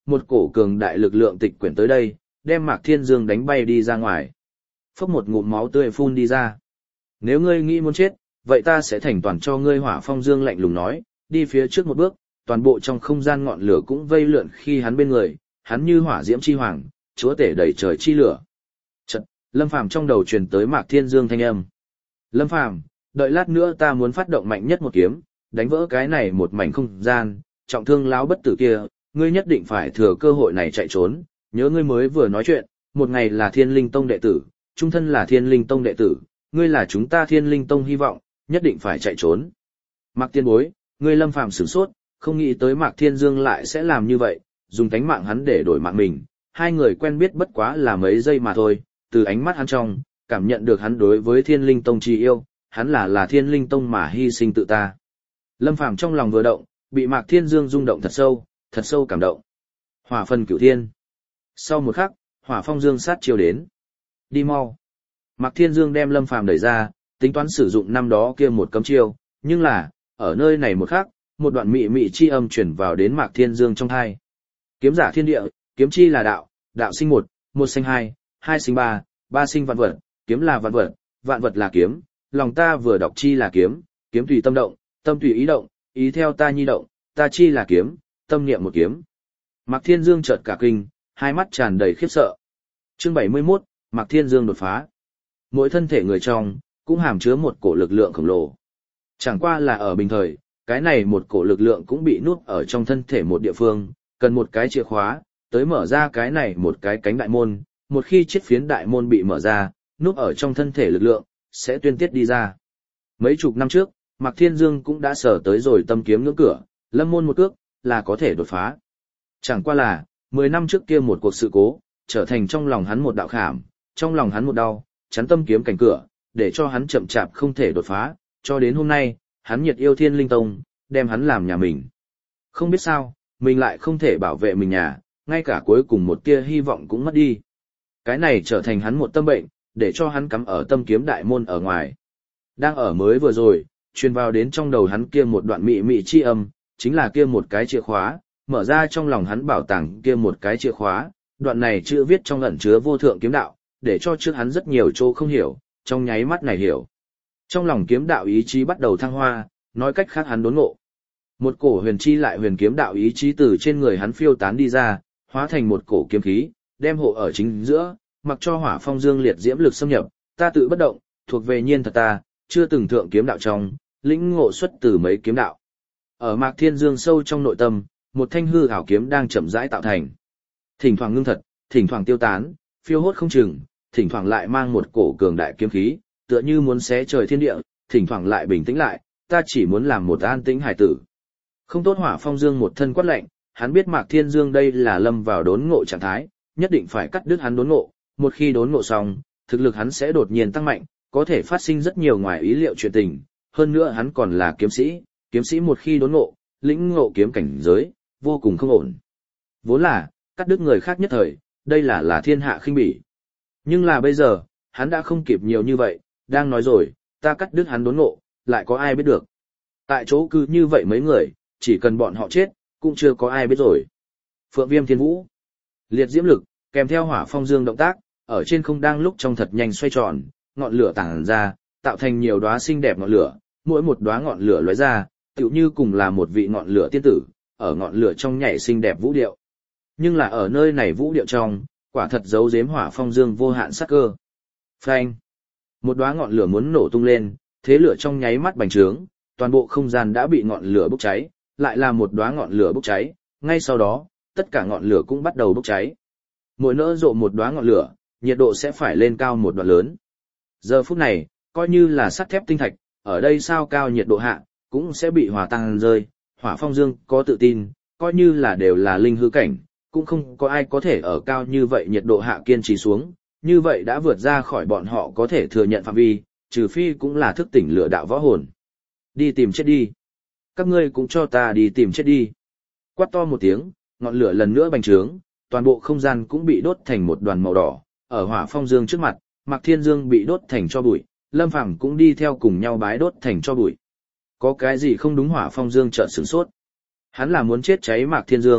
một cổ cường đại lực lượng tịch quyển tới đây, đem Mạc Thiên Dương đánh bay đi ra ngoài. Phốc một ngụm máu tươi phun đi ra. Nếu ngươi nghĩ muốn chết, vậy ta sẽ thành toàn cho ngươi. Hỏa Phong Dương lạnh lùng nói, đi phía trước một bước, toàn bộ trong không gian ngọn lửa cũng vây lượn khi hắn bên người, hắn như hỏa diễm chi hoàng, chúa tể đầy trời chi lửa. Chợt, Lâm Phàm trong đầu truyền tới Mạc Thiên Dương thanh âm. Lâm Phàm, đợi lát nữa ta muốn phát động mạnh nhất một kiếm, đánh vỡ cái này một mảnh không gian, trọng thương lão bất tử kia, ngươi nhất định phải thừa cơ hội này chạy trốn, nhớ ngươi mới vừa nói chuyện, một ngày là Thiên Linh Tông đệ tử, trung thân là Thiên Linh Tông đệ tử, ngươi là chúng ta Thiên Linh Tông hy vọng, nhất định phải chạy trốn. Mạc Tiên Bối, ngươi Lâm Phàm sửng sốt, không nghĩ tới Mạc Thiên Dương lại sẽ làm như vậy, dùng tánh mạng hắn để đổi mạng mình, hai người quen biết bất quá là mấy giây mà thôi, từ ánh mắt hắn trong, cảm nhận được hắn đối với Thiên Linh Tông chi yêu, hắn là là Thiên Linh Tông mà hy sinh tự ta. Lâm Phàm trong lòng vừa động, bị Mạc Thiên Dương rung động thật sâu, thật sâu cảm động. Hỏa phân cửu thiên. Sau một khắc, Hỏa Phong Dương sát chiêu đến. Đi mau. Mạc Thiên Dương đem Lâm Phàm đẩy ra, tính toán sử dụng năm đó kia một cấm chiêu, nhưng là, ở nơi này một khắc, một đoạn mị mị chi âm chuyển vào đến Mạc Thiên Dương trong tai. Kiếm giả thiên địa, kiếm chi là đạo, đạo sinh một, một sinh hai, hai sinh ba, ba sinh vạn vật, kiếm là vạn vật, vạn vật là kiếm, lòng ta vừa đọc chi là kiếm, kiếm tùy tâm động, tâm tùy ý động, ý theo ta nhi động, ta chi là kiếm, tâm niệm một kiếm. Mạc Thiên Dương chợt cả kinh, hai mắt tràn đầy khiếp sợ. Chương bảy mươi mốt, Mạc Thiên Dương đột phá. Mỗi thân thể người trong, cũng hàm chứa một cổ lực lượng khổng lồ. Chẳng qua là ở bình thời, cái này một cổ lực lượng cũng bị nuốt ở trong thân thể một địa phương, cần một cái chìa khóa, tới mở ra cái này một cái cánh đại môn, một khi chiếc phiến đại môn bị mở ra, nuốt ở trong thân thể lực lượng, sẽ tuyên tiết đi ra. Mấy chục năm trước, Mạc Thiên Dương cũng đã sở tới rồi tâm kiếm ngưỡng cửa, lâm môn một cước, là có thể đột phá. Chẳng qua là, mười năm trước kia một cuộc sự cố, trở thành trong lòng hắn một đạo khảm, trong lòng hắn một đau, chắn tâm kiếm cảnh cửa, để cho hắn chậm chạp không thể đột phá, cho đến hôm nay, hắn nhiệt yêu Thiên Linh Tông, đem hắn làm nhà mình. Không biết sao, mình lại không thể bảo vệ mình nhà, ngay cả cuối cùng một tia hy vọng cũng mất đi. Cái này trở thành hắn một tâm bệnh, để cho hắn cắm ở tâm kiếm đại môn ở ngoài. Đang ở mới vừa rồi, truyền vào đến trong đầu hắn kia một đoạn mị mị chi âm, chính là kia một cái chìa khóa, mở ra trong lòng hắn bảo tàng kia một cái chìa khóa, đoạn này chữ viết trong ẩn chứa vô thượng kiếm đạo, để cho trước hắn rất nhiều chỗ không hiểu, trong nháy mắt này hiểu. Trong lòng kiếm đạo ý chí bắt đầu thăng hoa, nói cách khác hắn đốn ngộ. Một cổ huyền chi lại huyền kiếm đạo ý chí từ trên người hắn phiêu tán đi ra, hóa thành một cổ kiếm khí, đem hộ ở chính giữa, mặc cho Hỏa Phong Dương liệt diễm lực xâm nhập, ta tự bất động, thuộc về nhiên thật ta, chưa từng thượng kiếm đạo trong, lĩnh ngộ xuất từ mấy kiếm đạo. Ở Mạc Thiên Dương sâu trong nội tâm, một thanh hư ảo kiếm đang chậm rãi tạo thành. Thỉnh thoảng ngưng thật, thỉnh thoảng tiêu tán, phiêu hốt không chừng, thỉnh thoảng lại mang một cổ cường đại kiếm khí, tựa như muốn xé trời thiên địa, thỉnh thoảng lại bình tĩnh lại, ta chỉ muốn làm một an tĩnh hải tử. Không tốt. Hỏa Phong Dương một thân quát lạnh, hắn biết Mạc Thiên Dương đây là lâm vào đốn ngộ trạng thái, nhất định phải cắt đứt hắn đốn ngộ, một khi đốn ngộ xong, thực lực hắn sẽ đột nhiên tăng mạnh, có thể phát sinh rất nhiều ngoài ý liệu chuyện tình, hơn nữa hắn còn là kiếm sĩ, kiếm sĩ một khi đốn ngộ, lĩnh ngộ kiếm cảnh giới, vô cùng không ổn. Vốn là, cắt đứt người khác nhất thời, đây là là thiên hạ khinh bỉ. Nhưng là bây giờ, hắn đã không kịp nhiều như vậy, đang nói rồi, ta cắt đứt hắn đốn ngộ, lại có ai biết được. Tại chỗ cứ như vậy mấy người, chỉ cần bọn họ chết, cũng chưa có ai biết rồi. Phượng Viêm Thiên Vũ, liệt diễm lực, kèm theo Hỏa Phong Dương động tác, ở trên không đang lúc trong thật nhanh xoay tròn, ngọn lửa tản ra, tạo thành nhiều đóa xinh đẹp ngọn lửa, mỗi một đóa ngọn lửa lóe ra, tựu như cùng là một vị ngọn lửa tiên tử, ở ngọn lửa trong nhảy xinh đẹp vũ điệu. Nhưng là ở nơi này vũ điệu trong, quả thật giấu giếm Hỏa Phong Dương vô hạn sắc cơ. Phanh! Một đóa ngọn lửa muốn nổ tung lên, thế lửa trong nháy mắt bành trướng, toàn bộ không gian đã bị ngọn lửa bốc cháy, lại là một đóa ngọn lửa bốc cháy, ngay sau đó, tất cả ngọn lửa cũng bắt đầu bốc cháy. Mỗi nỡ rộ một đóa ngọn lửa, nhiệt độ sẽ phải lên cao một đoạn lớn. Giờ phút này, coi như là sắt thép tinh thạch, ở đây sao cao nhiệt độ hạ, cũng sẽ bị hòa tan rơi. Hỏa Phong Dương có tự tin, coi như là đều là linh hư cảnh, cũng không có ai có thể ở cao như vậy nhiệt độ hạ kiên trì xuống, như vậy đã vượt ra khỏi bọn họ có thể thừa nhận phạm vi, trừ phi cũng là thức tỉnh lửa đạo võ hồn. Đi tìm chết đi. Các ngươi cũng cho ta đi tìm chết đi. Quát to một tiếng, ngọn lửa lần nữa bành trướng, toàn bộ không gian cũng bị đốt thành một đoàn màu đỏ, ở Hỏa Phong Dương trước mặt, Mạc Thiên Dương bị đốt thành tro bụi, Lâm Phàm cũng đi theo cùng nhau bái đốt thành tro bụi. Có cái gì không đúng? Hỏa Phong Dương chợt sửng sốt. Hắn là muốn chết cháy Mạc Thiên Dương,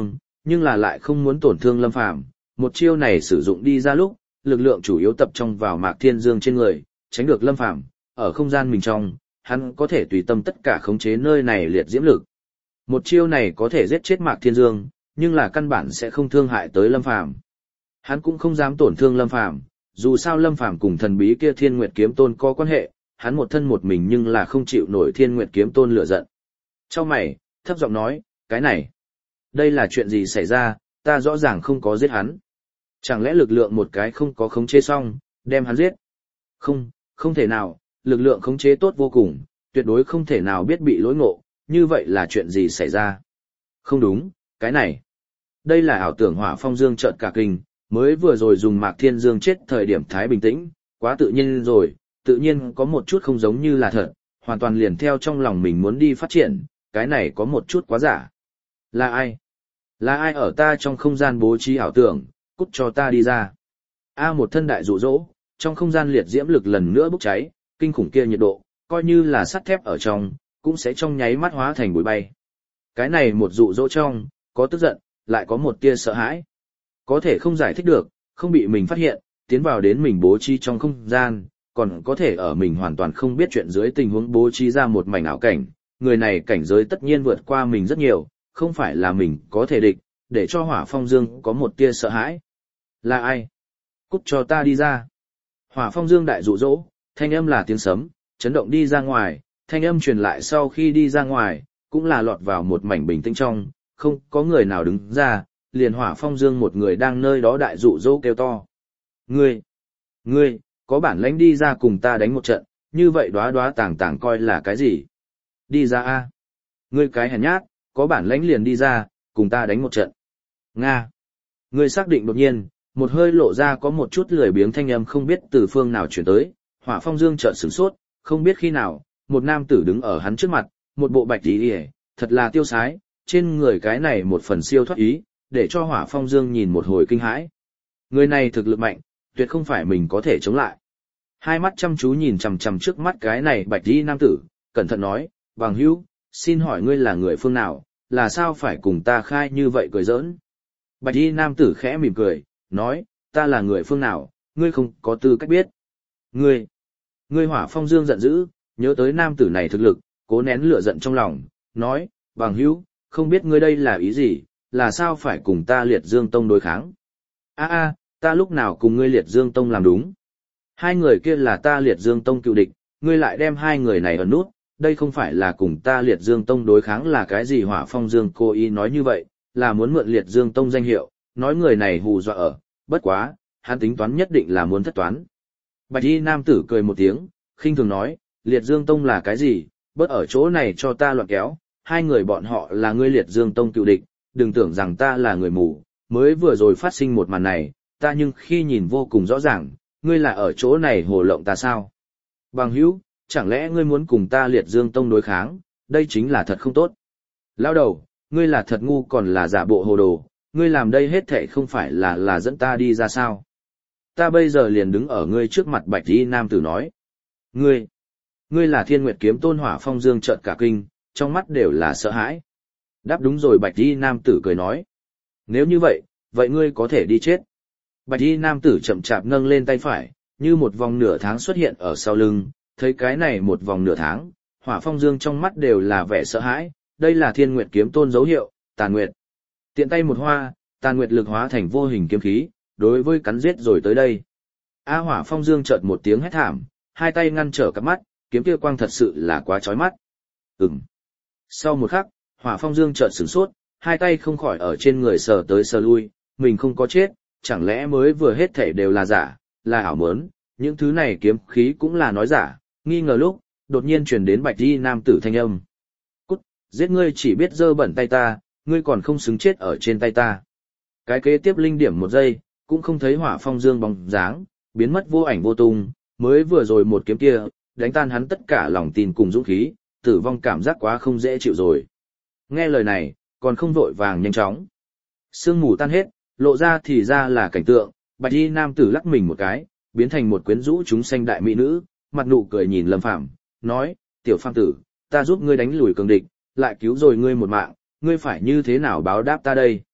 nhưng là lại không muốn tổn thương Lâm Phàm. Một chiêu này sử dụng đi ra lúc, lực lượng chủ yếu tập trung vào Mạc Thiên Dương trên người, tránh được Lâm Phàm. Ở không gian mình trong, hắn có thể tùy tâm tất cả khống chế nơi này liệt diễm lực. Một chiêu này có thể giết chết Mạc Thiên Dương, nhưng là căn bản sẽ không thương hại tới Lâm Phàm. Hắn cũng không dám tổn thương Lâm Phàm, dù sao Lâm Phàm cùng thần bí kia Thiên Nguyệt Kiếm Tôn có quan hệ, hắn một thân một mình nhưng là không chịu nổi Thiên Nguyệt Kiếm Tôn lửa giận. Trong mày, thấp giọng nói, cái này, đây là chuyện gì xảy ra, ta rõ ràng không có giết hắn. Chẳng lẽ lực lượng một cái không có khống chế xong, đem hắn giết? Không, không thể nào, lực lượng khống chế tốt vô cùng, tuyệt đối không thể nào biết bị lỗi ngộ, như vậy là chuyện gì xảy ra? Không đúng, cái này, đây là ảo tưởng Hỏa Phong Dương chợt cả kinh, mới vừa rồi dùng Mạc Thiên Dương chết thời điểm thái bình tĩnh, quá tự nhiên rồi, tự nhiên có một chút không giống như là thật, hoàn toàn liền theo trong lòng mình muốn đi phát triển, cái này có một chút quá giả. Là ai? Là ai ở ta trong không gian bố trí ảo tưởng, cút cho ta đi ra. A một thân đại dụ dỗ, trong không gian liệt diễm lực lần nữa bốc cháy, kinh khủng kia nhiệt độ, coi như là sắt thép ở trong, cũng sẽ trong nháy mắt hóa thành bụi bay. Cái này một dụ dỗ trong, có tức giận, lại có một tia sợ hãi. Có thể không giải thích được, không bị mình phát hiện, tiến vào đến mình bố trí trong không gian, còn có thể ở mình hoàn toàn không biết chuyện dưới tình huống bố trí ra một mảnh ảo cảnh. Người này cảnh giới tất nhiên vượt qua mình rất nhiều, không phải là mình có thể địch, để cho Hỏa Phong Dương có một tia sợ hãi. Là ai? Cút cho ta đi ra. Hỏa Phong Dương đại dụ dỗ, thanh âm là tiếng sấm, chấn động đi ra ngoài, thanh âm truyền lại sau khi đi ra ngoài, cũng là lọt vào một mảnh bình tĩnh trong, không có người nào đứng ra, liền Hỏa Phong Dương một người đang nơi đó đại dụ dỗ kêu to. Ngươi, ngươi, có bản lãnh đi ra cùng ta đánh một trận, như vậy đóa đóa tàng tàng coi là cái gì? Đi ra a, ngươi cái hèn nhát, có bản lãnh liền đi ra, cùng ta đánh một trận. Nga, ngươi xác định đột nhiên, một hơi lộ ra có một chút lười biếng thanh âm không biết từ phương nào chuyển tới, Hỏa Phong Dương chợt sửng sốt, không biết khi nào, một nam tử đứng ở hắn trước mặt, một bộ bạch y, thật là tiêu sái, trên người cái này một phần siêu thoát ý, để cho Hỏa Phong Dương nhìn một hồi kinh hãi. Người này thực lực mạnh, tuyệt không phải mình có thể chống lại. Hai mắt chăm chú nhìn chằm chằm trước mắt cái này bạch y nam tử, cẩn thận nói, bằng hữu, xin hỏi ngươi là người phương nào, là sao phải cùng ta khai như vậy cười giỡn? Bạch y nam tử khẽ mỉm cười, nói, ta là người phương nào, ngươi không có tư cách biết. Ngươi, ngươi Hỏa Phong Dương giận dữ, nhớ tới nam tử này thực lực, cố nén lửa giận trong lòng, nói, bằng hữu, không biết ngươi đây là ý gì, là sao phải cùng ta Liệt Dương Tông đối kháng? A a, ta lúc nào cùng ngươi Liệt Dương Tông làm đúng? Hai người kia là ta Liệt Dương Tông cựu địch, ngươi lại đem hai người này ẩn nút, đây không phải là cùng ta Liệt Dương Tông đối kháng là cái gì? Hỏa Phong Dương cố ý nói như vậy, là muốn mượn Liệt Dương Tông danh hiệu, nói người này hù dọa ở, bất quá, hắn tính toán nhất định là muốn thất toán. Bạch y nam tử cười một tiếng, khinh thường nói, Liệt Dương Tông là cái gì, bớt ở chỗ này cho ta loạn kéo, hai người bọn họ là ngươi Liệt Dương Tông cựu địch, đừng tưởng rằng ta là người mù, mới vừa rồi phát sinh một màn này, ta nhưng khi nhìn vô cùng rõ ràng, ngươi là ở chỗ này hồ lộng ta sao? Bằng hữu, chẳng lẽ ngươi muốn cùng ta Liệt Dương Tông đối kháng, đây chính là thật không tốt. Lão đầu, ngươi là thật ngu còn là giả bộ hồ đồ, ngươi làm đây hết thảy không phải là là dẫn ta đi ra sao? Ta bây giờ liền đứng ở ngươi trước mặt bạch y nam tử nói. Ngươi, ngươi là Thiên Nguyệt Kiếm Tôn. Hỏa Phong Dương chợt cả kinh, trong mắt đều là sợ hãi. Đáp đúng rồi, bạch y nam tử cười nói. Nếu như vậy, vậy ngươi có thể đi chết. Bạch y nam tử chậm chạp nâng lên tay phải, như một vòng nửa tháng xuất hiện ở sau lưng, thấy cái này một vòng nửa tháng, Hỏa Phong Dương trong mắt đều là vẻ sợ hãi, đây là Thiên Nguyệt Kiếm Tôn dấu hiệu, Tàn Nguyệt. Tiện tay một hoa, Tàn Nguyệt lực hóa thành vô hình kiếm khí, đối với cắn giết rồi tới đây. A Hỏa Phong Dương chợt một tiếng hét thảm, hai tay ngăn trở cặp mắt, kiếm kia quang thật sự là quá chói mắt. Ừm. Sau một khắc, Hỏa Phong Dương chợt sửng sốt, hai tay không khỏi ở trên người sờ tới sờ lui, mình không có chết, chẳng lẽ mới vừa hết thảy đều là giả, là ảo mớn, những thứ này kiếm khí cũng là nói giả, nghi ngờ lúc, đột nhiên truyền đến bạch y nam tử thanh âm. Cút, giết ngươi chỉ biết dơ bẩn tay ta, ngươi còn không xứng chết ở trên tay ta. Cái kế tiếp linh điểm một giây, cũng không thấy Hỏa Phong Dương bóng dáng, biến mất vô ảnh vô tung, mới vừa rồi một kiếm kia, đánh tan hắn tất cả lòng tin cùng dũng khí, tử vong cảm giác quá không dễ chịu rồi. Nghe lời này, còn không vội vàng nhanh chóng. Sương mù tan hết, lộ ra thì ra là cảnh tượng, bạch y nam tử lắc mình một cái, biến thành một quyến rũ chúng xanh đại mỹ nữ, mặt nụ cười nhìn Lâm Phàm, nói, tiểu Phàm tử, ta giúp ngươi đánh lùi cường địch, lại cứu rồi ngươi một mạng, ngươi phải như thế nào báo đáp ta đây?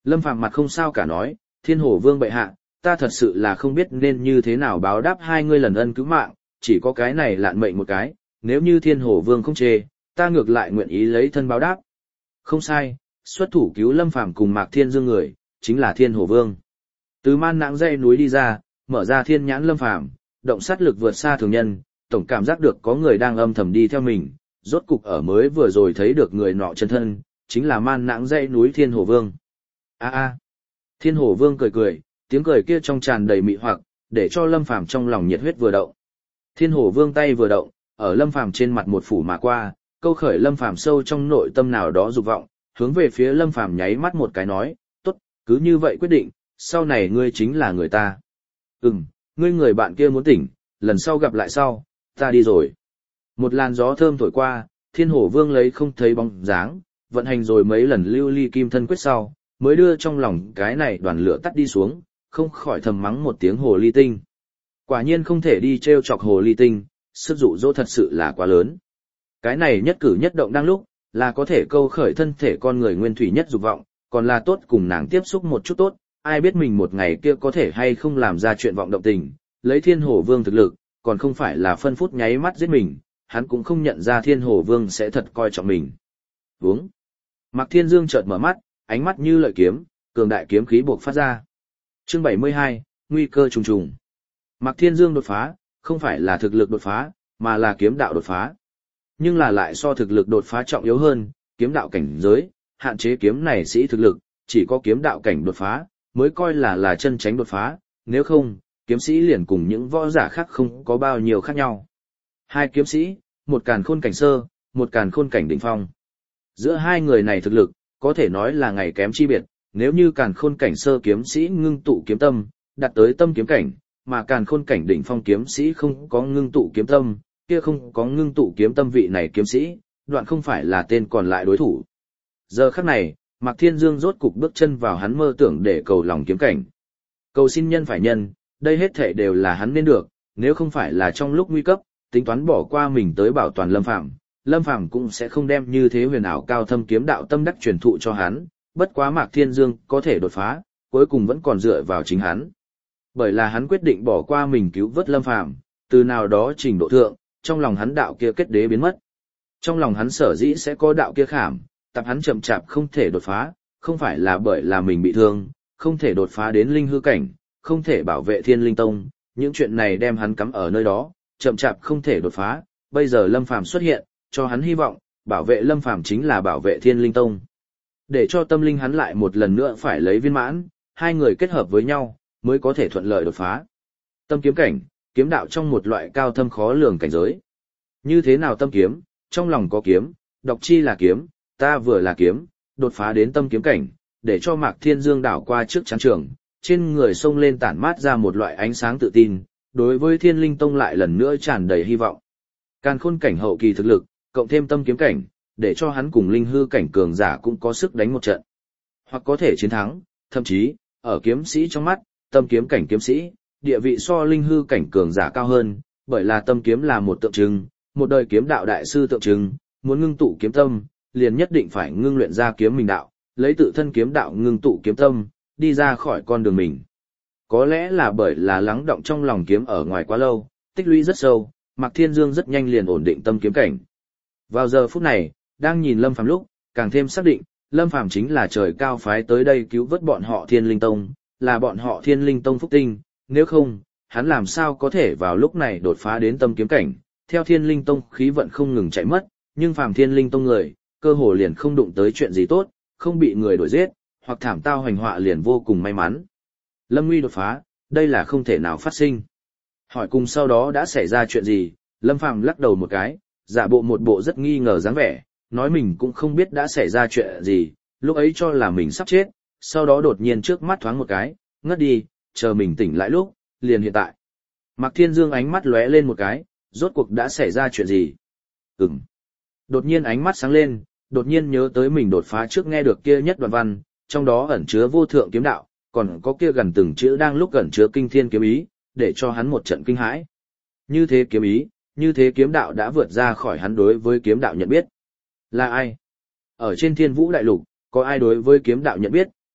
Lâm Phàm mặt không sao cả nói, Thiên Hổ Vương bệ hạ, ta thật sự là không biết nên như thế nào báo đáp hai ngươi lần ân cứu mạng, chỉ có cái này lạn mệnh một cái, nếu như Thiên Hổ Vương không chê, ta ngược lại nguyện ý lấy thân báo đáp. Không sai, xuất thủ cứu Lâm Phàm cùng Mạc Thiên Dương người, chính là Thiên Hổ Vương. Từ man nãng dãy núi đi ra, mở ra thiên nhãn Lâm Phàm, động sát lực vượt xa thường nhân, tổng cảm giác được có người đang âm thầm đi theo mình, rốt cục ở mới vừa rồi thấy được người nọ chân thân, chính là man nãng dãy núi Thiên Hổ Vương. A a. Thiên Hổ Vương cười cười, tiếng cười kia trong tràn đầy mị hoặc, để cho Lâm Phàm trong lòng nhiệt huyết vừa động. Thiên Hổ Vương tay vừa động, ở Lâm Phàm trên mặt một phủ mà qua, câu khởi Lâm Phàm sâu trong nội tâm nào đó dục vọng, hướng về phía Lâm Phàm nháy mắt một cái nói, "Tốt, cứ như vậy quyết định, sau này ngươi chính là người ta." "Ừm, ngươi người bạn kia muốn tỉnh, lần sau gặp lại sau, ta đi rồi." Một làn gió thơm thổi qua, Thiên Hổ Vương lấy không thấy bóng dáng, vận hành rồi mấy lần lưu ly kim thân quyết sau, mới đưa trong lòng cái này đoàn lửa tắt đi xuống, không khỏi thầm mắng một tiếng hồ ly tinh. Quả nhiên không thể đi treo chọc hồ ly tinh, sức dụ dỗ thật sự là quá lớn. Cái này nhất cử nhất động đang lúc, là có thể câu khởi thân thể con người nguyên thủy nhất dục vọng, còn là tốt cùng nàng tiếp xúc một chút tốt, ai biết mình một ngày kia có thể hay không làm ra chuyện vọng động tình, lấy Thiên Hổ Vương thực lực, còn không phải là phân phút nháy mắt giết mình, hắn cũng không nhận ra Thiên Hổ Vương sẽ thật coi trọng mình. Vướng. Mạc Thiên Dương chợt mở mắt, ánh mắt như lợi kiếm, cường đại kiếm khí buộc phát ra. Chương bảy mươi hai, nguy cơ trùng trùng. Mạc Thiên Dương đột phá, không phải là thực lực đột phá, mà là kiếm đạo đột phá. Nhưng là lại so thực lực đột phá trọng yếu hơn, kiếm đạo cảnh giới, hạn chế kiếm này sĩ thực lực, chỉ có kiếm đạo cảnh đột phá, mới coi là là chân tránh đột phá, nếu không, kiếm sĩ liền cùng những võ giả khác không có bao nhiêu khác nhau. Hai kiếm sĩ, một càn khôn cảnh sơ, một càn khôn cảnh đỉnh phong. Giữa hai người này thực lực, có thể nói là ngày kém chi biệt, nếu như càn khôn cảnh sơ kiếm sĩ ngưng tụ kiếm tâm, đạt tới tâm kiếm cảnh, mà càn khôn cảnh đỉnh phong kiếm sĩ không có ngưng tụ kiếm tâm, kia không có ngưng tụ kiếm tâm vị này kiếm sĩ, đoạn không phải là tên còn lại đối thủ. Giờ khắc này, Mạc Thiên Dương rốt cục bước chân vào hắn mơ tưởng để cầu lòng kiếm cảnh. Cầu xin nhân phải nhân, đây hết thảy đều là hắn nên được, nếu không phải là trong lúc nguy cấp, tính toán bỏ qua mình tới bảo toàn Lâm Phàm, Lâm Phàm cũng sẽ không đem như thế huyền ảo cao thâm kiếm đạo tâm đắc truyền thụ cho hắn, bất quá Mạc Thiên Dương có thể đột phá, cuối cùng vẫn còn dựa vào chính hắn. Bởi là hắn quyết định bỏ qua mình cứu vớt Lâm Phàm, từ nào đó trình độ thượng, trong lòng hắn đạo kia kết đế biến mất. Trong lòng hắn sở dĩ sẽ có đạo kia khảm, tập hắn chậm chạp không thể đột phá, không phải là bởi là mình bị thương, không thể đột phá đến linh hư cảnh, không thể bảo vệ Thiên Linh Tông, những chuyện này đem hắn cắm ở nơi đó, chậm chạp không thể đột phá, bây giờ Lâm Phàm xuất hiện, cho hắn hy vọng, bảo vệ Lâm Phàm chính là bảo vệ Thiên Linh Tông. Để cho tâm linh hắn lại một lần nữa phải lấy viên mãn, hai người kết hợp với nhau, mới có thể thuận lợi đột phá. Tâm kiếm cảnh, kiếm đạo trong một loại cao thâm khó lường cảnh giới. Như thế nào tâm kiếm, trong lòng có kiếm, đọc chi là kiếm, ta vừa là kiếm, đột phá đến tâm kiếm cảnh, để cho Mạc Thiên Dương đảo qua trước chán trường, trên người xông lên tản mát ra một loại ánh sáng tự tin, đối với Thiên Linh Tông lại lần nữa tràn đầy hy vọng. Càn khôn cảnh hậu kỳ thực lực, cộng thêm tâm kiếm cảnh, để cho hắn cùng linh hư cảnh cường giả cũng có sức đánh một trận. Hoặc có thể chiến thắng, thậm chí, ở kiếm sĩ trong mắt, tâm kiếm cảnh kiếm sĩ, địa vị so linh hư cảnh cường giả cao hơn, bởi là tâm kiếm là một tượng trưng, một đời kiếm đạo đại sư tượng trưng, muốn ngưng tụ kiếm tâm, liền nhất định phải ngưng luyện ra kiếm mình đạo, lấy tự thân kiếm đạo ngưng tụ kiếm tâm, đi ra khỏi con đường mình. Có lẽ là bởi là lắng động trong lòng kiếm ở ngoài quá lâu, tích lũy rất sâu, Mạc Thiên Dương rất nhanh liền ổn định tâm kiếm cảnh. Vào giờ phút này, đang nhìn Lâm Phàm lúc, càng thêm xác định, Lâm Phàm chính là trời cao phái tới đây cứu vớt bọn họ Thiên Linh Tông, là bọn họ Thiên Linh Tông phúc tinh, nếu không, hắn làm sao có thể vào lúc này đột phá đến tâm kiếm cảnh, theo Thiên Linh Tông khí vận không ngừng chạy mất, nhưng phàm Thiên Linh Tông người, cơ hồ liền không đụng tới chuyện gì tốt, không bị người đuổi giết, hoặc thảm tao hành họa liền vô cùng may mắn. Lâm Nguy đột phá, đây là không thể nào phát sinh. Hỏi cùng sau đó đã xảy ra chuyện gì, Lâm Phàm lắc đầu một cái, giả bộ một bộ rất nghi ngờ dáng vẻ, nói mình cũng không biết đã xảy ra chuyện gì, lúc ấy cho là mình sắp chết, sau đó đột nhiên trước mắt thoáng một cái, ngất đi, chờ mình tỉnh lại lúc, liền hiện tại. Mạc Thiên Dương ánh mắt lóe lên một cái, rốt cuộc đã xảy ra chuyện gì? Ừm. Đột nhiên ánh mắt sáng lên, đột nhiên nhớ tới mình đột phá trước nghe được kia nhất đoạn văn, trong đó ẩn chứa vô thượng kiếm đạo, còn có kia gần từng chữ đang lúc ẩn chứa kinh thiên kiếm ý, để cho hắn một trận kinh hãi. Như thế kiếm ý, như thế kiếm đạo đã vượt ra khỏi hắn đối với kiếm đạo nhận biết. Là ai? Ở trên Thiên Vũ Đại Lục, có ai đối với kiếm đạo nhận biết,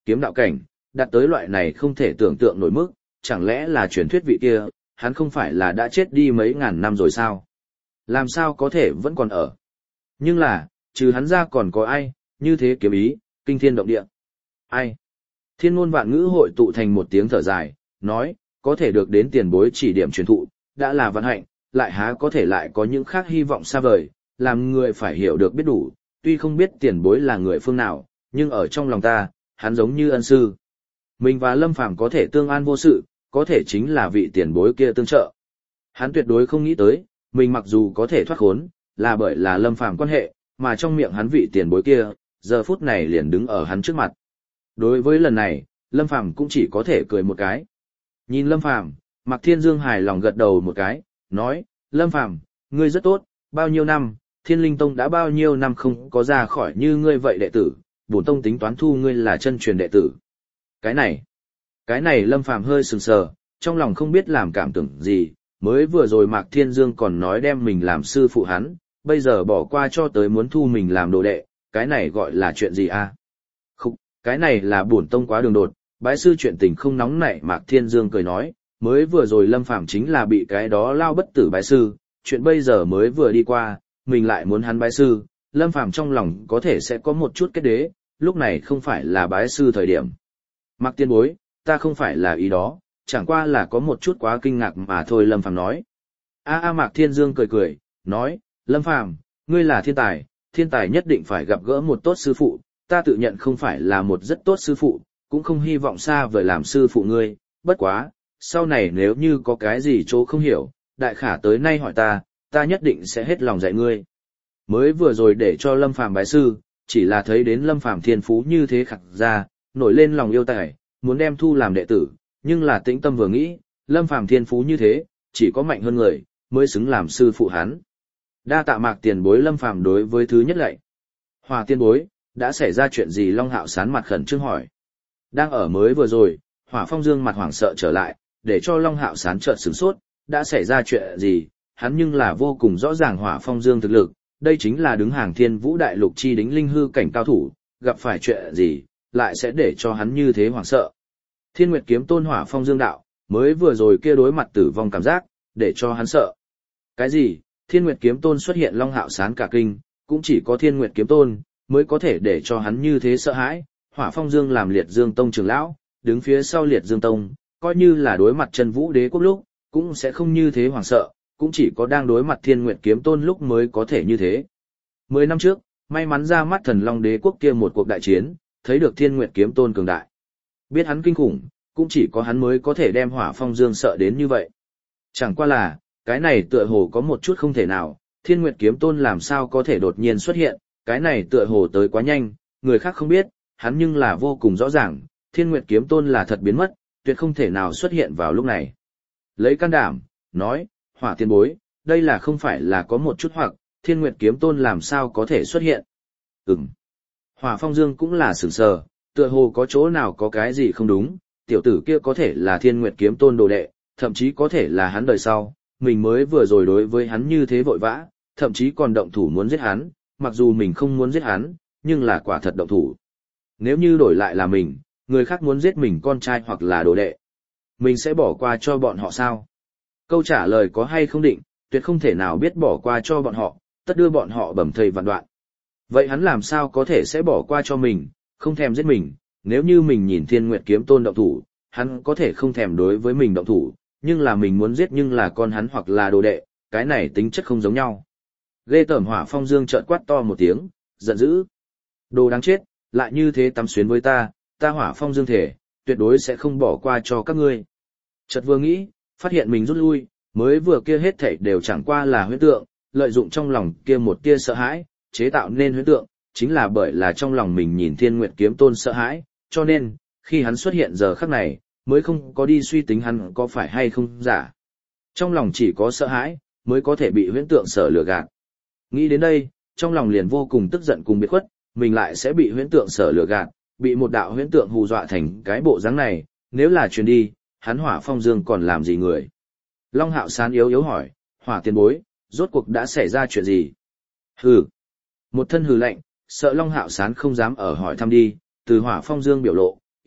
kiếm đạo cảnh, đạt tới loại này không thể tưởng tượng nổi mức, chẳng lẽ là truyền thuyết vị kia, hắn không phải là đã chết đi mấy ngàn năm rồi sao? Làm sao có thể vẫn còn ở? Nhưng là, trừ hắn ra còn có ai, như thế kiếm ý, kinh thiên động địa. Ai? Thiên ngôn vạn ngữ hội tụ thành một tiếng thở dài, nói, có thể được đến tiền bối chỉ điểm truyền thụ, đã là vận hạnh, lại há có thể lại có những khác hy vọng xa vời, làm người phải hiểu được biết đủ, tuy không biết tiền bối là người phương nào, nhưng ở trong lòng ta, hắn giống như ân sư. Mình và Lâm Phàm có thể tương an vô sự, có thể chính là vị tiền bối kia tương trợ. Hắn tuyệt đối không nghĩ tới, mình mặc dù có thể thoát khốn, là bởi là Lâm Phàm quan hệ, mà trong miệng hắn vị tiền bối kia, giờ phút này liền đứng ở hắn trước mặt. Đối với lần này, Lâm Phàm cũng chỉ có thể cười một cái. Nhìn Lâm Phàm, Mạc Thiên Dương hài lòng gật đầu một cái, nói, Lâm Phàm, ngươi rất tốt, bao nhiêu năm, Thiên Linh Tông đã bao nhiêu năm không có ra khỏi như ngươi vậy đệ tử, bổn tông tính toán thu ngươi là chân truyền đệ tử. Cái này, cái này Lâm Phàm hơi sừng sờ, trong lòng không biết làm cảm tưởng gì, mới vừa rồi Mạc Thiên Dương còn nói đem mình làm sư phụ hắn, bây giờ bỏ qua cho tới muốn thu mình làm đồ đệ, cái này gọi là chuyện gì a? Không, cái này là bổn tông quá đường đột, bái sư chuyện tình không nóng nảy. Mạc Thiên Dương cười nói, mới vừa rồi Lâm Phàm chính là bị cái đó lao bất tử bái sư, chuyện bây giờ mới vừa đi qua, mình lại muốn hắn bái sư, Lâm Phàm trong lòng có thể sẽ có một chút kết đế, lúc này không phải là bái sư thời điểm. Mạc tiên bối, ta không phải là ý đó, chẳng qua là có một chút quá kinh ngạc mà thôi. Lâm Phàm nói. A a Mạc Thiên Dương cười cười, nói, Lâm Phàm, ngươi là thiên tài, thiên tài nhất định phải gặp gỡ một tốt sư phụ, ta tự nhận không phải là một rất tốt sư phụ, cũng không hy vọng xa vời làm sư phụ ngươi, bất quá, sau này nếu như có cái gì chỗ không hiểu, đại khả tới nay hỏi ta, ta nhất định sẽ hết lòng dạy ngươi. Mới vừa rồi để cho Lâm Phàm bái sư, chỉ là thấy đến Lâm Phàm thiên phú như thế khắc ra, nổi lên lòng yêu tài, muốn đem thu làm đệ tử, nhưng là tĩnh tâm vừa nghĩ, Lâm Phàm thiên phú như thế, chỉ có mạnh hơn người, mới xứng làm sư phụ hắn. Đa tạ Mạc tiền bối. Lâm Phàm đối với thứ nhất lạy. Hòa tiên bối, đã xảy ra chuyện gì? Long Hạo Sán mặt khẩn trương hỏi. Đang ở mới vừa rồi, Hỏa Phong Dương mặt hoảng sợ trở lại, để cho Long Hạo Sán chợt sửng sốt, đã xảy ra chuyện gì? Hắn nhưng là vô cùng rõ ràng Hỏa Phong Dương thực lực, đây chính là đứng hàng Thiên Vũ Đại Lục chi đính linh hư cảnh cao thủ, gặp phải chuyện gì, lại sẽ để cho hắn như thế hoảng sợ. Thiên Nguyệt Kiếm Tôn Hỏa Phong Dương đạo, mới vừa rồi kia đối mặt tử vong cảm giác, để cho hắn sợ. Cái gì? Thiên Nguyệt Kiếm Tôn xuất hiện? Long Hạo Sán cả kinh, cũng chỉ có Thiên Nguyệt Kiếm Tôn mới có thể để cho hắn như thế sợ hãi. Hỏa Phong Dương làm Liệt Dương Tông trưởng lão, đứng phía sau Liệt Dương Tông, coi như là đối mặt Chân Vũ Đế quốc lúc, cũng sẽ không như thế hoảng sợ, cũng chỉ có đang đối mặt Thiên Nguyệt Kiếm Tôn lúc mới có thể như thế. Mười năm trước, may mắn ra mắt Thần Long Đế quốc kia một cuộc đại chiến, thấy được Thiên Nguyệt Kiếm Tôn cường đại. Biết hắn kinh khủng, cũng chỉ có hắn mới có thể đem Hỏa Phong Dương sợ đến như vậy. Chẳng qua là, cái này tựa hồ có một chút không thể nào, Thiên Nguyệt Kiếm Tôn làm sao có thể đột nhiên xuất hiện, cái này tựa hồ tới quá nhanh, người khác không biết, hắn nhưng là vô cùng rõ ràng, Thiên Nguyệt Kiếm Tôn là thật biến mất, tuyệt không thể nào xuất hiện vào lúc này. Lấy can đảm, nói, Hỏa tiền bối, đây là không phải là có một chút hoặc, Thiên Nguyệt Kiếm Tôn làm sao có thể xuất hiện. Ừm. Hỏa Phong Dương cũng là sửng sờ, tựa hồ có chỗ nào có cái gì không đúng, tiểu tử kia có thể là Thiên Nguyệt Kiếm Tôn đồ đệ, thậm chí có thể là hắn đời sau, mình mới vừa rồi đối với hắn như thế vội vã, thậm chí còn động thủ muốn giết hắn, mặc dù mình không muốn giết hắn, nhưng là quả thật động thủ. Nếu như đổi lại là mình, người khác muốn giết mình con trai hoặc là đồ đệ, mình sẽ bỏ qua cho bọn họ sao? Câu trả lời có hay không định, tuyệt không thể nào biết bỏ qua cho bọn họ, tất đưa bọn họ bầm thây vạn đoạn. Vậy hắn làm sao có thể sẽ bỏ qua cho mình, không thèm giết mình, nếu như mình nhìn Thiên Nguyệt Kiếm Tôn động thủ, hắn có thể không thèm đối với mình động thủ, nhưng là mình muốn giết nhưng là con hắn hoặc là đồ đệ, cái này tính chất không giống nhau. Ghê tởm. Hỏa Phong Dương trợn quát to một tiếng, giận dữ. Đồ đáng chết, lại như thế tắm xuyến với ta, ta Hỏa Phong Dương thể, tuyệt đối sẽ không bỏ qua cho các ngươi. Chợt vừa nghĩ, phát hiện mình rút lui, mới vừa kia hết thảy đều chẳng qua là huyễn tượng, lợi dụng trong lòng kia một tia sợ hãi, chế tạo nên huyễn tượng, chính là bởi là trong lòng mình nhìn Thiên Nguyệt Kiếm Tôn sợ hãi, cho nên, khi hắn xuất hiện giờ khắc này, mới không có đi suy tính hắn có phải hay không giả. Trong lòng chỉ có sợ hãi, mới có thể bị huyễn tượng sở lừa gạt. Nghĩ đến đây, trong lòng liền vô cùng tức giận cùng biệt khuất, mình lại sẽ bị huyễn tượng sở lừa gạt, bị một đạo huyễn tượng hù dọa thành cái bộ dáng này, nếu là truyền đi, hắn Hỏa Phong Dương còn làm gì người? Long Hạo Sán yếu yếu hỏi, Hỏa tiền bối, rốt cuộc đã xảy ra chuyện gì? Hừ. Một thân hừ lạnh, sợ Long Hạo Sán không dám ở hỏi thăm đi, từ Hỏa Phong Dương biểu lộ,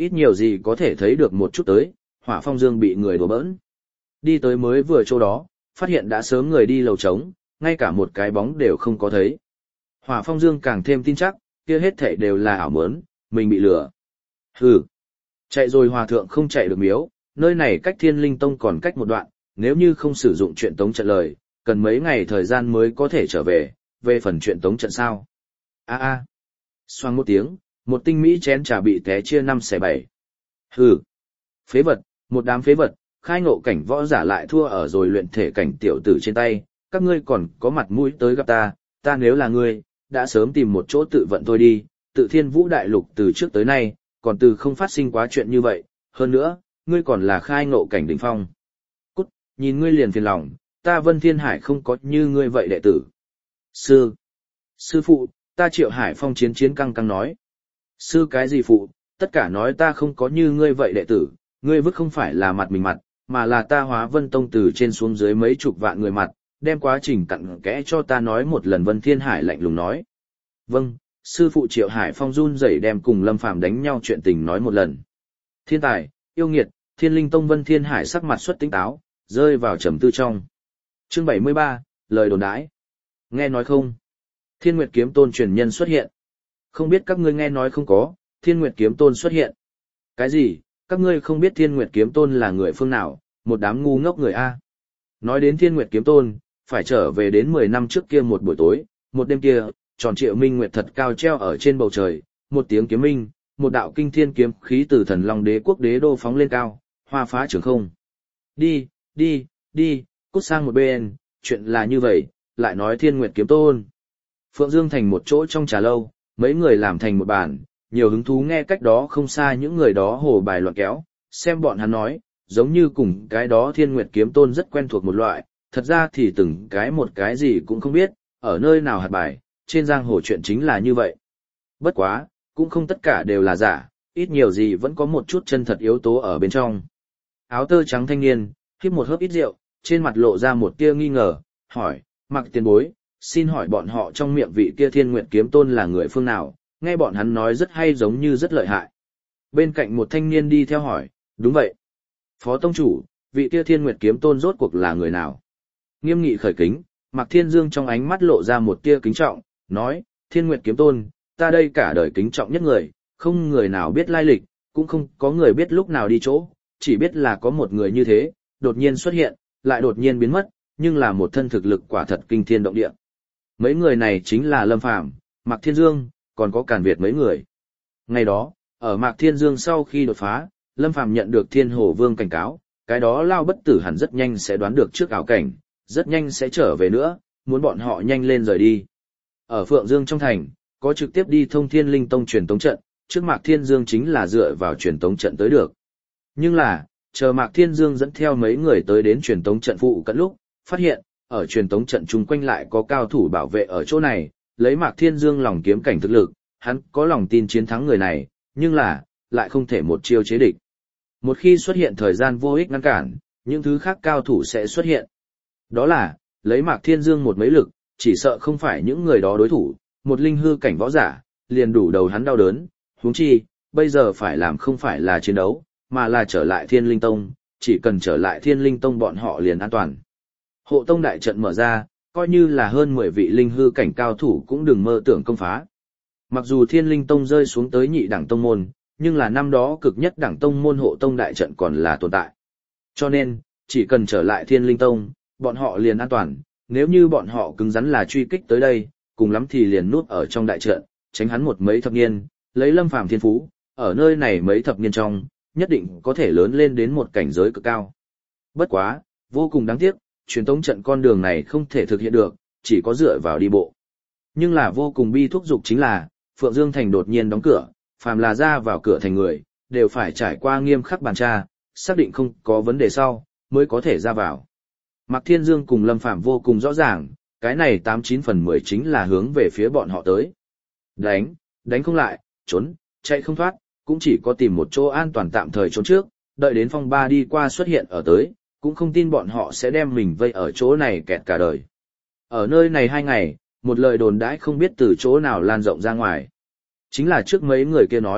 ít nhiều gì có thể thấy được một chút tới, Hỏa Phong Dương bị người đùa bỡn. Đi tới mới vừa chỗ đó, phát hiện đã sớm người đi lầu trống, ngay cả một cái bóng đều không có thấy. Hỏa Phong Dương càng thêm tin chắc, kia hết thảy đều là ảo mớn, mình bị lừa. Hừ, chạy rồi hòa thượng không chạy được miếu, nơi này cách Thiên Linh Tông còn cách một đoạn, nếu như không sử dụng chuyện tống trận lời, cần mấy ngày thời gian mới có thể trở về, về phần chuyện tống trận sao. A a, à. Xoang một tiếng, một tinh mỹ chén trà bị té chia năm xẻ bảy. Hừ, phế vật, một đám phế vật, khai ngộ cảnh võ giả lại thua ở rồi luyện thể cảnh tiểu tử trên tay, các ngươi còn có mặt mũi tới gặp ta, ta nếu là ngươi, đã sớm tìm một chỗ tự vận thôi đi, tự Thiên Vũ đại lục từ trước tới nay, còn từ không phát sinh quá chuyện như vậy, hơn nữa, ngươi còn là khai ngộ cảnh đỉnh phong. Cút, nhìn ngươi liền phiền lòng, ta Vân Thiên Hải không có như ngươi vậy đệ tử. Sư, sư phụ, ta Triệu Hải Phong chiến chiến căng căng nói. Sư cái gì phụ, tất cả nói ta không có như ngươi vậy đệ tử, ngươi vứt không phải là mặt mình mặt, mà là ta Hóa Vân Tông từ trên xuống dưới mấy chục vạn người mặt, đem quá trình cặn kẽ cho ta nói một lần. Vân Thiên Hải lạnh lùng nói. Vâng, sư phụ. Triệu Hải Phong run rẩy đem cùng Lâm Phàm đánh nhau chuyện tình nói một lần. Thiên tài, yêu nghiệt, Thiên Linh Tông. Vân Thiên Hải sắc mặt xuất tinh táo, rơi vào trầm tư trong. Chương bảy mươi ba, lời đồn đãi. Nghe nói không? Thiên Nguyệt Kiếm Tôn truyền nhân xuất hiện. Không biết các ngươi nghe nói không có, Thiên Nguyệt Kiếm Tôn xuất hiện. Cái gì? Các ngươi không biết Thiên Nguyệt Kiếm Tôn là người phương nào, một đám ngu ngốc người A. Nói đến Thiên Nguyệt Kiếm Tôn, phải trở về đến mười năm trước kia một buổi tối, một đêm kia, tròn triệu minh nguyệt thật cao treo ở trên bầu trời, một tiếng kiếm minh, một đạo kinh thiên kiếm khí từ Thần Long Đế quốc đế đô phóng lên cao, hoa phá trường không. Đi, đi, đi, cút sang một bên, chuyện là như vậy, lại nói Thiên Nguyệt Kiếm Tôn. Phượng Dương thành một chỗ trong trà lâu, mấy người làm thành một bàn, nhiều hứng thú nghe cách đó không xa những người đó hồ bài loạn kéo, xem bọn hắn nói, giống như cùng cái đó Thiên Nguyệt Kiếm Tôn rất quen thuộc một loại, thật ra thì từng cái một cái gì cũng không biết, ở nơi nào hạt bài, trên giang hồ chuyện chính là như vậy. Bất quá, cũng không tất cả đều là giả, ít nhiều gì vẫn có một chút chân thật yếu tố ở bên trong. Áo tơ trắng thanh niên, híp một hớp ít rượu, trên mặt lộ ra một tia nghi ngờ, hỏi, Mặc tiền bối, xin hỏi bọn họ trong miệng vị kia Thiên Nguyệt Kiếm Tôn là người phương nào, nghe bọn hắn nói rất hay giống như rất lợi hại. Bên cạnh một thanh niên đi theo hỏi, đúng vậy. Phó tông chủ, vị kia Thiên Nguyệt Kiếm Tôn rốt cuộc là người nào? Nghiêm nghị khởi kính, Mạc Thiên Dương trong ánh mắt lộ ra một tia kính trọng, nói, Thiên Nguyệt Kiếm Tôn, ta đây cả đời kính trọng nhất người, không người nào biết lai lịch, cũng không có người biết lúc nào đi chỗ, chỉ biết là có một người như thế, đột nhiên xuất hiện, lại đột nhiên biến mất, nhưng là một thân thực lực quả thật kinh thiên động địa. Mấy người này chính là Lâm Phàm, Mạc Thiên Dương, còn có Càn Việt mấy người. Ngày đó, ở Mạc Thiên Dương sau khi đột phá, Lâm Phàm nhận được Thiên Hồ Vương cảnh cáo, cái đó lao bất tử hẳn rất nhanh sẽ đoán được trước ảo cảnh, rất nhanh sẽ trở về nữa, muốn bọn họ nhanh lên rời đi. Ở Phượng Dương trong thành, có trực tiếp đi thông Thiên Linh Tông truyền tống trận, trước Mạc Thiên Dương chính là dựa vào truyền tống trận tới được. Nhưng là, chờ Mạc Thiên Dương dẫn theo mấy người tới đến truyền tống trận phụ cận lúc, phát hiện, ở truyền tống trận chung quanh lại có cao thủ bảo vệ ở chỗ này, lấy Mạc Thiên Dương lòng kiếm cảnh thực lực, hắn có lòng tin chiến thắng người này, nhưng là, lại không thể một chiêu chế địch. Một khi xuất hiện thời gian vô ích ngăn cản, những thứ khác cao thủ sẽ xuất hiện. Đó là, lấy Mạc Thiên Dương một mấy lực, chỉ sợ không phải những người đó đối thủ, một linh hư cảnh võ giả, liền đủ đầu hắn đau đớn, huống chi, bây giờ phải làm không phải là chiến đấu, mà là trở lại Thiên Linh Tông, chỉ cần trở lại Thiên Linh Tông bọn họ liền an toàn. Hộ tông đại trận mở ra, coi như là hơn mười vị linh hư cảnh cao thủ cũng đừng mơ tưởng công phá. Mặc dù Thiên Linh Tông rơi xuống tới nhị đẳng tông môn, nhưng là năm đó cực nhất đẳng tông môn hộ tông đại trận còn là tồn tại. Cho nên, chỉ cần trở lại Thiên Linh Tông, bọn họ liền an toàn, nếu như bọn họ cứng rắn là truy kích tới đây, cùng lắm thì liền núp ở trong đại trận, tránh hắn một mấy thập niên, lấy Lâm Phàm thiên phú, ở nơi này mấy thập niên trong, nhất định có thể lớn lên đến một cảnh giới cực cao. Bất quá, vô cùng đáng tiếc, truyền tống trận con đường này không thể thực hiện được, chỉ có dựa vào đi bộ. Nhưng là vô cùng bi thúc dục chính là, Phượng Dương thành đột nhiên đóng cửa, phàm là ra vào cửa thành người, đều phải trải qua nghiêm khắc bàn tra, xác định không có vấn đề sau, mới có thể ra vào. Mạc Thiên Dương cùng Lâm Phàm vô cùng rõ ràng, cái này tám chín phần mười chính là hướng về phía bọn họ tới. Đánh, đánh không lại, trốn, chạy không thoát, cũng chỉ có tìm một chỗ an toàn tạm thời trốn trước, đợi đến phong ba đi qua xuất hiện ở tới, cũng không tin bọn họ sẽ đem mình vây ở chỗ này kẹt cả đời. Ở nơi này hai ngày, một lời đồn đãi không biết từ chỗ nào lan rộng ra ngoài. Chính là trước mấy người kia nói,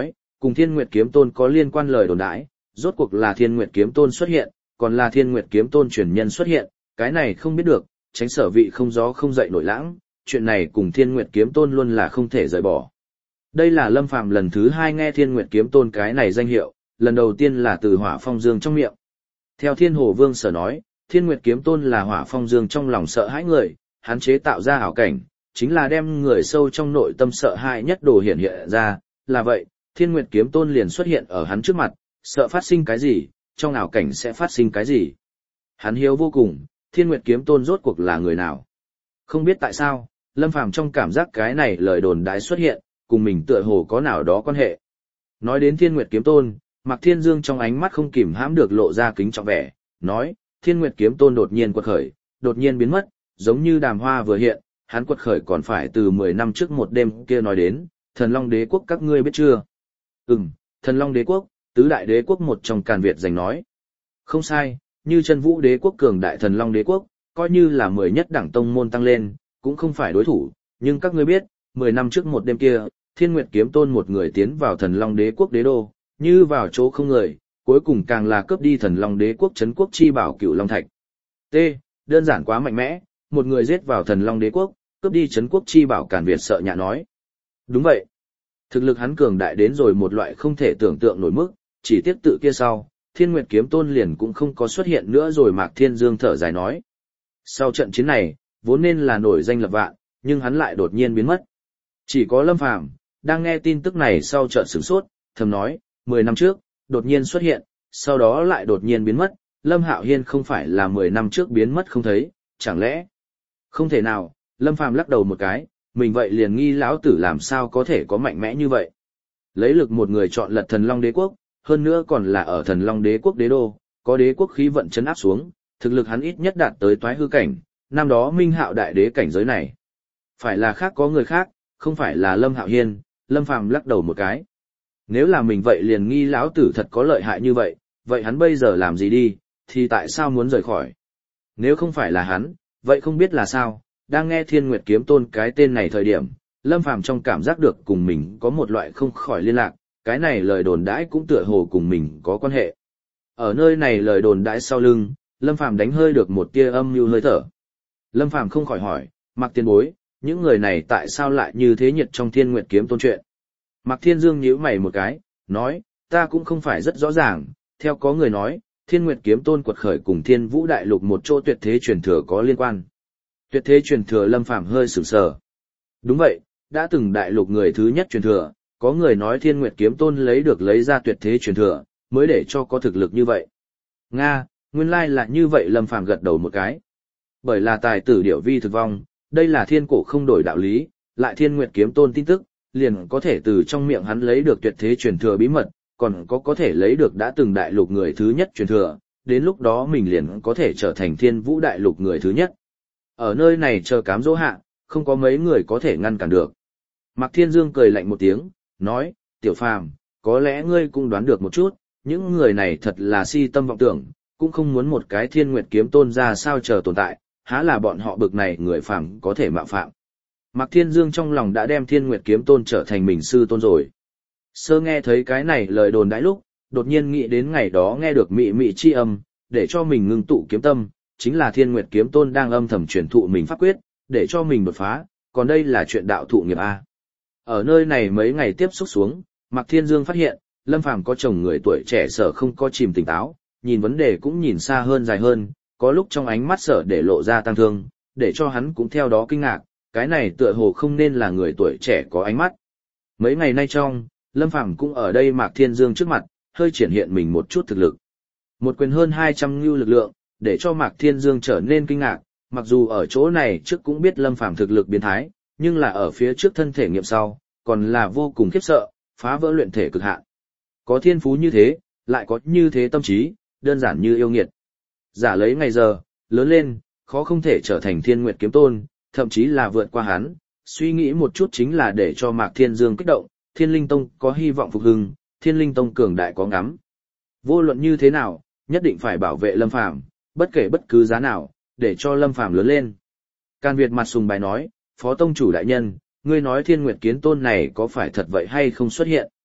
cùng Thiên Nguyệt Kiếm Tôn có liên quan lời đồn đãi, rốt cuộc là Thiên Nguyệt Kiếm Tôn xuất hiện, còn là Thiên Nguyệt Kiếm Tôn truyền nhân xuất hiện, cái này không biết được, tránh sở vị không gió không dậy nổi lãng, chuyện này cùng Thiên Nguyệt Kiếm Tôn luôn là không thể rời bỏ. Đây là Lâm Phàm lần thứ hai nghe Thiên Nguyệt Kiếm Tôn cái này danh hiệu, lần đầu tiên là từ Hỏa Phong Dương trong miệng. Theo Thiên Hồ Vương sở nói, Thiên Nguyệt Kiếm Tôn là Hỏa Phong Dương trong lòng sợ hãi người, hắn chế tạo ra ảo cảnh, chính là đem người sâu trong nội tâm sợ hãi nhất đồ hiện hiện ra, là vậy, Thiên Nguyệt Kiếm Tôn liền xuất hiện ở hắn trước mặt, sợ phát sinh cái gì, trong ảo cảnh sẽ phát sinh cái gì. Hắn hiếu vô cùng, Thiên Nguyệt Kiếm Tôn rốt cuộc là người nào? Không biết tại sao, Lâm Phàm trong cảm giác cái này lời đồn đãi xuất hiện, cùng mình tựa hồ có nào đó quan hệ. Nói đến Thiên Nguyệt Kiếm Tôn, Mạc Thiên Dương trong ánh mắt không kìm hãm được lộ ra kính trọng vẻ, nói, Thiên Nguyệt Kiếm Tôn đột nhiên quật khởi, đột nhiên biến mất, giống như đàm hoa vừa hiện, hắn quật khởi còn phải từ mười năm trước một đêm kia nói đến, Thần Long Đế Quốc các ngươi biết chưa? Ừm, Thần Long Đế Quốc, tứ đại đế quốc một trong Càn Việt giành nói. Không sai, như Chân Vũ Đế Quốc cường đại Thần Long Đế Quốc, coi như là mười nhất đẳng tông môn tăng lên, cũng không phải đối thủ, nhưng các ngươi biết, mười năm trước một đêm kia, Thiên Nguyệt Kiếm Tôn một người tiến vào Thần Long Đế Quốc đế đô, như vào chỗ không người, cuối cùng càng là cướp đi Thần Long Đế Quốc trấn quốc chi bảo Cửu Long Thạch. T, đơn giản quá mạnh mẽ, một người giết vào Thần Long Đế Quốc, cướp đi trấn quốc chi bảo Càn Việt sợ nhạ nói. Đúng vậy. Thực lực hắn cường đại đến rồi một loại không thể tưởng tượng nổi mức, chỉ tiếc tự kia sau, Thiên Nguyệt Kiếm Tôn liền cũng không có xuất hiện nữa rồi. Mạc Thiên Dương thở dài nói. Sau trận chiến này, vốn nên là nổi danh lập vạn, nhưng hắn lại đột nhiên biến mất. Chỉ có Lâm Phàm đang nghe tin tức này sau trận sửng sốt, thầm nói, mười năm trước, đột nhiên xuất hiện, sau đó lại đột nhiên biến mất, Lâm Hạo Hiên không phải là mười năm trước biến mất không thấy, chẳng lẽ? Không thể nào, Lâm Phàm lắc đầu một cái, mình vậy liền nghi lão tử làm sao có thể có mạnh mẽ như vậy. Lấy lực một người chọn lật Thần Long Đế Quốc, hơn nữa còn là ở Thần Long Đế Quốc đế đô, có đế quốc khí vận chấn áp xuống, thực lực hắn ít nhất đạt tới toái hư cảnh, năm đó Minh Hạo đại đế cảnh giới này. Phải là khác có người khác, không phải là Lâm Hạo Hiên, Lâm Phàm lắc đầu một cái. Nếu là mình vậy liền nghi lão tử thật có lợi hại như vậy, vậy hắn bây giờ làm gì đi, thì tại sao muốn rời khỏi? Nếu không phải là hắn, vậy không biết là sao, đang nghe Thiên Nguyệt Kiếm Tôn cái tên này thời điểm, Lâm Phàm trong cảm giác được cùng mình có một loại không khỏi liên lạc, cái này lời đồn đãi cũng tựa hồ cùng mình có quan hệ. Ở nơi này lời đồn đãi sau lưng, Lâm Phàm đánh hơi được một tia âm mưu hơi thở. Lâm Phàm không khỏi hỏi, Mạc Tiên Bối, những người này tại sao lại như thế nhiệt trong Thiên Nguyệt Kiếm Tôn chuyện? Mạc Thiên Dương nhíu mày một cái, nói, ta cũng không phải rất rõ ràng, theo có người nói, Thiên Nguyệt Kiếm Tôn quật khởi cùng Thiên Vũ Đại Lục một chỗ tuyệt thế truyền thừa có liên quan. Tuyệt thế truyền thừa Lâm Phàm hơi sửng sờ. Đúng vậy, đã từng đại lục người thứ nhất truyền thừa, có người nói Thiên Nguyệt Kiếm Tôn lấy được lấy ra tuyệt thế truyền thừa, mới để cho có thực lực như vậy. Nga, nguyên lai là như vậy. Lâm Phàm gật đầu một cái. Bởi là tài tử điểu vi thực vong, đây là thiên cổ không đổi đạo lý, lại Thiên Nguyệt Kiếm Tôn tin tức, liền có thể từ trong miệng hắn lấy được tuyệt thế truyền thừa bí mật, còn có có thể lấy được đã từng đại lục người thứ nhất truyền thừa, đến lúc đó mình liền có thể trở thành Thiên Vũ Đại Lục người thứ nhất. Ở nơi này chờ cám dỗ hạ, không có mấy người có thể ngăn cản được. Mạc Thiên Dương cười lạnh một tiếng, nói, Tiểu Phàm, có lẽ ngươi cũng đoán được một chút, những người này thật là si tâm vọng tưởng, cũng không muốn một cái Thiên Nguyệt Kiếm Tôn ra sao chờ tồn tại, há là bọn họ bực này người phàm có thể mạo phạm. Mạc Thiên Dương trong lòng đã đem Thiên Nguyệt Kiếm Tôn trở thành mình sư tôn rồi. Sơ nghe thấy cái này lời đồn đãi lúc, đột nhiên nghĩ đến ngày đó nghe được mị mị chi âm, để cho mình ngưng tụ kiếm tâm, chính là Thiên Nguyệt Kiếm Tôn đang âm thầm truyền thụ mình pháp quyết, để cho mình đột phá, còn đây là chuyện đạo thụ nghiệp A. Ở nơi này mấy ngày tiếp xúc xuống, Mạc Thiên Dương phát hiện, Lâm Phàm có chồng người tuổi trẻ sở không có chìm tỉnh táo, nhìn vấn đề cũng nhìn xa hơn dài hơn, có lúc trong ánh mắt sở để lộ ra tăng thương, để cho hắn cũng theo đó kinh ngạc, cái này tựa hồ không nên là người tuổi trẻ có ánh mắt. Mấy ngày nay trong, Lâm Phàm cũng ở đây Mạc Thiên Dương trước mặt, hơi triển hiện mình một chút thực lực. Một quyền hơn hai trăm ngưu lực lượng, để cho Mạc Thiên Dương trở nên kinh ngạc, mặc dù ở chỗ này trước cũng biết Lâm Phàm thực lực biến thái, nhưng là ở phía trước thân thể nghiệm sau, còn là vô cùng khiếp sợ, phá vỡ luyện thể cực hạn. Có thiên phú như thế, lại có như thế tâm trí, đơn giản như yêu nghiệt. Giả lấy ngày giờ, lớn lên, khó không thể trở thành Thiên Nguyệt Kiếm Tôn, thậm chí là vượt qua hắn, suy nghĩ một chút chính là để cho Mạc Thiên Dương kích động, Thiên Linh Tông có hy vọng phục hưng, Thiên Linh Tông cường đại có ngắm. Vô luận như thế nào, nhất định phải bảo vệ Lâm Phàm, bất kể bất cứ giá nào, để cho Lâm Phàm lớn lên. Can Việt mặt sùng bài nói, Phó Tông chủ đại nhân, ngươi nói Thiên Nguyệt Kiếm Tôn này có phải thật vậy hay không xuất hiện?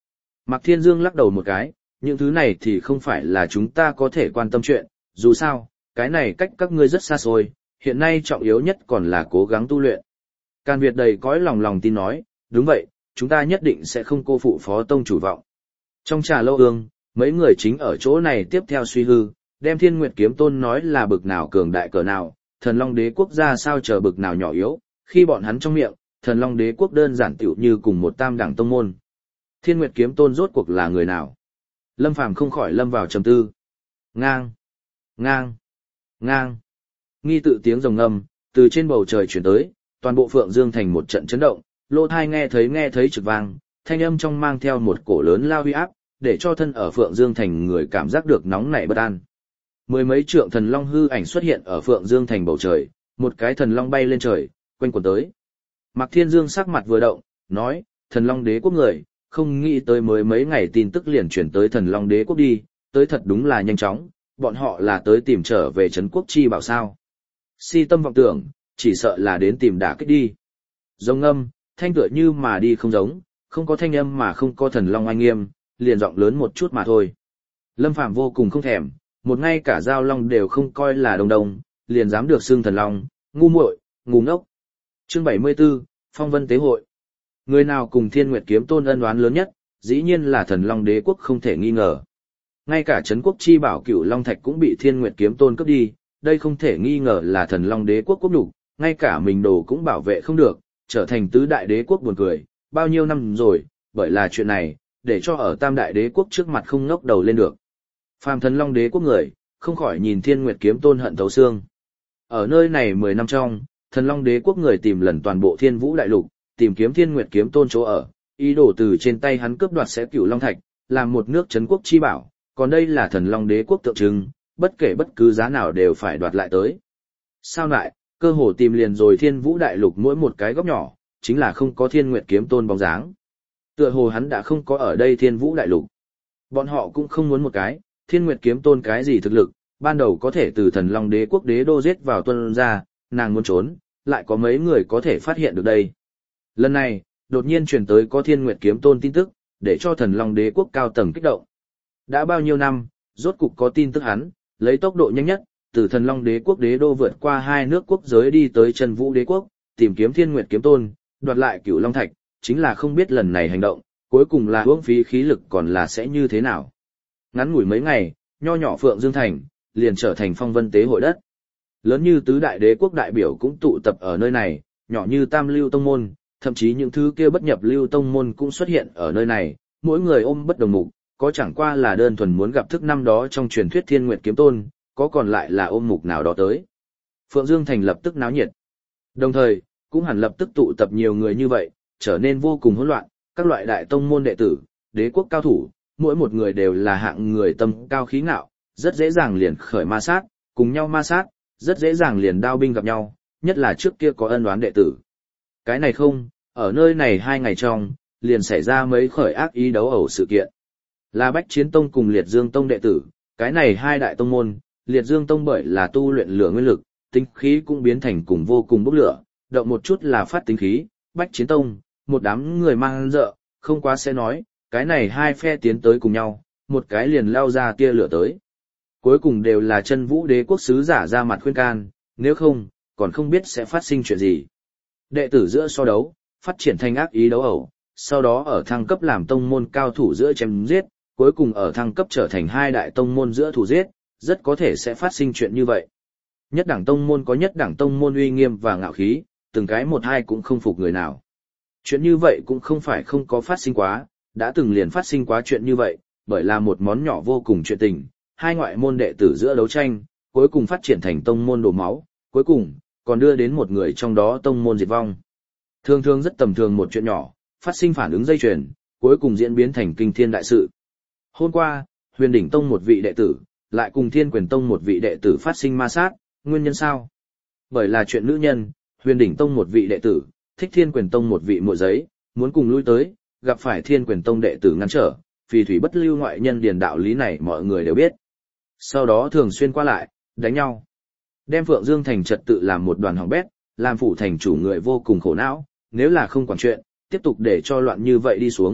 Mạc Thiên Dương lắc đầu một cái, những thứ này thì không phải là chúng ta có thể quan tâm chuyện, dù sao, cái này cách các ngươi rất xa xôi, hiện nay trọng yếu nhất còn là cố gắng tu luyện. Càn Việt đầy cõi lòng lòng tin nói, đúng vậy, chúng ta nhất định sẽ không cô phụ phó tông chủ vọng. Trong trà lâu ương, mấy người chính ở chỗ này tiếp theo suy hư, đem Thiên Nguyệt Kiếm Tôn nói là bực nào cường đại cỡ nào, Thần Long Đế quốc ra sao chờ bực nào nhỏ yếu, khi bọn hắn trong miệng, Thần Long Đế quốc đơn giản tiểu như cùng một tam đẳng tông môn. Thiên Nguyệt Kiếm Tôn rốt cuộc là người nào? Lâm Phàm không khỏi lâm vào trầm tư. Ngang, ngang, ngang. Nghi tự tiếng rồng ngâm từ trên bầu trời chuyển tới, toàn bộ Phượng Dương thành một trận chấn động, lỗ tai nghe thấy nghe thấy trực vang, thanh âm trong mang theo một cổ lớn lao uy áp, để cho thân ở Phượng Dương thành người cảm giác được nóng nảy bất an. Mười mấy trượng thần long hư ảnh xuất hiện ở Phượng Dương thành bầu trời, một cái thần long bay lên trời, quanh quẩn tới. Mạc Thiên Dương sắc mặt vừa động, nói, Thần Long Đế quốc người, không nghĩ tới mới mấy ngày tin tức liền chuyển tới Thần Long Đế quốc đi, tới thật đúng là nhanh chóng, bọn họ là tới tìm trở về trấn quốc chi bảo sao. Si tâm vọng tưởng, chỉ sợ là đến tìm đả kích đi. Giống âm, thanh tựa như mà đi không giống, không có thanh âm mà không có thần long oai nghiêm, liền giọng lớn một chút mà thôi. Lâm Phàm vô cùng không thèm, một ngay cả giao long đều không coi là đồng đồng, liền dám được xưng thần long, ngu muội, ngu ngốc. Chương bảy mươi 74, Phong Vân Tế Hội. Người nào cùng Thiên Nguyệt Kiếm Tôn ân oán lớn nhất, dĩ nhiên là Thần Long Đế quốc không thể nghi ngờ. Ngay cả trấn quốc chi bảo Cửu Long Thạch cũng bị Thiên Nguyệt Kiếm Tôn cướp đi, đây không thể nghi ngờ là Thần Long Đế quốc quốc nhục, ngay cả mình đồ cũng bảo vệ không được, trở thành tứ đại đế quốc buồn cười, bao nhiêu năm rồi, bởi là chuyện này, để cho ở tam đại đế quốc trước mặt không ngóc đầu lên được. Phàm Thần Long Đế quốc người, không khỏi nhìn Thiên Nguyệt Kiếm Tôn hận thấu xương. Ở nơi này mười năm trong, Thần Long Đế quốc người tìm lần toàn bộ Thiên Vũ đại lục, tìm kiếm Thiên Nguyệt Kiếm Tôn chỗ ở, ý đồ từ trên tay hắn cướp đoạt sẽ Cửu Long Thạch, làm một nước trấn quốc chi bảo, còn đây là Thần Long Đế quốc tượng trưng, bất kể bất cứ giá nào đều phải đoạt lại tới. Sao lại, cơ hồ tìm liền rồi Thiên Vũ đại lục mỗi một cái góc nhỏ, chính là không có Thiên Nguyệt Kiếm Tôn bóng dáng. Tựa hồ hắn đã không có ở đây Thiên Vũ đại lục. Bọn họ cũng không muốn một cái, Thiên Nguyệt Kiếm Tôn cái gì thực lực, ban đầu có thể từ Thần Long Đế quốc đế đô giết vào tuân ra, nàng muốn trốn, lại có mấy người có thể phát hiện được đây. Lần này, đột nhiên truyền tới có Thiên Nguyệt Kiếm Tôn tin tức, để cho Thần Long Đế quốc cao tầng kích động. Đã bao nhiêu năm, rốt cục có tin tức hắn, lấy tốc độ nhanh nhất, từ Thần Long Đế quốc đế đô vượt qua hai nước quốc giới đi tới Chân Vũ Đế quốc, tìm kiếm Thiên Nguyệt Kiếm Tôn, đoạt lại Cửu Long Thạch, chính là không biết lần này hành động, cuối cùng là uổng phí khí lực còn là sẽ như thế nào. Ngắn ngủi mấy ngày, nho nhỏ Phượng Dương thành, liền trở thành phong vân tế hội đất. Lớn như tứ đại đế quốc đại biểu cũng tụ tập ở nơi này, nhỏ như tam lưu tông môn, thậm chí những thứ kia bất nhập lưu tông môn cũng xuất hiện ở nơi này, mỗi người ôm bất đồng mục, có chẳng qua là đơn thuần muốn gặp thức năm đó trong truyền thuyết Thiên Nguyệt Kiếm Tôn, có còn lại là ôm mục nào đó tới. Phượng Dương thành lập tức náo nhiệt. Đồng thời, cũng hẳn lập tức tụ tập nhiều người như vậy, trở nên vô cùng hỗn loạn, các loại đại tông môn đệ tử, đế quốc cao thủ, mỗi một người đều là hạng người tâm cao khí ngạo, rất dễ dàng liền khởi ma sát, cùng nhau ma sát, rất dễ dàng liền đao binh gặp nhau, nhất là trước kia có ân oán đệ tử. Cái này không, ở nơi này hai ngày trong, liền xảy ra mấy khởi ác ý đấu ẩu sự kiện. Là Bách Chiến Tông cùng Liệt Dương Tông đệ tử, cái này hai đại tông môn, Liệt Dương Tông bởi là tu luyện lửa nguyên lực, tính khí cũng biến thành cùng vô cùng bốc lửa, động một chút là phát tính khí, Bách Chiến Tông, một đám người mang dợ, không quá sẽ nói, cái này hai phe tiến tới cùng nhau, một cái liền lao ra tia lửa tới. Cuối cùng đều là Chân Vũ Đế quốc sứ giả ra mặt khuyên can, nếu không, còn không biết sẽ phát sinh chuyện gì. Đệ tử giữa so đấu, phát triển thành ác ý đấu ẩu, sau đó ở thăng cấp làm tông môn cao thủ giữa chém giết, cuối cùng ở thăng cấp trở thành hai đại tông môn giữa thủ giết, rất có thể sẽ phát sinh chuyện như vậy. Nhất đẳng tông môn có nhất đẳng tông môn uy nghiêm và ngạo khí, từng cái một hai cũng không phục người nào. Chuyện như vậy cũng không phải không có phát sinh quá, đã từng liền phát sinh quá chuyện như vậy, bởi là một món nhỏ vô cùng chuyện tình, hai ngoại môn đệ tử giữa đấu tranh, cuối cùng phát triển thành tông môn đổ máu, cuối cùng còn đưa đến một người trong đó tông môn diệt vong. Thường thường rất tầm thường một chuyện nhỏ, phát sinh phản ứng dây chuyền, cuối cùng diễn biến thành kinh thiên đại sự. Hôm qua, Huyền Đỉnh Tông một vị đệ tử, lại cùng Thiên Quyền Tông một vị đệ tử phát sinh ma sát, nguyên nhân sao? Bởi là chuyện nữ nhân, Huyền Đỉnh Tông một vị đệ tử, thích Thiên Quyền Tông một vị muội giấy, muốn cùng lui tới, gặp phải Thiên Quyền Tông đệ tử ngăn trở, phì thủy bất lưu ngoại nhân điền đạo lý này mọi người đều biết. Sau đó thường xuyên qua lại, đánh nhau. Đem Phượng Dương thành trật tự làm một đoàn hỏng bét, làm phủ thành chủ người vô cùng khổ não, nếu là không quản chuyện, tiếp tục để cho loạn như vậy đi xuống,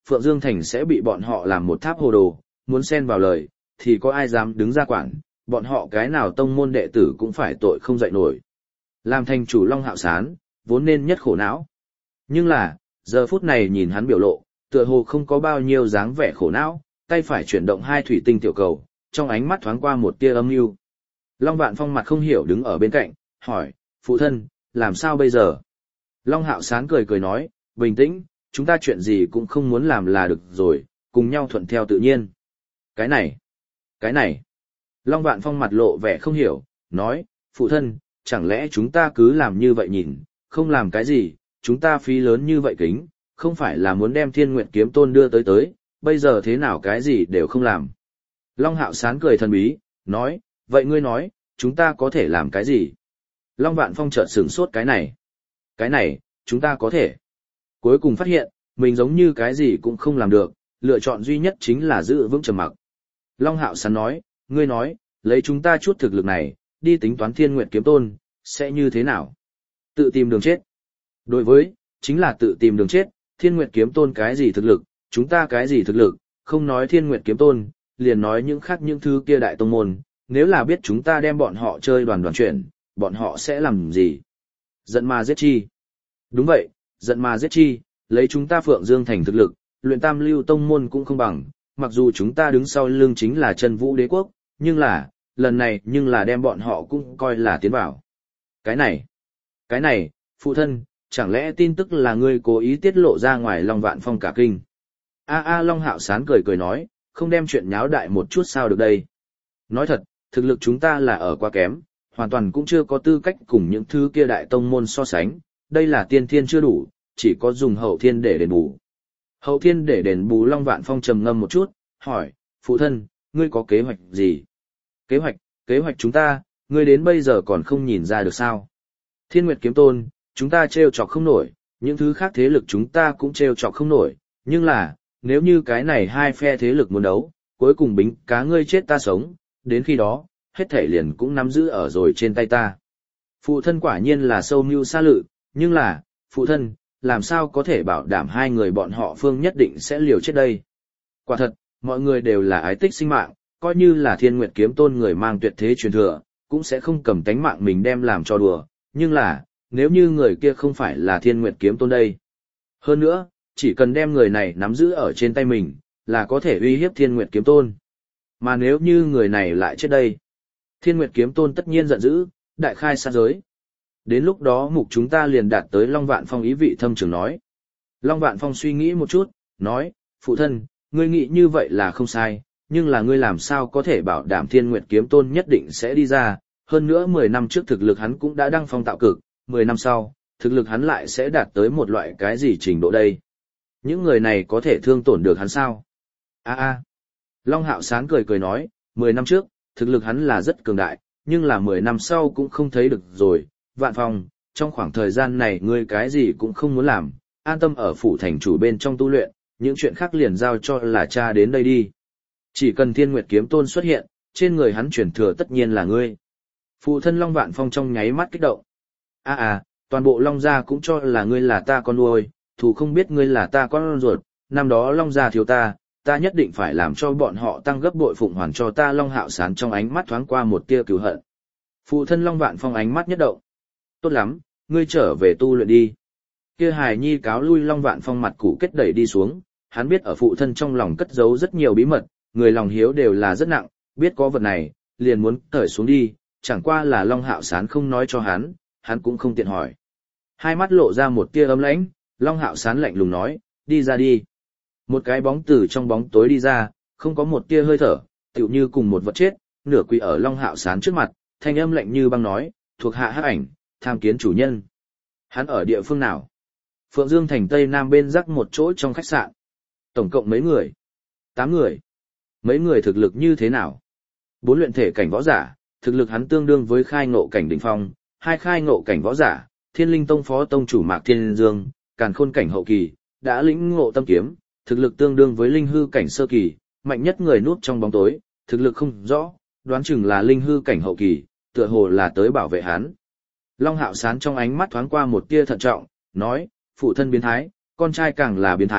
Phượng Dương Thành sẽ bị bọn họ làm một tháp hồ đồ, muốn xen vào lời, thì có ai dám đứng ra quản, bọn họ cái nào tông môn đệ tử cũng phải tội không dậy nổi. Làm thành chủ Long Hạo Sán, vốn nên nhất khổ não. Nhưng là, giờ phút này nhìn hắn biểu lộ, tựa hồ không có bao nhiêu dáng vẻ khổ não, tay phải chuyển động hai thủy tinh tiểu cầu, trong ánh mắt thoáng qua một tia âm mưu. Long Vạn Phong mặt không hiểu đứng ở bên cạnh, hỏi, phụ thân, làm sao bây giờ? Long Hạo Sán cười cười nói, bình tĩnh, chúng ta chuyện gì cũng không muốn làm là được rồi, cùng nhau thuận theo tự nhiên. Cái này, cái này. Long Vạn Phong mặt lộ vẻ không hiểu, nói, phụ thân, chẳng lẽ chúng ta cứ làm như vậy nhìn, không làm cái gì, chúng ta phí lớn như vậy kính, không phải là muốn đem Thiên Nguyệt Kiếm Tôn đưa tới tới, bây giờ thế nào cái gì đều không làm. Long Hạo Sán cười thần bí, nói, vậy ngươi nói, chúng ta có thể làm cái gì? Long Vạn Phong chợt sửng sốt cái này. Cái này, chúng ta có thể. Cuối cùng phát hiện, mình giống như cái gì cũng không làm được, lựa chọn duy nhất chính là giữ vững trầm mặc. Long Hạo Sán nói, ngươi nói, lấy chúng ta chút thực lực này, đi tính toán Thiên Nguyệt Kiếm Tôn, sẽ như thế nào? Tự tìm đường chết. Đối với, chính là tự tìm đường chết, Thiên Nguyệt Kiếm Tôn cái gì thực lực, chúng ta cái gì thực lực, không nói Thiên Nguyệt Kiếm Tôn, liền nói những khác những thứ kia đại tông môn, nếu là biết chúng ta đem bọn họ chơi đoàn đoàn chuyển, bọn họ sẽ làm gì? Giận mà giết chi. Đúng vậy, giận mà giết chi, lấy chúng ta Phượng Dương Thành thực lực, luyện tam lưu tông môn cũng không bằng, mặc dù chúng ta đứng sau lưng chính là Chân Vũ Đế Quốc, nhưng là, lần này nhưng là đem bọn họ cũng coi là tiến vào. Cái này, cái này, phụ thân, chẳng lẽ tin tức là ngươi cố ý tiết lộ ra ngoài Long Vạn Phong cả kinh? A a Long Hạo Sán cười cười nói, không đem chuyện nháo đại một chút sao được đây. Nói thật, thực lực chúng ta là ở quá kém, hoàn toàn cũng chưa có tư cách cùng những thứ kia đại tông môn so sánh, đây là tiên thiên chưa đủ, chỉ có dùng hậu thiên để đền bù. Hậu thiên để đền bù. Long Vạn Phong trầm ngâm một chút, hỏi, phụ thân, ngươi có kế hoạch gì? Kế hoạch, kế hoạch chúng ta, ngươi đến bây giờ còn không nhìn ra được sao? Thiên Nguyệt Kiếm Tôn, chúng ta trêu chọc không nổi, những thứ khác thế lực chúng ta cũng trêu chọc không nổi, nhưng là, nếu như cái này hai phe thế lực muốn đấu, cuối cùng bính cá ngươi chết ta sống, đến khi đó, hết thể liền cũng nắm giữ ở rồi trên tay ta. Phụ thân quả nhiên là sâu mưu xa lự, nhưng là, phụ thân, làm sao có thể bảo đảm hai người bọn họ phương nhất định sẽ liều chết đây? Quả thật, mọi người đều là ái tích sinh mạng, coi như là Thiên Nguyệt Kiếm Tôn người mang tuyệt thế truyền thừa, cũng sẽ không cầm tánh mạng mình đem làm cho đùa, nhưng là, nếu như người kia không phải là Thiên Nguyệt Kiếm Tôn đây. Hơn nữa, chỉ cần đem người này nắm giữ ở trên tay mình, là có thể uy hiếp Thiên Nguyệt Kiếm Tôn. Mà nếu như người này lại chết đây, Thiên Nguyệt Kiếm Tôn tất nhiên giận dữ, đại khai sát giới. Đến lúc đó mục chúng ta liền đạt tới Long Vạn Phong ý vị thâm trường nói. Long Vạn Phong suy nghĩ một chút, nói, phụ thân, ngươi nghĩ như vậy là không sai, nhưng là ngươi làm sao có thể bảo đảm Thiên Nguyệt Kiếm Tôn nhất định sẽ đi ra, hơn nữa mười năm trước thực lực hắn cũng đã đăng phong tạo cực, mười năm sau, thực lực hắn lại sẽ đạt tới một loại cái gì trình độ đây? Những người này có thể thương tổn được hắn sao? A a. Long Hạo Sán cười cười nói, mười năm trước, thực lực hắn là rất cường đại, nhưng là mười năm sau cũng không thấy được rồi. Vạn Phong, trong khoảng thời gian này ngươi cái gì cũng không muốn làm, an tâm ở phủ thành chủ bên trong tu luyện, những chuyện khác liền giao cho là cha đến đây đi. Chỉ cần Thiên Nguyệt Kiếm Tôn xuất hiện, trên người hắn truyền thừa tất nhiên là ngươi. Phụ thân Long Vạn Phong trong nháy mắt kích động. A à, toàn bộ Long gia cũng cho là ngươi là ta con nuôi, thù không biết ngươi là ta con ruột, năm đó Long gia thiếu ta, ta nhất định phải làm cho bọn họ tăng gấp bội phụng hoàn cho ta. Long Hạo Sán trong ánh mắt thoáng qua một tia cừu hận. Phụ thân Long Vạn Phong ánh mắt nhất động. Tốt lắm, ngươi trở về tu luyện đi. Kia hài nhi cáo lui. Long Vạn Phong mặt củ kết đẩy đi xuống, hắn biết ở phụ thân trong lòng cất giấu rất nhiều bí mật, người lòng hiếu đều là rất nặng, biết có vật này, liền muốn cởi xuống đi, chẳng qua là Long Hạo Sán không nói cho hắn, hắn cũng không tiện hỏi. Hai mắt lộ ra một tia ấm lãnh, Long Hạo Sán lạnh lùng nói, đi ra đi. Một cái bóng từ trong bóng tối đi ra, không có một tia hơi thở, tựu như cùng một vật chết, nửa quỳ ở Long Hạo Sán trước mặt, thanh âm lạnh như băng nói, thuộc hạ Hắc Ảnh, tham kiến chủ nhân. Hắn ở địa phương nào? Phượng Dương thành Tây Nam bên rắc một chỗ trong khách sạn. Tổng cộng mấy người? Tám người. Mấy người thực lực như thế nào? Bốn luyện thể cảnh võ giả, thực lực hắn tương đương với khai ngộ cảnh đỉnh phong, hai khai ngộ cảnh võ giả, Thiên Linh Tông phó tông chủ Mạc Thiên Dương, càn khôn cảnh hậu kỳ, đã lĩnh ngộ tâm kiếm, thực lực tương đương với linh hư cảnh sơ kỳ, mạnh nhất người núp trong bóng tối, thực lực không rõ, đoán chừng là linh hư cảnh hậu kỳ, tựa hồ là tới bảo vệ hắn. Long Hạo Sán trong ánh mắt thoáng qua một tia thận trọng, nói, phụ thân biến thái, con trai càng là biến thái,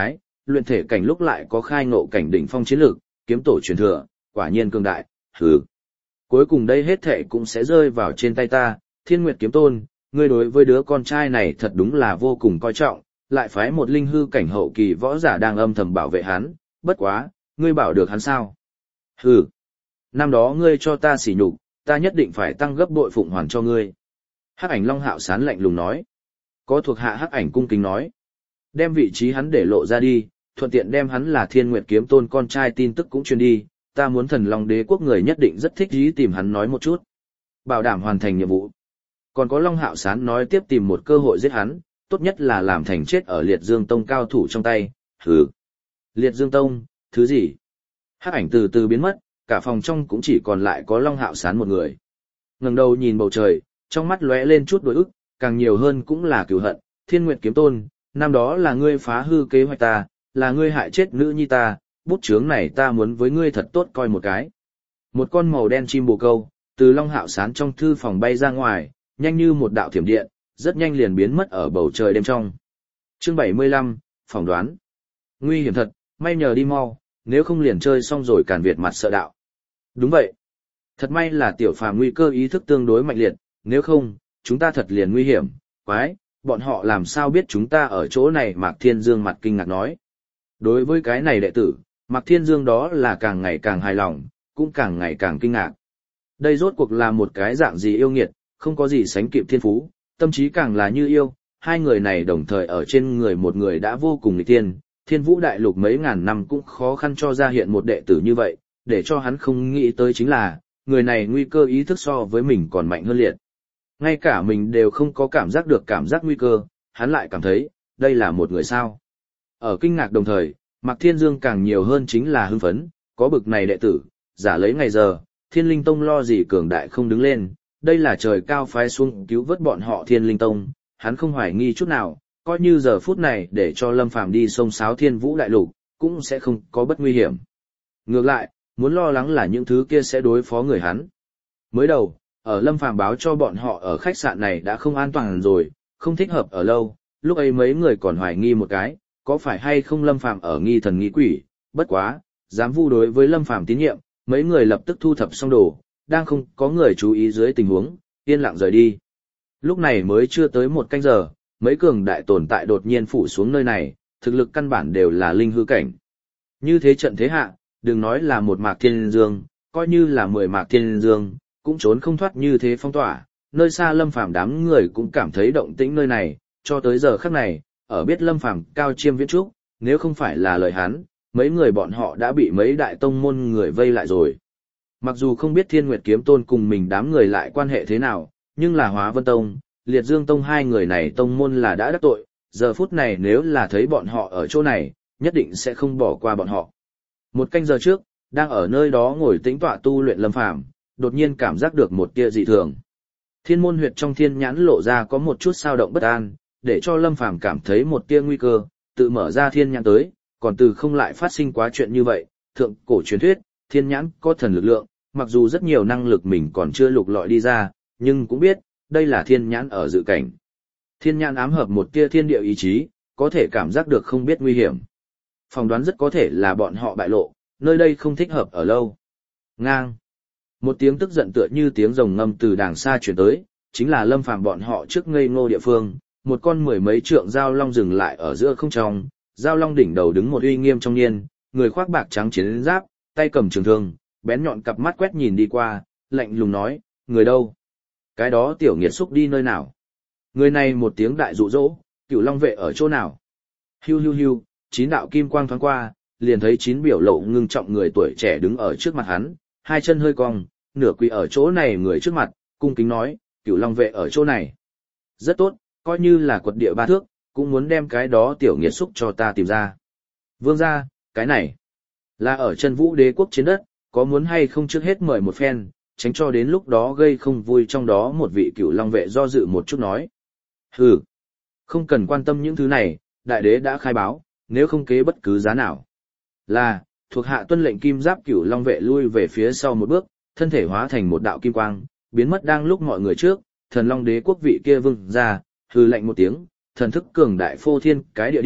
luyện thể cảnh lúc lại có khai ngộ cảnh đỉnh phong chiến lược, kiếm tổ truyền thừa, quả nhiên cường đại, hừ. Cuối cùng đây hết thệ cũng sẽ rơi vào trên tay ta, Thiên Nguyệt kiếm tôn, ngươi đối với đứa con trai này thật đúng là vô cùng coi trọng, lại phái một linh hư cảnh hậu kỳ võ giả đang âm thầm bảo vệ hắn, bất quá, ngươi bảo được hắn sao? Hừ. Năm đó ngươi cho ta sỉ nhục, ta nhất định phải tăng gấp bội phụng hoàn cho ngươi. Hắc ảnh Long Hạo Sán lạnh lùng nói. Có thuộc hạ Hắc ảnh cung kính nói. Đem vị trí hắn để lộ ra đi, thuận tiện đem hắn là Thiên Nguyệt kiếm tôn con trai tin tức cũng truyền đi, ta muốn Thần Long đế quốc người nhất định rất thích ý tìm hắn nói một chút. Bảo đảm hoàn thành nhiệm vụ. Còn có Long Hạo Sán nói tiếp tìm một cơ hội giết hắn, tốt nhất là làm thành chết ở Liệt Dương Tông cao thủ trong tay, hừ. Liệt Dương Tông, thứ gì? Hắc ảnh từ từ biến mất, cả phòng trong cũng chỉ còn lại có Long Hạo Sán một người. Ngẩng đầu nhìn bầu trời, trong mắt lóe lên chút đối ức, càng nhiều hơn cũng là cừu hận, Thiên Nguyệt kiếm tôn, năm đó là ngươi phá hư kế hoạch ta, là ngươi hại chết nữ nhi ta, bút chướng này ta muốn với ngươi thật tốt coi một cái. Một con màu đen chim bồ câu, từ Long Hạo Sán trong thư phòng bay ra ngoài, nhanh như một đạo thiểm điện, rất nhanh liền biến mất ở bầu trời đêm trong. Chương bảy mươi lăm, phỏng đoán. Nguy hiểm thật, may nhờ đi mau, nếu không liền chơi xong rồi càn Việt mặt sợ đạo. Đúng vậy. Thật may là tiểu phàm nguy cơ ý thức tương đối mạnh liệt, nếu không, chúng ta thật liền nguy hiểm, quái, bọn họ làm sao biết chúng ta ở chỗ này. Mạc Thiên Dương mặt kinh ngạc nói. Đối với cái này đệ tử, Mạc Thiên Dương đó là càng ngày càng hài lòng, cũng càng ngày càng kinh ngạc. Đây rốt cuộc là một cái dạng gì yêu nghiệt, không có gì sánh kịp thiên phú, tâm trí càng là như yêu, hai người này đồng thời ở trên người một người đã vô cùng nghịch tiên, Thiên Vũ đại lục mấy ngàn năm cũng khó khăn cho ra hiện một đệ tử như vậy, để cho hắn không nghĩ tới chính là, người này nguy cơ ý thức so với mình còn mạnh hơn liệt. Ngay cả mình đều không có cảm giác được cảm giác nguy cơ, hắn lại cảm thấy, đây là một người sao. Ở kinh ngạc đồng thời, Mạc Thiên Dương càng nhiều hơn chính là hưng phấn, có bực này đệ tử, giả lấy ngày giờ, Thiên Linh Tông lo gì cường đại không đứng lên, đây là trời cao phái xuống cứu vớt bọn họ Thiên Linh Tông, hắn không hoài nghi chút nào, coi như giờ phút này để cho Lâm Phàm đi sông sáo Thiên Vũ đại lục, cũng sẽ không có bất nguy hiểm. Ngược lại, muốn lo lắng là những thứ kia sẽ đối phó người hắn. Mới đầu, ở Lâm Phàm báo cho bọn họ ở khách sạn này đã không an toàn rồi, không thích hợp ở lâu, lúc ấy mấy người còn hoài nghi một cái, có phải hay không Lâm Phàm ở nghi thần nghi quỷ, bất quá, dám vu đối với Lâm Phàm tín nhiệm, mấy người lập tức thu thập xong đồ, đang không có người chú ý dưới tình huống, yên lặng rời đi. Lúc này mới chưa tới một canh giờ, mấy cường đại tồn tại đột nhiên phủ xuống nơi này, thực lực căn bản đều là linh hư cảnh. Như thế trận thế hạ, đừng nói là một Mạc Thiên Dương, coi như là mười Mạc Thiên Dương, cũng trốn không thoát như thế phong tỏa, nơi xa Lâm Phàm đám người cũng cảm thấy động tĩnh nơi này, cho tới giờ khắc này, ở biết Lâm Phàm cao chiêm viễn trúc, nếu không phải là lời hắn, mấy người bọn họ đã bị mấy đại tông môn người vây lại rồi. Mặc dù không biết Thiên Nguyệt kiếm tôn cùng mình đám người lại quan hệ thế nào, nhưng là Hóa Vân Tông, Liệt Dương Tông hai người này tông môn là đã đắc tội, giờ phút này nếu là thấy bọn họ ở chỗ này, nhất định sẽ không bỏ qua bọn họ. Một canh giờ trước, đang ở nơi đó ngồi tĩnh tọa tu luyện Lâm Phàm, đột nhiên cảm giác được một tia dị thường. Thiên môn huyệt trong thiên nhãn lộ ra có một chút sao động bất an, để cho Lâm Phàm cảm thấy một tia nguy cơ, tự mở ra thiên nhãn tới, còn từ không lại phát sinh quá chuyện như vậy, thượng cổ truyền thuyết, thiên nhãn có thần lực lượng, mặc dù rất nhiều năng lực mình còn chưa lục lọi đi ra, nhưng cũng biết, đây là thiên nhãn ở dự cảnh. Thiên nhãn ám hợp một tia thiên địa ý chí, có thể cảm giác được không biết nguy hiểm. Phỏng đoán rất có thể là bọn họ bại lộ, nơi đây không thích hợp ở lâu. Ngang. Một tiếng tức giận tựa như tiếng rồng ngâm từ đàng xa chuyển tới, chính là Lâm Phàm bọn họ trước ngây ngô địa phương, một con mười mấy trượng giao long dừng lại ở giữa không trung, giao long đỉnh đầu đứng một uy nghiêm trong niên, người khoác bạc trắng chiến giáp, tay cầm trường thương, bén nhọn cặp mắt quét nhìn đi qua, lạnh lùng nói, người đâu? Cái đó tiểu nghiệt xúc đi nơi nào? Người này một tiếng đại dụ dỗ, Cửu Long vệ ở chỗ nào? Hiu hiu hiu, chín đạo kim quang thoáng qua, liền thấy chín biểu lộ ngưng trọng người tuổi trẻ đứng ở trước mặt hắn, hai chân hơi cong, nửa quỳ ở chỗ này người trước mặt, cung kính nói, Cửu Long vệ ở chỗ này. Rất tốt, coi như là quật địa ba thước, cũng muốn đem cái đó tiểu nghiệt xúc cho ta tìm ra. Vương gia, cái này là ở chân Vũ Đế quốc trên đất, có muốn hay không trước hết mời một phen, tránh cho đến lúc đó gây không vui trong đó. Một vị Cửu Long vệ do dự một chút nói. Hừ, không cần quan tâm những thứ này, đại đế đã khai báo, nếu không kế bất cứ giá nào. Là, thuộc hạ tuân lệnh. Kim giáp Cửu Long vệ lui về phía sau một bước, thân thể hóa thành một đạo kim quang, biến mất đang lúc mọi người trước. Thần Long Đế quốc vị kia vương ra, hừ lạnh một tiếng, thần thức cường đại phô thiên cái địa đi,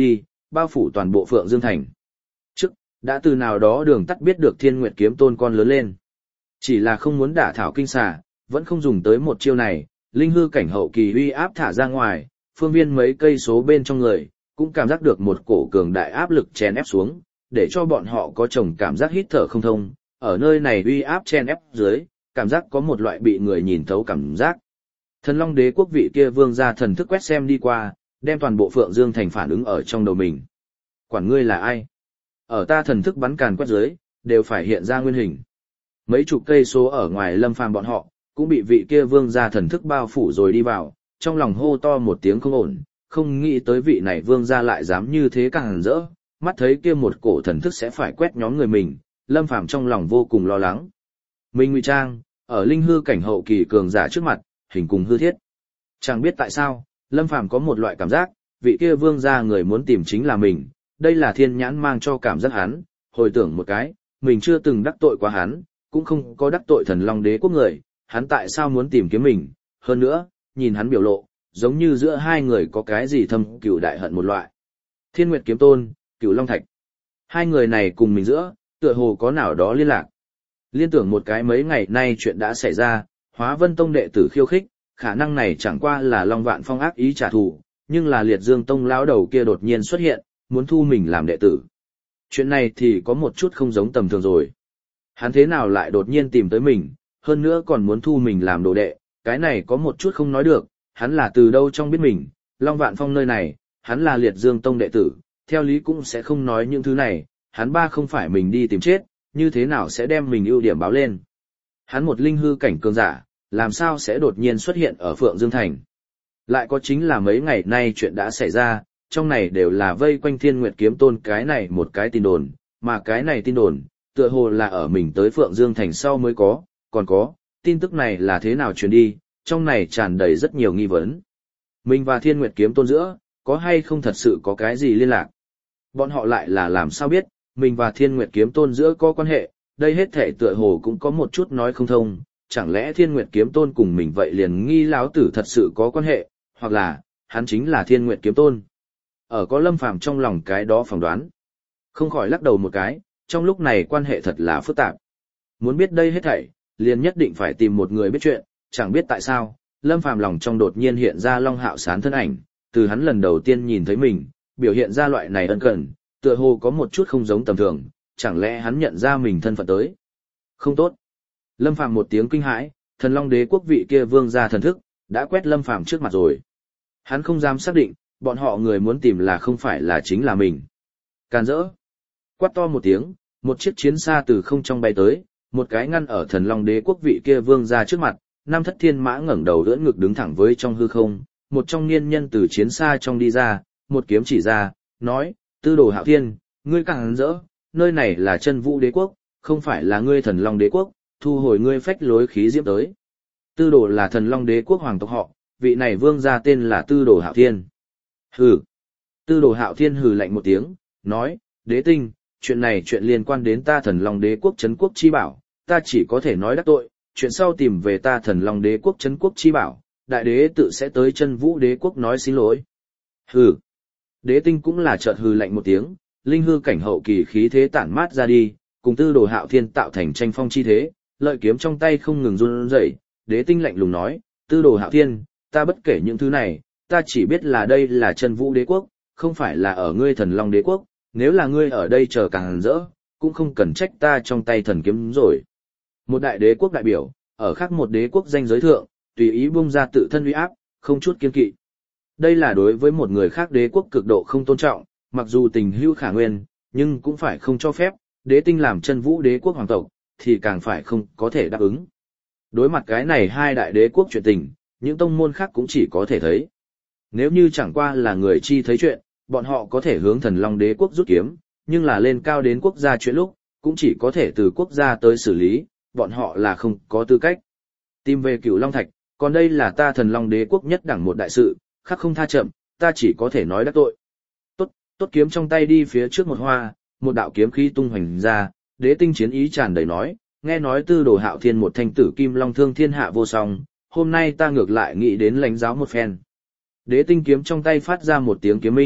bao phủ toàn bộ Phượng Dương Thành. Trước, đã từ nào đó đường tắt biết được Thiên Nguyệt Kiếm Tôn con lớn lên. Chỉ là không muốn đả thảo kinh xà, vẫn không dùng tới một chiêu này, linh hư cảnh hậu kỳ uy áp thả ra ngoài, phương viên mấy cây số bên trong người, cũng cảm giác được một cổ cường đại áp lực chèn ép xuống, để cho bọn họ có chồng cảm giác hít thở không thông, ở nơi này uy áp chèn ép dưới, cảm giác có một loại bị người nhìn thấu cảm giác. Thần Long Đế quốc vị kia vương gia thần thức quét xem đi qua, đem toàn bộ Phượng Dương Thành phản ứng ở trong đầu mình. Quản ngươi là ai? Ở ta thần thức bắn càn quét dưới, đều phải hiện ra nguyên hình. Mấy chục cây số ở ngoài Lâm Phàm bọn họ, cũng bị vị kia vương gia thần thức bao phủ rồi đi vào, trong lòng hô to một tiếng không ổn, không nghĩ tới vị này vương gia lại dám như thế càng rỡ, mắt thấy kia một cổ thần thức sẽ phải quét nhóm người mình, Lâm Phàm trong lòng vô cùng lo lắng. Minh ngụy trang, ở linh hư cảnh hậu kỳ cường giả trước mặt, hình cùng hư thiết. Chẳng biết tại sao, Lâm Phàm có một loại cảm giác, vị kia vương gia người muốn tìm chính là mình, đây là thiên nhãn mang cho cảm giác hắn, hồi tưởng một cái, mình chưa từng đắc tội qua hắn, cũng không có đắc tội Thần Long Đế quốc người, hắn tại sao muốn tìm kiếm mình, hơn nữa, nhìn hắn biểu lộ, giống như giữa hai người có cái gì thâm cửu đại hận một loại. Thiên Nguyệt Kiếm Tôn, Cửu Long Thạch. Hai người này cùng mình giữa, tựa hồ có nào đó liên lạc. Liên tưởng một cái mấy ngày nay chuyện đã xảy ra, Hóa Vân Tông đệ tử khiêu khích, khả năng này chẳng qua là Long Vạn Phong ác ý trả thù, nhưng là Liệt Dương Tông lão đầu kia đột nhiên xuất hiện, muốn thu mình làm đệ tử. Chuyện này thì có một chút không giống tầm thường rồi. Hắn thế nào lại đột nhiên tìm tới mình, hơn nữa còn muốn thu mình làm đồ đệ, cái này có một chút không nói được, hắn là từ đâu trong biết mình, Long Vạn Phong nơi này, hắn là Liệt Dương Tông đệ tử, theo lý cũng sẽ không nói những thứ này, hắn ba không phải mình đi tìm chết, như thế nào sẽ đem mình ưu điểm báo lên. Hắn một linh hư cảnh cường giả, làm sao sẽ đột nhiên xuất hiện ở Phượng Dương Thành. Lại có chính là mấy ngày nay chuyện đã xảy ra, trong này đều là vây quanh Thiên Nguyệt Kiếm Tôn cái này một cái tin đồn, mà cái này tin đồn, tựa hồ là ở mình tới Phượng Dương Thành sau mới có, còn có, tin tức này là thế nào truyền đi, trong này tràn đầy rất nhiều nghi vấn. Mình và Thiên Nguyệt Kiếm Tôn giữa, có hay không thật sự có cái gì liên lạc? Bọn họ lại là làm sao biết, mình và Thiên Nguyệt Kiếm Tôn giữa có quan hệ, đây hết thể tựa hồ cũng có một chút nói không thông, chẳng lẽ Thiên Nguyệt Kiếm Tôn cùng mình vậy liền nghi láo tử thật sự có quan hệ, hoặc là, hắn chính là Thiên Nguyệt Kiếm Tôn. Ở có Lâm Phàm trong lòng cái đó phỏng đoán. Không khỏi lắc đầu một cái, trong lúc này quan hệ thật là phức tạp. Muốn biết đây hết thảy, liền nhất định phải tìm một người biết chuyện, chẳng biết tại sao, Lâm Phàm lòng trong đột nhiên hiện ra Long Hạo Sán thân ảnh, từ hắn lần đầu tiên nhìn thấy mình, biểu hiện ra loại này ân cần, tựa hồ có một chút không giống tầm thường, chẳng lẽ hắn nhận ra mình thân phận tới. Không tốt. Lâm Phàm một tiếng kinh hãi, Thần Long Đế quốc vị kia vương gia thần thức, đã quét Lâm Phàm trước mặt rồi. Hắn không dám xác định, bọn họ người muốn tìm là không phải là chính là mình. Càn rỡ. Quát to một tiếng, một chiếc chiến xa từ không trong bay tới, một cái ngăn ở Thần Long Đế quốc vị kia vương gia trước mặt, Nam Thất Thiên Mã ngẩng đầu đỡ ngực đứng thẳng với trong hư không, một trong niên nhân từ chiến xa trong đi ra, một kiếm chỉ ra, nói, Tư Đồ Hạo Thiên, ngươi càng rỡ, nơi này là Chân Vũ Đế quốc, không phải là ngươi Thần Long Đế quốc, thu hồi ngươi phách lối khí diễm tới. Tư Đồ là Thần Long Đế quốc hoàng tộc họ, vị này vương gia tên là Tư Đồ Hạo Thiên. Hừ. Tư Đồ Hạo Thiên hừ lạnh một tiếng, nói, Đế Tinh, chuyện này chuyện liên quan đến ta Thần Long Đế quốc trấn quốc chi bảo, ta chỉ có thể nói đắc tội, chuyện sau tìm về ta Thần Long Đế quốc trấn quốc chi bảo, đại đế tự sẽ tới Chân Vũ Đế quốc nói xin lỗi. Hừ. Đế Tinh cũng là chợt hừ lạnh một tiếng, linh hư cảnh hậu kỳ khí thế tản mát ra đi, cùng Tư Đồ Hạo Thiên tạo thành tranh phong chi thế, lợi kiếm trong tay không ngừng run rẩy. Đế Tinh lạnh lùng nói, Tư Đồ Hạo Thiên, ta bất kể những thứ này, ta chỉ biết là đây là Chân Vũ Đế quốc, không phải là ở ngươi Thần Long Đế quốc, nếu là ngươi ở đây chờ càng rỡ, cũng không cần trách ta trong tay thần kiếm rồi. Một đại đế quốc đại biểu, ở khác một đế quốc danh giới thượng, tùy ý bung ra tự thân uy áp, không chút kiên kỵ. Đây là đối với một người khác đế quốc cực độ không tôn trọng, mặc dù tình hữu khả nguyên, nhưng cũng phải không cho phép, Đế Tinh làm Chân Vũ Đế quốc hoàng tộc, thì càng phải không có thể đáp ứng. Đối mặt cái này hai đại đế quốc chuyện tình, những tông môn khác cũng chỉ có thể thấy. Nếu như chẳng qua là người chi thấy chuyện, bọn họ có thể hướng Thần Long Đế quốc rút kiếm, nhưng là lên cao đến quốc gia chuyện lúc, cũng chỉ có thể từ quốc gia tới xử lý, bọn họ là không có tư cách. Tìm về Cửu Long Thạch, còn đây là ta Thần Long Đế quốc nhất đẳng một đại sự, khắc không tha chậm, ta chỉ có thể nói đắc tội. Tốt, tốt kiếm trong tay đi phía trước một hoa, một đạo kiếm khí tung hoành ra, Đế Tinh chiến ý tràn đầy nói, nghe nói Tư Đồ Hạo Thiên một thanh tử kim long thương thiên hạ vô song, hôm nay ta ngược lại nghĩ đến lãnh giáo một phen. Đế Tinh kiếm trong tay phát ra một tiếng kiếm minh,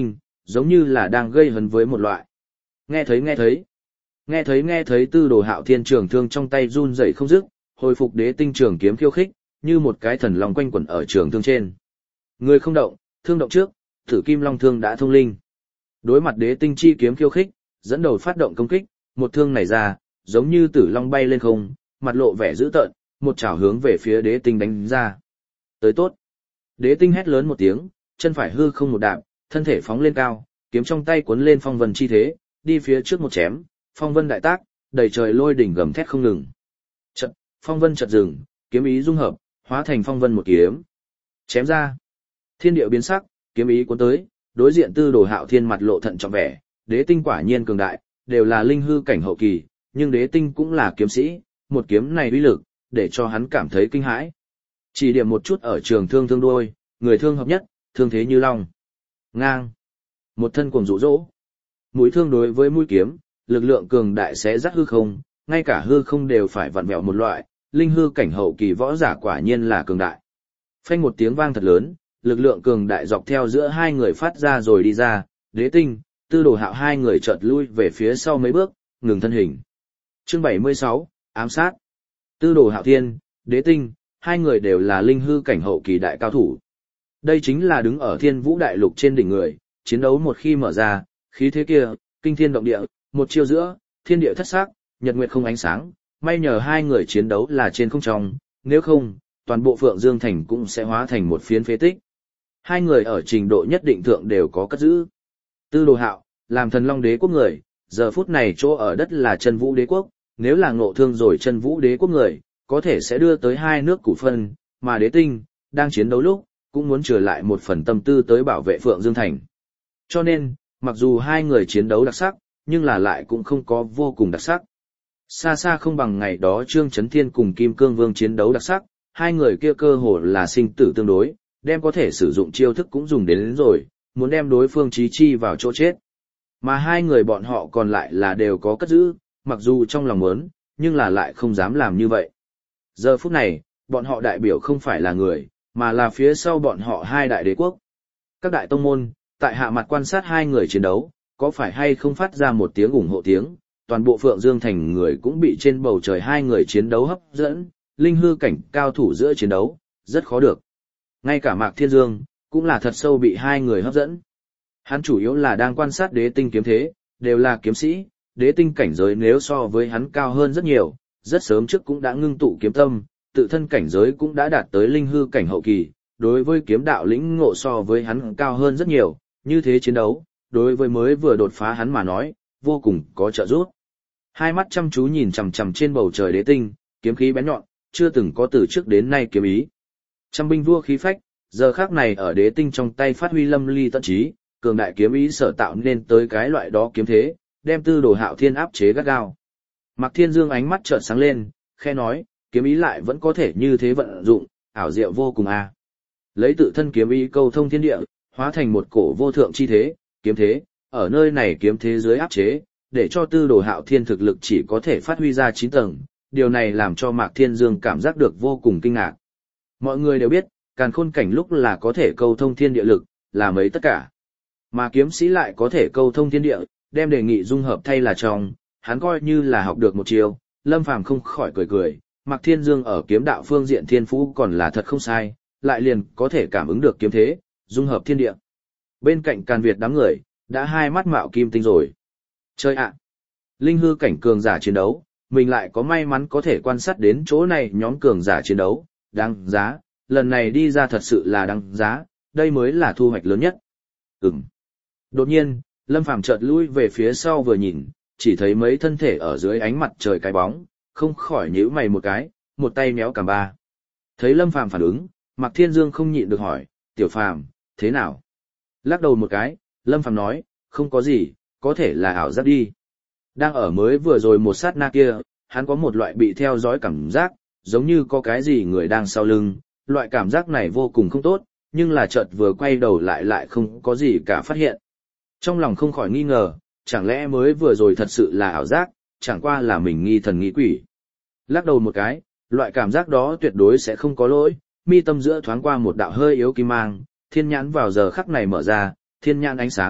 giống như là đang gây hấn với một loại. Nghe thấy nghe thấy, nghe thấy nghe thấy Tư Đồ Hạo Thiên trường thương trong tay run rẩy không dứt, hồi phục đế tinh trường kiếm khiêu khích, như một cái thần long quanh quẩn ở trường thương trên. Người không động, thương động trước, Tử Kim Long thương đã thông linh. Đối mặt đế tinh chi kiếm khiêu khích, dẫn đầu phát động công kích, một thương này ra, giống như tử long bay lên không, mặt lộ vẻ dữ tợn, một chảo hướng về phía đế tinh đánh ra. Tới tốt. Đế tinh hét lớn một tiếng, chân phải hư không một đạp, thân thể phóng lên cao, kiếm trong tay cuốn lên phong vân chi thế, đi phía trước một chém, phong vân đại tác, đầy trời lôi đỉnh gầm thét không ngừng. Chợt, phong vân chợt dừng, kiếm ý dung hợp, hóa thành phong vân một kiếm. Chém ra. Thiên địa biến sắc, kiếm ý cuốn tới, đối diện Tư Đồ Hạo Thiên mặt lộ thận trọng vẻ, đế tinh quả nhiên cường đại, đều là linh hư cảnh hậu kỳ, nhưng đế tinh cũng là kiếm sĩ, một kiếm này uy lực, để cho hắn cảm thấy kinh hãi. Chỉ điểm một chút ở trường thương thương đuôi, người thương hợp nhất, thương thế như long. Ngang. Một thân cuồng rụ rỗ. Mũi thương đối với mũi kiếm, lực lượng cường đại sẽ rắc hư không, ngay cả hư không đều phải vặn vẹo một loại, linh hư cảnh hậu kỳ võ giả quả nhiên là cường đại. Phanh một tiếng vang thật lớn, lực lượng cường đại dọc theo giữa hai người phát ra rồi đi ra, đế tinh, Tư Đồ Hạo hai người chợt lui về phía sau mấy bước, ngừng thân hình. Chương bảy mươi sáu, ám sát. Tư Đồ Hạo Thiên, đế tinh, hai người đều là linh hư cảnh hậu kỳ đại cao thủ. Đây chính là đứng ở Thiên Vũ đại lục trên đỉnh người, chiến đấu một khi mở ra, khí thế kia, kinh thiên động địa, một chiêu giữa, thiên địa thất sắc, nhật nguyệt không ánh sáng, may nhờ hai người chiến đấu là trên không trung, nếu không, toàn bộ Phượng Dương thành cũng sẽ hóa thành một phiến phế tích. Hai người ở trình độ nhất định thượng đều có cất giữ. Tư Đồ Hạo, làm thần long đế quốc người, giờ phút này chỗ ở đất là chân vũ đế quốc, nếu là ngộ thương rồi chân vũ đế quốc người, có thể sẽ đưa tới hai nước củ phân, mà đế tinh, đang chiến đấu lúc, cũng muốn trở lại một phần tâm tư tới bảo vệ Phượng Dương Thành. Cho nên, mặc dù hai người chiến đấu đặc sắc, nhưng là lại cũng không có vô cùng đặc sắc. Xa xa không bằng ngày đó Trương Chấn Thiên cùng Kim Cương Vương chiến đấu đặc sắc, hai người kia cơ hồ là sinh tử tương đối, đem có thể sử dụng chiêu thức cũng dùng đến, đến rồi, muốn đem đối phương chí chi vào chỗ chết. Mà hai người bọn họ còn lại là đều có cất giữ, mặc dù trong lòng muốn, nhưng là lại không dám làm như vậy. Giờ phút này, bọn họ đại biểu không phải là người, mà là phía sau bọn họ hai đại đế quốc. Các đại tông môn, tại hạ mặt quan sát hai người chiến đấu, có phải hay không phát ra một tiếng ủng hộ tiếng, toàn bộ Phượng Dương thành người cũng bị trên bầu trời hai người chiến đấu hấp dẫn, linh hư cảnh cao thủ giữa chiến đấu, rất khó được. Ngay cả Mạc Thiên Dương, cũng là thật sâu bị hai người hấp dẫn. Hắn chủ yếu là đang quan sát đế tinh kiếm thế, đều là kiếm sĩ, đế tinh cảnh giới nếu so với hắn cao hơn rất nhiều, rất sớm trước cũng đã ngưng tụ kiếm tâm, tự thân cảnh giới cũng đã đạt tới linh hư cảnh hậu kỳ, đối với kiếm đạo lĩnh ngộ so với hắn cao hơn rất nhiều, như thế chiến đấu, đối với mới vừa đột phá hắn mà nói, vô cùng có trợ giúp. Hai mắt chăm chú nhìn chằm chằm trên bầu trời đế tinh, kiếm khí bén nhọn, chưa từng có từ trước đến nay kiếm ý. Trăm binh vua khí phách, giờ khắc này ở đế tinh trong tay phát huy lâm ly tận trí, cường đại kiếm ý sở tạo nên tới cái loại đó kiếm thế, đem Tư Đồ Hạo Thiên áp chế gắt gao. Mạc Thiên Dương ánh mắt chợt sáng lên, khẽ nói, kiếm ý lại vẫn có thể như thế vận dụng, ảo diệu vô cùng a. À. Lấy tự thân kiếm ý câu thông thiên địa, hóa thành một cổ vô thượng chi thế, kiếm thế, ở nơi này kiếm thế dưới áp chế, để cho Tư Đồ Hạo Thiên thực lực chỉ có thể phát huy ra chín tầng, điều này làm cho Mạc Thiên Dương cảm giác được vô cùng kinh ngạc. Mọi người đều biết, càn khôn cảnh lúc là có thể câu thông thiên địa lực, là mấy tất cả. Mà kiếm sĩ lại có thể câu thông thiên địa, đem đề nghị dung hợp thay là trong, hắn coi như là học được một chiều, Lâm Phàm không khỏi cười cười, Mạc Thiên Dương ở kiếm đạo phương diện thiên phú còn là thật không sai, lại liền có thể cảm ứng được kiếm thế, dung hợp thiên địa. Bên cạnh Càn Việt đám người, đã hai mắt mạo kim tinh rồi. Chơi ạ! Linh hư cảnh cường giả chiến đấu, mình lại có may mắn có thể quan sát đến chỗ này nhóm cường giả chiến đấu, đáng giá, lần này đi ra thật sự là đáng giá, đây mới là thu hoạch lớn nhất. Ừm. Đột nhiên, Lâm Phàm chợt lui về phía sau vừa nhìn, chỉ thấy mấy thân thể ở dưới ánh mặt trời cái bóng, không khỏi nhíu mày một cái, một tay méo cằm ba. Thấy Lâm Phàm phản ứng, Mạc Thiên Dương không nhịn được hỏi, "Tiểu Phàm, thế nào?" Lắc đầu một cái, Lâm Phàm nói, "Không có gì, có thể là ảo giác đi." Đang ở mới vừa rồi một sát na kia, hắn có một loại bị theo dõi cảm giác, giống như có cái gì người đang sau lưng, loại cảm giác này vô cùng không tốt, nhưng là chợt vừa quay đầu lại lại không có gì cả phát hiện. Trong lòng không khỏi nghi ngờ, chẳng lẽ mới vừa rồi thật sự là ảo giác, chẳng qua là mình nghi thần nghi quỷ. Lắc đầu một cái, loại cảm giác đó tuyệt đối sẽ không có lỗi, mi tâm giữa thoáng qua một đạo hơi yếu kim mang, thiên nhãn vào giờ khắc này mở ra, thiên nhãn ánh sáng,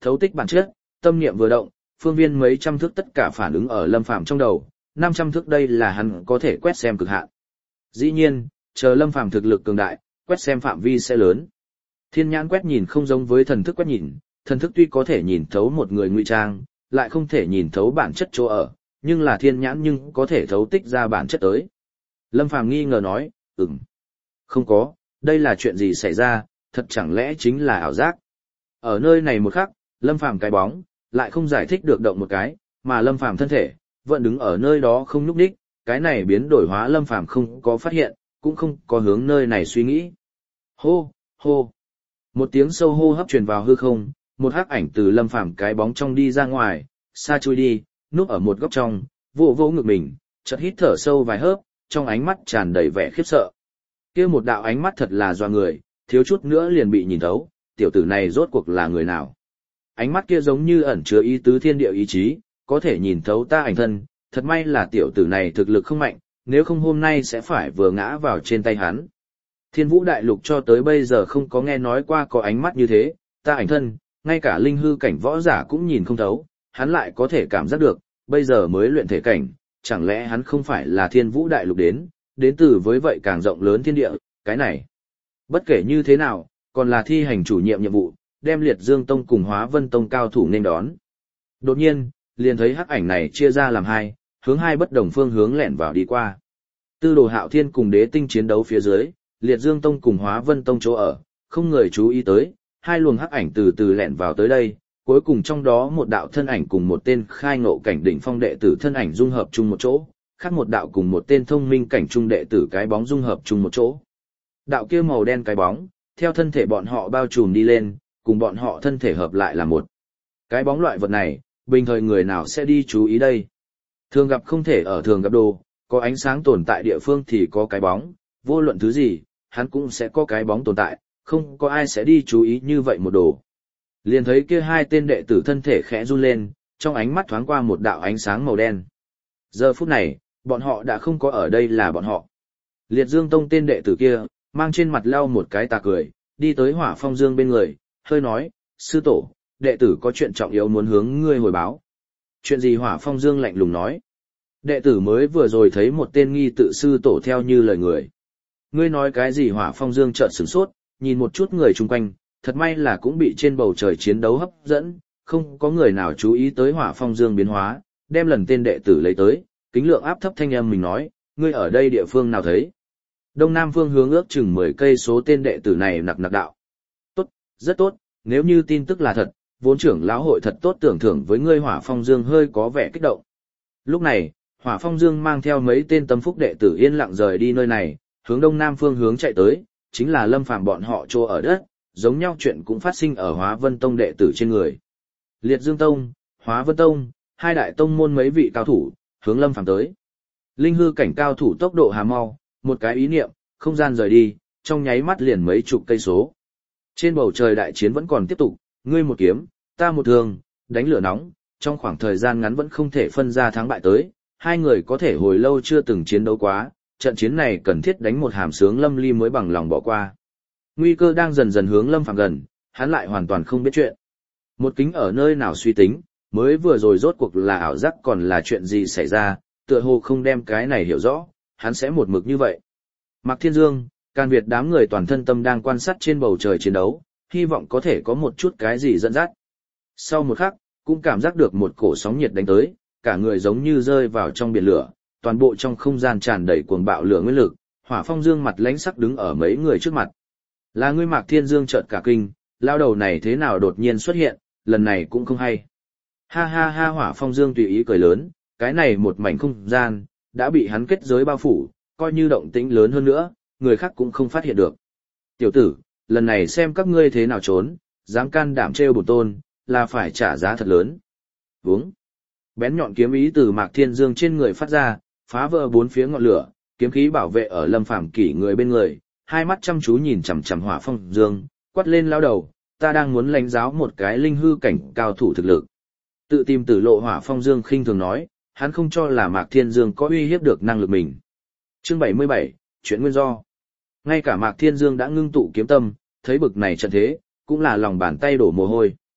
thấu tích bản chất, tâm niệm vừa động, phương viên mấy trăm thước tất cả phản ứng ở Lâm Phàm trong đầu, năm trăm thước đây là hắn có thể quét xem cực hạn. Dĩ nhiên, chờ Lâm Phàm thực lực cường đại, quét xem phạm vi sẽ lớn. Thiên nhãn quét nhìn không giống với thần thức quét nhìn, thần thức tuy có thể nhìn thấu một người ngụy trang, lại không thể nhìn thấu bản chất chỗ ở, nhưng là thiên nhãn nhưng có thể thấu tích ra bản chất tới. Lâm Phàm nghi ngờ nói, ừm, không có, đây là chuyện gì xảy ra, thật chẳng lẽ chính là ảo giác. Ở nơi này một khắc, Lâm Phàm cái bóng, lại không giải thích được động một cái, mà Lâm Phàm thân thể, vẫn đứng ở nơi đó không nhúc nhích, cái này biến đổi hóa Lâm Phàm không có phát hiện, cũng không có hướng nơi này suy nghĩ. Hô, hô. Một tiếng sâu hô hấp truyền vào hư không, một hắc ảnh từ Lâm Phàm cái bóng trong đi ra ngoài, xa chui đi, núp ở một góc trong, vỗ vỗ ngực mình, chợt hít thở sâu vài hớp, trong ánh mắt tràn đầy vẻ khiếp sợ. Kia một đạo ánh mắt thật là doa người, thiếu chút nữa liền bị nhìn thấu, tiểu tử này rốt cuộc là người nào? Ánh mắt kia giống như ẩn chứa ý tứ thiên địa ý chí, có thể nhìn thấu ta ảnh thân, thật may là tiểu tử này thực lực không mạnh, nếu không hôm nay sẽ phải vừa ngã vào trên tay hắn. Thiên Vũ Đại Lục cho tới bây giờ không có nghe nói qua có ánh mắt như thế, ta ảnh thân, ngay cả linh hư cảnh võ giả cũng nhìn không thấu, hắn lại có thể cảm giác được, bây giờ mới luyện thể cảnh, chẳng lẽ hắn không phải là Thiên Vũ Đại Lục đến, đến từ với vậy càng rộng lớn thiên địa, cái này. Bất kể như thế nào, còn là thi hành chủ nhiệm nhiệm vụ, đem Liệt Dương Tông cùng Hóa Vân Tông cao thủ nên đón. Đột nhiên, liền thấy hắc ảnh này chia ra làm hai, hướng hai bất đồng phương hướng lẻn vào đi qua. Tư Đồ Hạo Thiên cùng Đế Tinh chiến đấu phía dưới, Liệt Dương Tông cùng Hóa Vân Tông chỗ ở, không người chú ý tới, hai luồng hắc ảnh từ từ lẻn vào tới đây, cuối cùng trong đó một đạo thân ảnh cùng một tên khai ngộ cảnh đỉnh phong đệ tử thân ảnh dung hợp chung một chỗ, khác một đạo cùng một tên thông minh cảnh trung đệ tử cái bóng dung hợp chung một chỗ. Đạo kia màu đen cái bóng, theo thân thể bọn họ bao trùm đi lên, cùng bọn họ thân thể hợp lại là một. Cái bóng loại vật này, bình thời người nào sẽ đi chú ý đây? Thường gặp không thể ở thường gặp đồ, có ánh sáng tồn tại địa phương thì có cái bóng, vô luận thứ gì, hắn cũng sẽ có cái bóng tồn tại, không có ai sẽ đi chú ý như vậy một đồ. Liền thấy kia hai tên đệ tử thân thể khẽ run lên, trong ánh mắt thoáng qua một đạo ánh sáng màu đen. Giờ phút này, bọn họ đã không có ở đây là bọn họ. Liệt Dương Tông tên đệ tử kia, mang trên mặt lau một cái tà cười, đi tới Hỏa Phong Dương bên người, hơi nói, sư tổ, đệ tử có chuyện trọng yếu muốn hướng ngươi hồi báo. Chuyện gì? Hỏa Phong Dương lạnh lùng nói. Đệ tử mới vừa rồi thấy một tên nghi tự sư tổ theo như lời người. Ngươi nói cái gì? Hỏa Phong Dương chợt sửng sốt, nhìn một chút người chung quanh, thật may là cũng bị trên bầu trời chiến đấu hấp dẫn, không có người nào chú ý tới Hỏa Phong Dương biến hóa, đem lần tên đệ tử lấy tới, kính lượng áp thấp thanh âm mình nói, ngươi ở đây địa phương nào thấy? Đông Nam phương hướng ước chừng mười cây số tên đệ tử này nặc nặc đạo. Tốt, rất tốt, nếu như tin tức là thật, vốn trưởng lão hội thật tốt tưởng thưởng với ngươi. Hỏa Phong Dương hơi có vẻ kích động. Lúc này, Hỏa Phong Dương mang theo mấy tên tâm phúc đệ tử yên lặng rời đi nơi này, hướng Đông Nam phương hướng chạy tới, chính là Lâm Phàm bọn họ trô ở đất, giống nhau chuyện cũng phát sinh ở Hóa Vân Tông đệ tử trên người. Liệt Dương Tông, Hóa Vân Tông, hai đại tông môn mấy vị cao thủ, hướng Lâm Phàm tới. Linh hư cảnh cao thủ tốc độ hà mau, một cái ý niệm, không gian rời đi, trong nháy mắt liền mấy chục cây số. Trên bầu trời đại chiến vẫn còn tiếp tục, ngươi một kiếm, ta một thương, đánh lửa nóng, trong khoảng thời gian ngắn vẫn không thể phân ra thắng bại tới, hai người có thể hồi lâu chưa từng chiến đấu quá, trận chiến này cần thiết đánh một hàm sướng Lâm Ly mới bằng lòng bỏ qua. Nguy cơ đang dần dần hướng Lâm Phàm gần, hắn lại hoàn toàn không biết chuyện. Một kính ở nơi nào suy tính, mới vừa rồi rốt cuộc là ảo giác còn là chuyện gì xảy ra, tựa hồ không đem cái này hiểu rõ, hắn sẽ một mực như vậy. Mạc Thiên Dương, Can Việt đám người toàn thân tâm đang quan sát trên bầu trời chiến đấu, hy vọng có thể có một chút cái gì dẫn dắt. Sau một khắc, cũng cảm giác được một cổ sóng nhiệt đánh tới, cả người giống như rơi vào trong biển lửa, toàn bộ trong không gian tràn đầy cuồng bạo lửa nguyên lực. Hỏa Phong Dương mặt lãnh sắc đứng ở mấy người trước mặt. Là ngươi? Mạc Thiên Dương chợt cả kinh, lao đầu này thế nào đột nhiên xuất hiện, lần này cũng không hay. Ha ha ha! Hỏa Phong Dương tùy ý cười lớn, cái này một mảnh không gian, đã bị hắn kết giới bao phủ, coi như động tĩnh lớn hơn nữa, người khác cũng không phát hiện được. Tiểu tử, lần này xem các ngươi thế nào trốn, dám can đảm trêu bổn tôn, là phải trả giá thật lớn. Vướng. Bén nhọn kiếm ý từ Mạc Thiên Dương trên người phát ra, phá vỡ bốn phía ngọn lửa, kiếm khí bảo vệ ở Lâm Phàm kỷ người bên người, hai mắt chăm chú nhìn chằm chằm Hỏa Phong Dương, quát lên lao đầu, ta đang muốn lãnh giáo một cái linh hư cảnh cao thủ thực lực. Tự tìm tử lộ. Hỏa Phong Dương khinh thường nói, hắn không cho là Mạc Thiên Dương có uy hiếp được năng lực mình. Chương bảy mươi bảy, chuyện nguyên do. Ngay cả Mạc Thiên Dương đã ngưng tụ kiếm tâm, thấy bực này trận thế, cũng là lòng bàn tay đổ mồ hôi.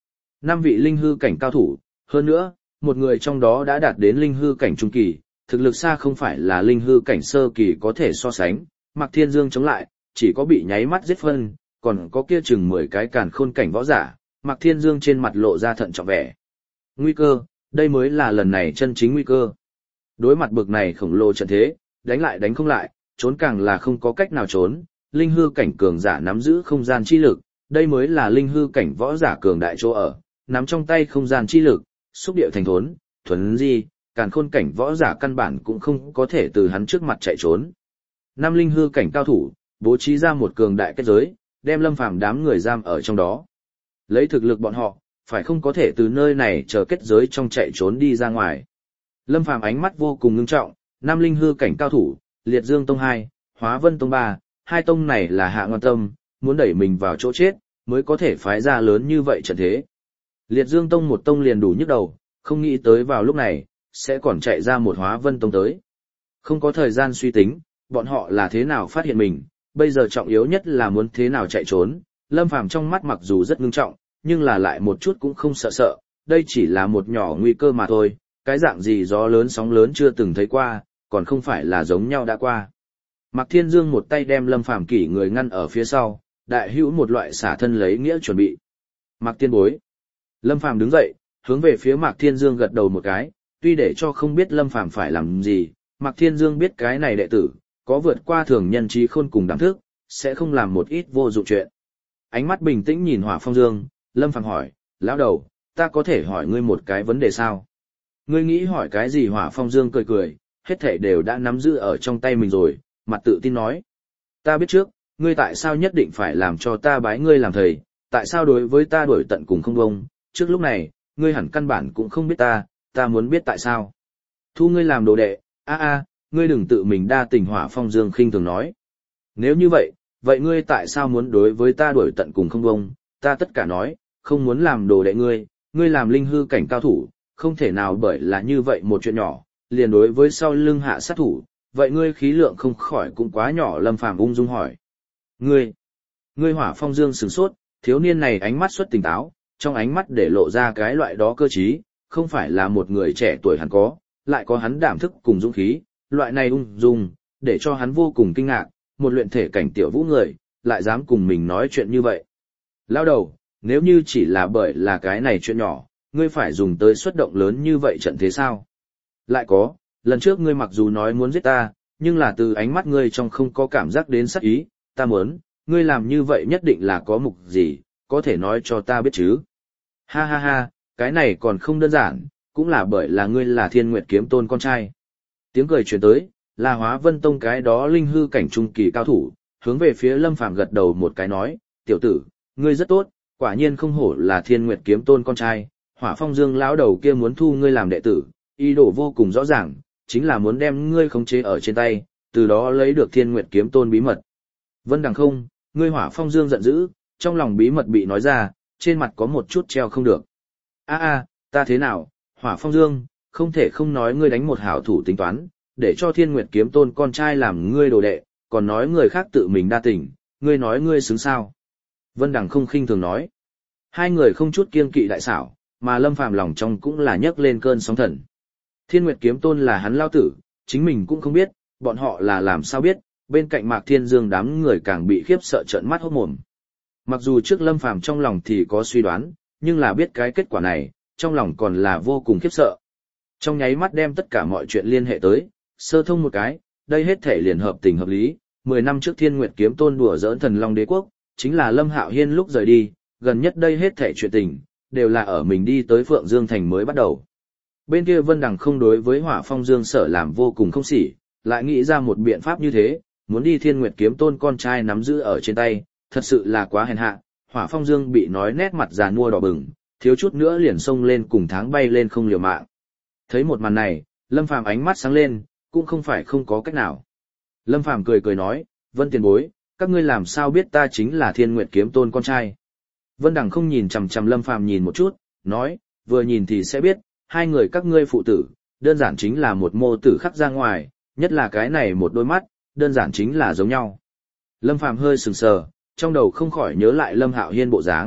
Năm vị linh hư cảnh cao thủ, hơn nữa, một người trong đó đã đạt đến linh hư cảnh trung kỳ, thực lực xa không phải là linh hư cảnh sơ kỳ có thể so sánh, Mạc Thiên Dương chống lại, chỉ có bị nháy mắt giết phân, còn có kia chừng mười cái càn khôn cảnh võ giả, Mạc Thiên Dương trên mặt lộ ra thận trọng vẻ. Nguy cơ, đây mới là lần này chân chính nguy cơ. Đối mặt bực này khổng lồ trận thế, đánh lại đánh không lại, trốn càng là không có cách nào trốn, linh hư cảnh cường giả nắm giữ không gian chi lực, đây mới là linh hư cảnh võ giả cường đại chỗ ở, nắm trong tay không gian chi lực, xúc điệu thành thốn, thuần di, càn khôn cảnh võ giả căn bản cũng không có thể từ hắn trước mặt chạy trốn. Năm linh hư cảnh cao thủ, bố trí ra một cường đại kết giới, đem Lâm Phàm đám người giam ở trong đó. Lấy thực lực bọn họ, phải không có thể từ nơi này chờ kết giới trong chạy trốn đi ra ngoài. Lâm Phàm ánh mắt vô cùng ngưng trọng, năm linh hư cảnh cao thủ, Liệt Dương Tông hai, Hóa Vân Tông ba, hai tông này là hạ ngoan tâm, muốn đẩy mình vào chỗ chết, mới có thể phái ra lớn như vậy trận thế. Liệt Dương Tông một tông liền đủ nhức đầu, không nghĩ tới vào lúc này, sẽ còn chạy ra một Hóa Vân Tông tới. Không có thời gian suy tính, bọn họ là thế nào phát hiện mình, bây giờ trọng yếu nhất là muốn thế nào chạy trốn. Lâm Phàm trong mắt mặc dù rất ngưng trọng, nhưng là lại một chút cũng không sợ sợ, đây chỉ là một nhỏ nguy cơ mà thôi, cái dạng gì gió lớn sóng lớn chưa từng thấy qua, còn không phải là giống nhau đã qua. Mạc Thiên Dương một tay đem Lâm Phàm kỷ người ngăn ở phía sau, đại hữu một loại xả thân lấy nghĩa chuẩn bị. Mạc Tiên Bối. Lâm Phàm đứng dậy, hướng về phía Mạc Thiên Dương gật đầu một cái, tuy để cho không biết Lâm Phàm phải làm gì, Mạc Thiên Dương biết cái này đệ tử, có vượt qua thường nhân trí khôn cùng đảm thức, sẽ không làm một ít vô dụng chuyện. Ánh mắt bình tĩnh nhìn Hỏa Phong Dương, Lâm Phàm hỏi, lão đầu, ta có thể hỏi ngươi một cái vấn đề sao? Ngươi nghĩ hỏi cái gì? Hỏa Phong Dương cười cười, hết thảy đều đã nắm giữ ở trong tay mình rồi, mặt tự tin nói. Ta biết trước, ngươi tại sao nhất định phải làm cho ta bái ngươi làm thầy, tại sao đối với ta đổi tận cùng không bông, trước lúc này, ngươi hẳn căn bản cũng không biết ta, ta muốn biết tại sao. Thu ngươi làm đồ đệ, a a, ngươi đừng tự mình đa tình. Hỏa Phong Dương khinh thường nói. Nếu như vậy, vậy ngươi tại sao muốn đối với ta đổi tận cùng không bông, ta tất cả nói, không muốn làm đồ đệ ngươi, ngươi làm linh hư cảnh cao thủ, không thể nào bởi là như vậy một chuyện nhỏ, liền đối với sau lưng hạ sát thủ, vậy ngươi khí lượng không khỏi cũng quá nhỏ. Lâm Phàm ung dung hỏi. Ngươi, ngươi Hỏa Phong Dương sửng sốt, thiếu niên này ánh mắt xuất tỉnh táo, trong ánh mắt để lộ ra cái loại đó cơ trí, không phải là một người trẻ tuổi hắn có, lại có hắn đảm thức cùng dũng khí, loại này ung dung, để cho hắn vô cùng kinh ngạc, một luyện thể cảnh tiểu vũ người, lại dám cùng mình nói chuyện như vậy. Lao đầu, nếu như chỉ là bởi là cái này chuyện nhỏ, ngươi phải dùng tới xuất động lớn như vậy trận thế sao? Lại có, lần trước ngươi mặc dù nói muốn giết ta, nhưng là từ ánh mắt ngươi trong không có cảm giác đến sát ý, ta muốn, ngươi làm như vậy nhất định là có mục gì, có thể nói cho ta biết chứ? Ha ha ha, cái này còn không đơn giản, cũng là bởi là ngươi là Thiên Nguyệt Kiếm Tôn con trai. Tiếng cười truyền tới, là Hóa Vân Tông cái đó linh hư cảnh trung kỳ cao thủ, hướng về phía Lâm Phàm gật đầu một cái nói, tiểu tử, ngươi rất tốt, quả nhiên không hổ là Thiên Nguyệt Kiếm Tôn con trai. Hỏa Phong Dương lão đầu kia muốn thu ngươi làm đệ tử, ý đồ vô cùng rõ ràng, chính là muốn đem ngươi khống chế ở trên tay, từ đó lấy được Thiên Nguyệt Kiếm Tôn bí mật. Vân Đằng không, ngươi Hỏa Phong Dương giận dữ, trong lòng bí mật bị nói ra, trên mặt có một chút treo không được. A a, ta thế nào, Hỏa Phong Dương, không thể không nói ngươi đánh một hảo thủ tính toán, để cho Thiên Nguyệt Kiếm Tôn con trai làm ngươi đồ đệ, còn nói người khác tự mình đa tình, ngươi nói ngươi xứng sao? Vân Đằng không khinh thường nói. Hai người không chút kiêng kỵ đại xảo, mà Lâm Phàm lòng trong cũng là nhấc lên cơn sóng thần. Thiên Nguyệt Kiếm Tôn là hắn lao tử, chính mình cũng không biết, bọn họ là làm sao biết, bên cạnh Mạc Thiên Dương đám người càng bị khiếp sợ trợn mắt hốt mồm. Mặc dù trước Lâm Phàm trong lòng thì có suy đoán, nhưng là biết cái kết quả này, trong lòng còn là vô cùng khiếp sợ. Trong nháy mắt đem tất cả mọi chuyện liên hệ tới, sơ thông một cái, đây hết thể liền hợp tình hợp lý. Mười năm trước Thiên Nguyệt Kiếm Tôn đùa giỡn Thần Long Đế Quốc, chính là Lâm Hạo Hiên lúc rời đi, gần nhất đây hết thể chuyện tình, đều là ở mình đi tới Phượng Dương Thành mới bắt đầu. Bên kia Vân Đằng không đối với Hỏa Phong Dương sở làm vô cùng không sỉ, lại nghĩ ra một biện pháp như thế, muốn đi Thiên Nguyệt Kiếm Tôn con trai nắm giữ ở trên tay, thật sự là quá hèn hạ. Hỏa Phong Dương bị nói nét mặt già nua đỏ bừng, thiếu chút nữa liền xông lên cùng tháng bay lên không liều mạng. Thấy một màn này, Lâm Phàm ánh mắt sáng lên, cũng không phải không có cách nào. Lâm Phàm cười cười nói, Vân tiền bối, các ngươi làm sao biết ta chính là Thiên Nguyệt Kiếm Tôn con trai? Vân Đằng không nhìn chằm chằm Lâm Phàm nhìn một chút, nói, vừa nhìn thì sẽ biết, hai người các ngươi phụ tử, đơn giản chính là một mô tử khắc ra ngoài, nhất là cái này một đôi mắt, đơn giản chính là giống nhau. Lâm Phàm hơi sừng sờ, trong đầu không khỏi nhớ lại Lâm Hạo Hiên bộ dáng,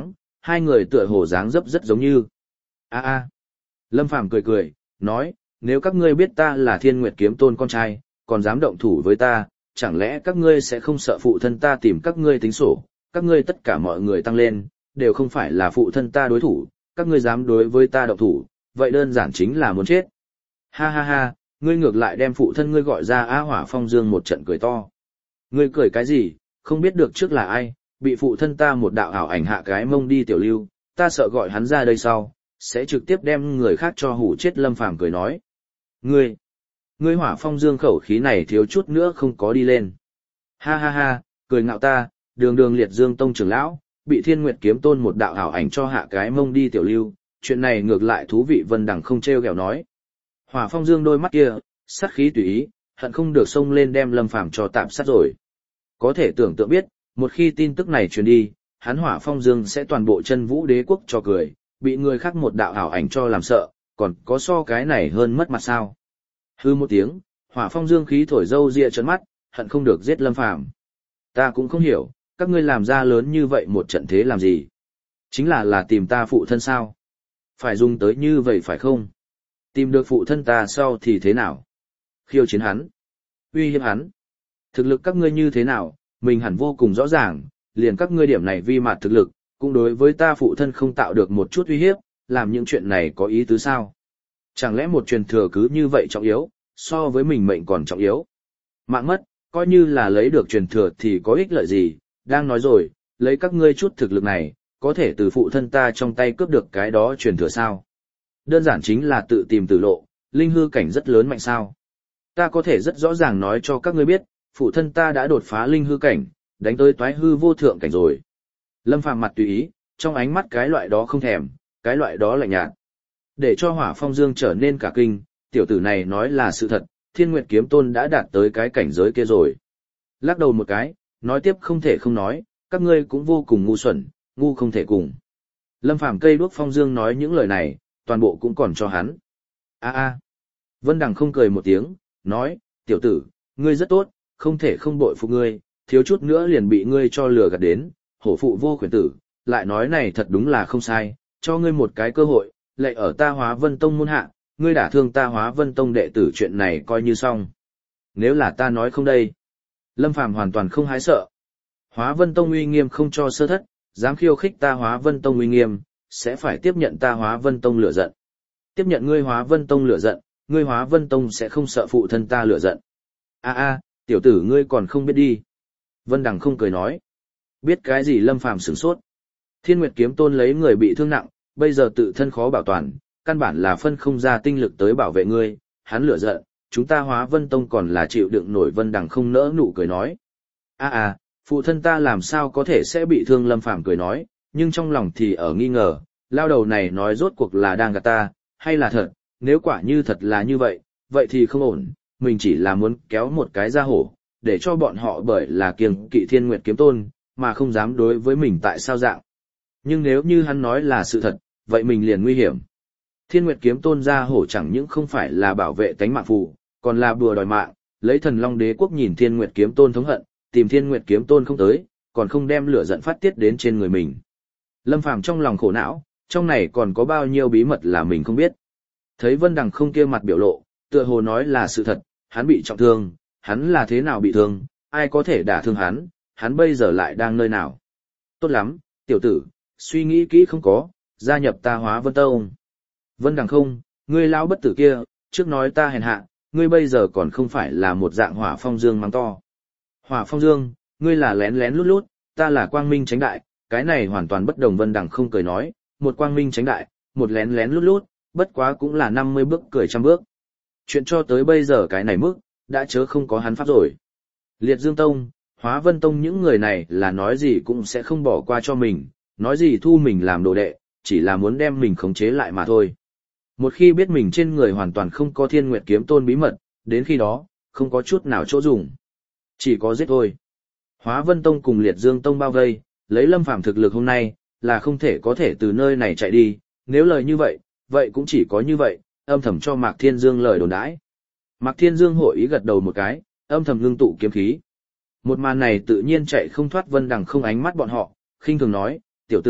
hai người tựa hồ dáng dấp rất giống như. A a. Lâm Phàm cười cười, nói, nếu các ngươi biết ta là Thiên Nguyệt Kiếm Tôn con trai, còn dám động thủ với ta, chẳng lẽ các ngươi sẽ không sợ phụ thân ta tìm các ngươi tính sổ, các ngươi tất cả mọi người tăng lên, đều không phải là phụ thân ta đối thủ, các ngươi dám đối với ta động thủ, vậy đơn giản chính là muốn chết. Ha ha ha, ngươi ngược lại đem phụ thân ngươi gọi ra Á Hỏa Phong Dương một trận cười to. Ngươi cười cái gì, không biết được trước là ai, bị phụ thân ta một đạo ảo ảnh hạ cái mông đi tiểu lưu, ta sợ gọi hắn ra đây sau, sẽ trực tiếp đem người khác cho hủ chết. Lâm Phàm cười nói. Ngươi, ngươi Hỏa Phong Dương khẩu khí này thiếu chút nữa không có đi lên. Ha ha ha, cười ngạo ta, đường đường liệt dương tông trưởng lão, bị Thiên Nguyệt Kiếm Tôn một đạo ảo ảnh cho hạ cái mông đi tiểu lưu, chuyện này ngược lại thú vị. Vân Đằng không trêu ghẹo nói. Hỏa Phong Dương đôi mắt kia, sát khí tùy ý, hận không được xông lên đem Lâm Phàm cho tạm sát rồi. Có thể tưởng tượng biết, một khi tin tức này truyền đi, hắn Hỏa Phong Dương sẽ toàn bộ chân vũ đế quốc cho cười, bị người khác một đạo ảo ảnh cho làm sợ, còn có so cái này hơn mất mặt sao. Hư một tiếng, Hỏa Phong Dương khí thổi râu ria trấn mắt, hận không được giết Lâm Phàm. Ta cũng không hiểu, các ngươi làm ra lớn như vậy một trận thế làm gì? Chính là là tìm ta phụ thân sao? Phải dùng tới như vậy phải không? Tìm được phụ thân ta sau thì thế nào? Khiêu chiến hắn? Uy hiếp hắn? Thực lực các ngươi như thế nào? Mình hẳn vô cùng rõ ràng, liền các ngươi điểm này vi mạt thực lực, cũng đối với ta phụ thân không tạo được một chút uy hiếp, làm những chuyện này có ý tứ sao? Chẳng lẽ một truyền thừa cứ như vậy trọng yếu, so với mình mệnh còn trọng yếu? Mạng mất, coi như là lấy được truyền thừa thì có ích lợi gì? Đang nói rồi, lấy các ngươi chút thực lực này, có thể từ phụ thân ta trong tay cướp được cái đó truyền thừa sao? Đơn giản chính là tự tìm tử lộ, linh hư cảnh rất lớn mạnh sao? Ta có thể rất rõ ràng nói cho các ngươi biết, phụ thân ta đã đột phá linh hư cảnh, đánh tới toái hư vô thượng cảnh rồi. Lâm Phàm mặt tùy ý, trong ánh mắt cái loại đó không thèm, cái loại đó lạnh nhạt. Để cho Hỏa Phong Dương trở nên cả kinh, tiểu tử này nói là sự thật, Thiên Nguyệt Kiếm Tôn đã đạt tới cái cảnh giới kia rồi. Lắc đầu một cái, nói tiếp không thể không nói, các ngươi cũng vô cùng ngu xuẩn, ngu không thể cùng. Lâm Phàm cây đuốc Phong Dương nói những lời này, toàn bộ cũng còn cho hắn. A a. Vân Đằng không cười một tiếng, nói, tiểu tử, ngươi rất tốt, không thể không bội phục ngươi, thiếu chút nữa liền bị ngươi cho lừa gạt đến, hổ phụ vô khuyển tử, lại nói này thật đúng là không sai, cho ngươi một cái cơ hội, lệ ở ta Hóa Vân Tông môn hạ, ngươi đả thương ta Hóa Vân Tông đệ tử chuyện này coi như xong. Nếu là ta nói không đây, Lâm Phàm hoàn toàn không hái sợ. Hóa Vân Tông uy nghiêm không cho sơ thất, dám khiêu khích ta Hóa Vân Tông uy nghiêm, sẽ phải tiếp nhận ta Hóa Vân Tông lửa giận. Tiếp nhận ngươi Hóa Vân Tông lửa giận, ngươi Hóa Vân Tông sẽ không sợ phụ thân ta lửa giận. A a, tiểu tử ngươi còn không biết đi. Vân Đằng không cười nói. Biết cái gì? Lâm Phàm sửng sốt. Thiên Nguyệt Kiếm Tôn lấy người bị thương nặng, bây giờ tự thân khó bảo toàn, căn bản là phân không ra tinh lực tới bảo vệ ngươi, hắn lửa giận, chúng ta Hóa Vân Tông còn là chịu đựng nổi. Vân Đằng không nỡ nụ cười nói. A a, phụ thân ta làm sao có thể sẽ bị thương? Lâm Phàm cười nói, nhưng trong lòng thì ở nghi ngờ, lao đầu này nói rốt cuộc là đang gạt ta, hay là thật, nếu quả như thật là như vậy, vậy thì không ổn, mình chỉ là muốn kéo một cái ra hổ, để cho bọn họ bởi là kiêng kỵ Thiên Nguyệt Kiếm Tôn, mà không dám đối với mình tại sao dạng. Nhưng nếu như hắn nói là sự thật, vậy mình liền nguy hiểm. Thiên Nguyệt Kiếm Tôn ra hổ chẳng những không phải là bảo vệ tánh mạng phù, còn là bùa đòi mạng, lấy Thần Long Đế quốc nhìn Thiên Nguyệt Kiếm Tôn thống hận, tìm Thiên Nguyệt Kiếm Tôn không tới, còn không đem lửa giận phát tiết đến trên người mình. Lâm Phàm trong lòng khổ não, trong này còn có bao nhiêu bí mật là mình không biết. Thấy Vân Đằng không kia mặt biểu lộ, tựa hồ nói là sự thật, hắn bị trọng thương, hắn là thế nào bị thương, ai có thể đả thương hắn, hắn bây giờ lại đang nơi nào. Tốt lắm, tiểu tử, suy nghĩ kỹ không có, gia nhập ta Hóa Vân Tông. Vân Đằng không, ngươi lão bất tử kia, trước nói ta hèn hạ, ngươi bây giờ còn không phải là một dạng Hỏa Phong Dương mắng to. Hỏa Phong Dương, ngươi là lén lén lút lút, ta là quang minh tránh đại, cái này hoàn toàn bất đồng. Vân Đằng không cười nói, một quang minh tránh đại, một lén lén lút lút, bất quá cũng là năm mươi bước cười trăm bước. Chuyện cho tới bây giờ cái này mức, đã chớ không có hắn pháp rồi. Liệt Dương Tông, Hóa Vân Tông những người này là nói gì cũng sẽ không bỏ qua cho mình, nói gì thu mình làm đồ đệ, chỉ là muốn đem mình khống chế lại mà thôi. Một khi biết mình trên người hoàn toàn không có Thiên Nguyệt Kiếm Tôn bí mật, đến khi đó, không có chút nào chỗ dùng. Chỉ có giết thôi. Hóa Vân Tông cùng Liệt Dương Tông bao vây, lấy Lâm Phàm thực lực hôm nay, là không thể có thể từ nơi này chạy đi, nếu lời như vậy, vậy cũng chỉ có như vậy, âm thầm cho Mạc Thiên Dương lời đồn đãi. Mạc Thiên Dương hội ý gật đầu một cái, âm thầm ngưng tụ kiếm khí. Một màn này tự nhiên chạy không thoát Vân Đằng không ánh mắt bọn họ, khinh thường nói, tiểu tử,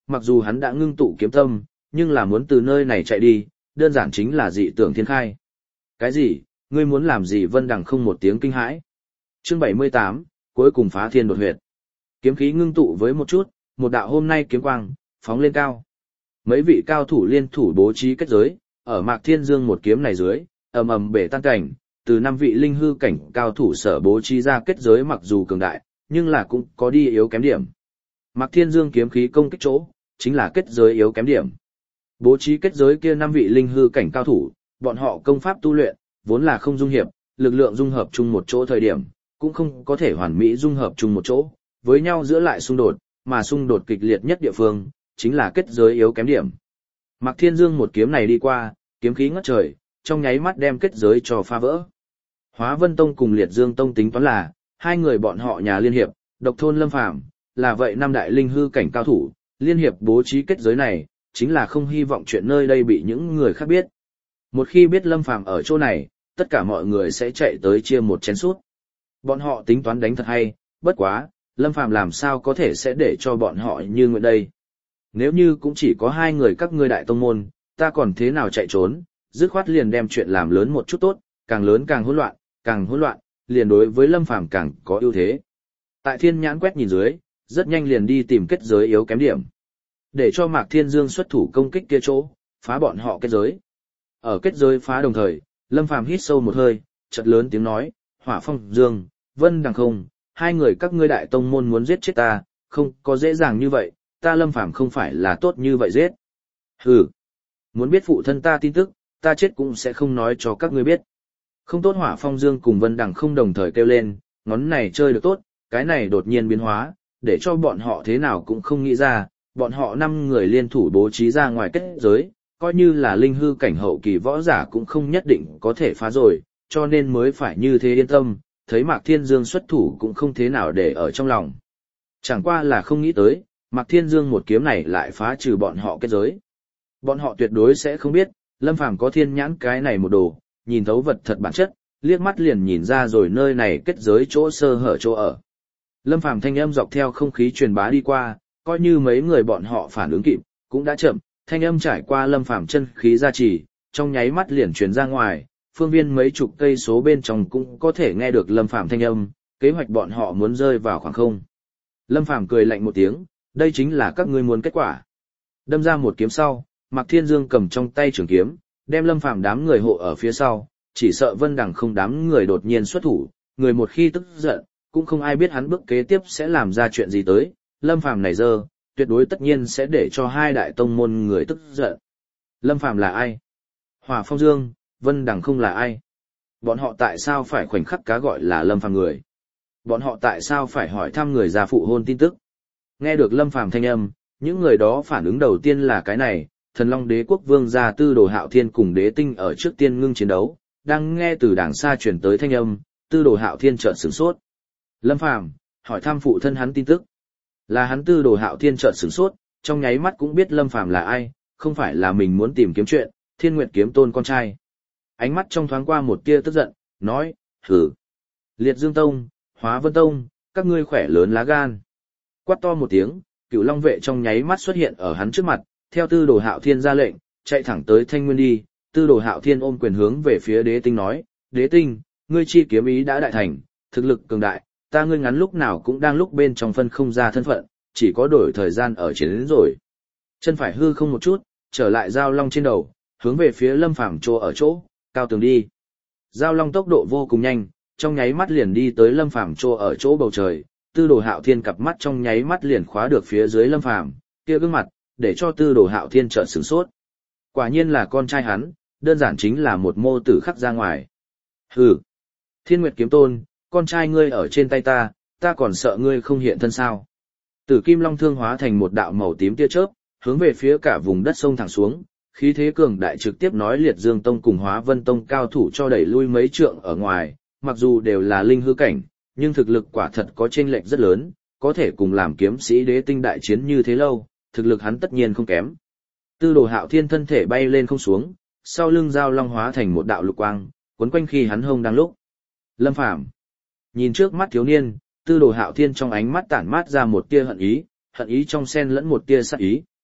mặc dù hắn đã ngưng tụ kiếm tâm, nhưng là muốn từ nơi này chạy đi, đơn giản chính là dị tưởng thiên khai. Cái gì, ngươi muốn làm gì? Vân Đằng không một tiếng kinh hãi. Chương bảy mươi tám, cuối cùng phá thiên đột huyệt. Kiếm khí ngưng tụ với một chút, một đạo hôm nay kiếm quang, phóng lên cao. Mấy vị cao thủ liên thủ bố trí kết giới, ở Mạc Thiên Dương một kiếm này dưới, ầm ầm bể tan cảnh, từ năm vị linh hư cảnh cao thủ sở bố trí ra kết giới mặc dù cường đại, nhưng là cũng có đi yếu kém điểm. Mạc Thiên Dương kiếm khí công kích chỗ, chính là kết giới yếu kém điểm. Bố trí kết giới kia năm vị linh hư cảnh cao thủ, bọn họ công pháp tu luyện, vốn là không dung hiệp, lực lượng dung hợp chung một chỗ thời điểm, cũng không có thể hoàn mỹ dung hợp chung một chỗ, với nhau giữa lại xung đột, mà xung đột kịch liệt nhất địa phương, chính là kết giới yếu kém điểm. Mạc Thiên Dương một kiếm này đi qua, kiếm khí ngất trời, trong nháy mắt đem kết giới cho phá vỡ. Hóa Vân Tông cùng Liệt Dương Tông tính toán là, hai người bọn họ nhà liên hiệp, độc thôn Lâm Phàm, là vậy năm đại linh hư cảnh cao thủ, liên hiệp bố trí kết giới này, chính là không hy vọng chuyện nơi đây bị những người khác biết. Một khi biết Lâm Phàm ở chỗ này, tất cả mọi người sẽ chạy tới chia một chén sút. Bọn họ tính toán đánh thật hay, bất quá, Lâm Phàm làm sao có thể sẽ để cho bọn họ như nguyện đây. Nếu như cũng chỉ có hai người các ngươi đại tông môn, ta còn thế nào chạy trốn, dứt khoát liền đem chuyện làm lớn một chút tốt, càng lớn càng hỗn loạn, càng hỗn loạn, liền đối với Lâm Phàm càng có ưu thế. Tại Thiên Nhãn quét nhìn dưới, rất nhanh liền đi tìm kết giới yếu kém điểm. Để cho Mạc Thiên Dương xuất thủ công kích kia chỗ, phá bọn họ kết giới. Ở kết giới phá đồng thời, Lâm Phàm hít sâu một hơi, chợt lớn tiếng nói, Hỏa Phong Dương, Vân Đằng không, hai người các ngươi đại tông môn muốn giết chết ta, không có dễ dàng như vậy, ta Lâm Phàm không phải là tốt như vậy giết. Hừ, muốn biết phụ thân ta tin tức, ta chết cũng sẽ không nói cho các ngươi biết. Không tốt. Hỏa Phong Dương cùng Vân Đằng không đồng thời kêu lên, ngón này chơi được tốt, cái này đột nhiên biến hóa, để cho bọn họ thế nào cũng không nghĩ ra, bọn họ năm người liên thủ bố trí ra ngoài kết giới, coi như là linh hư cảnh hậu kỳ võ giả cũng không nhất định có thể phá rồi, cho nên mới phải như thế yên tâm, thấy Mạc Thiên Dương xuất thủ cũng không thế nào để ở trong lòng. Chẳng qua là không nghĩ tới, Mạc Thiên Dương một kiếm này lại phá trừ bọn họ kết giới. Bọn họ tuyệt đối sẽ không biết, Lâm Phàm có thiên nhãn cái này một đồ, nhìn thấu vật thật bản chất, liếc mắt liền nhìn ra rồi nơi này kết giới chỗ sơ hở chỗ ở. Lâm Phàm thanh âm dọc theo không khí truyền bá đi qua, coi như mấy người bọn họ phản ứng kịp, cũng đã chậm, thanh âm trải qua Lâm Phàm chân khí gia trì, trong nháy mắt liền truyền ra ngoài, phương viên mấy chục cây số bên trong cũng có thể nghe được Lâm Phàm thanh âm, kế hoạch bọn họ muốn rơi vào khoảng không. Lâm Phàm cười lạnh một tiếng, đây chính là các ngươi muốn kết quả. Đâm ra một kiếm sau, Mạc Thiên Dương cầm trong tay trường kiếm, đem Lâm Phàm đám người hộ ở phía sau, chỉ sợ Vân Đằng không đám người đột nhiên xuất thủ, người một khi tức giận, cũng không ai biết hắn bước kế tiếp sẽ làm ra chuyện gì tới, Lâm Phàm này dơ, tuyệt đối tất nhiên sẽ để cho hai đại tông môn người tức giận. Lâm Phàm là ai? Hỏa Phong Dương, Vân Đằng không là ai? Bọn họ tại sao phải khoảnh khắc cá gọi là Lâm Phàm người? Bọn họ tại sao phải hỏi thăm người già phụ hôn tin tức? Nghe được Lâm Phàm thanh âm, những người đó phản ứng đầu tiên là cái này, Thần Long Đế quốc vương gia Tư Đồ Hạo Thiên cùng Đế Tinh ở trước tiên ngưng chiến đấu, đang nghe từ đàng xa truyền tới thanh âm, Tư Đồ Hạo Thiên chợt sửng sốt. Lâm Phàm hỏi thăm phụ thân hắn tin tức. Là hắn. Tư Đồ Hạo Thiên chợt sửng sốt, trong nháy mắt cũng biết Lâm Phàm là ai, không phải là mình muốn tìm kiếm chuyện, Thiên Nguyệt kiếm tôn con trai. Ánh mắt trong thoáng qua một tia tức giận, nói, hử. Liệt Dương Tông, Hóa Vân Tông, các ngươi khỏe lớn lá gan. Quát to một tiếng, Cửu Long vệ trong nháy mắt xuất hiện ở hắn trước mặt, theo Tư Đồ Hạo Thiên ra lệnh, chạy thẳng tới Thanh Nguyên đi. Tư Đồ Hạo Thiên ôm quyền hướng về phía Đế Tinh nói, Đế Tinh, ngươi chi kiếm ý đã đại thành, thực lực cường đại, ta ngươi ngắn lúc nào cũng đang lúc bên trong phân không ra thân phận, chỉ có đổi thời gian ở chiến đến rồi. Chân phải hư không một chút, trở lại Giao Long trên đầu, hướng về phía Lâm Phàm chỗ ở chỗ, cao tường đi. Giao Long tốc độ vô cùng nhanh, trong nháy mắt liền đi tới Lâm Phàm chỗ ở chỗ bầu trời, Tư Đồ Hạo Thiên cặp mắt trong nháy mắt liền khóa được phía dưới Lâm Phàm, kia gương mặt, để cho Tư Đồ Hạo Thiên chợt sửng sốt. Quả nhiên là con trai hắn, đơn giản chính là một mô tử khắc ra ngoài. Hừ, Thiên Nguyệt kiếm tôn, con trai ngươi ở trên tay ta, ta còn sợ ngươi không hiện thân sao? Tử Kim Long thương hóa thành một đạo màu tím tia chớp, hướng về phía cả vùng đất sông thẳng xuống, khí thế cường đại trực tiếp nói Liệt Dương Tông cùng Hóa Vân Tông cao thủ cho đẩy lui mấy trượng ở ngoài, mặc dù đều là linh hư cảnh, nhưng thực lực quả thật có chênh lệch rất lớn, có thể cùng làm kiếm sĩ Đế Tinh đại chiến như thế lâu, thực lực hắn tất nhiên không kém. Tư Đồ Hạo Thiên thân thể bay lên không xuống, sau lưng Giao Long hóa thành một đạo lục quang, quấn quanh khi hắn hông đang lúc. Lâm Phàm nhìn trước mắt thiếu niên, Tư Đồ Hạo Thiên trong ánh mắt tản mát ra một tia hận ý, hận ý trong xen lẫn một tia sát ý.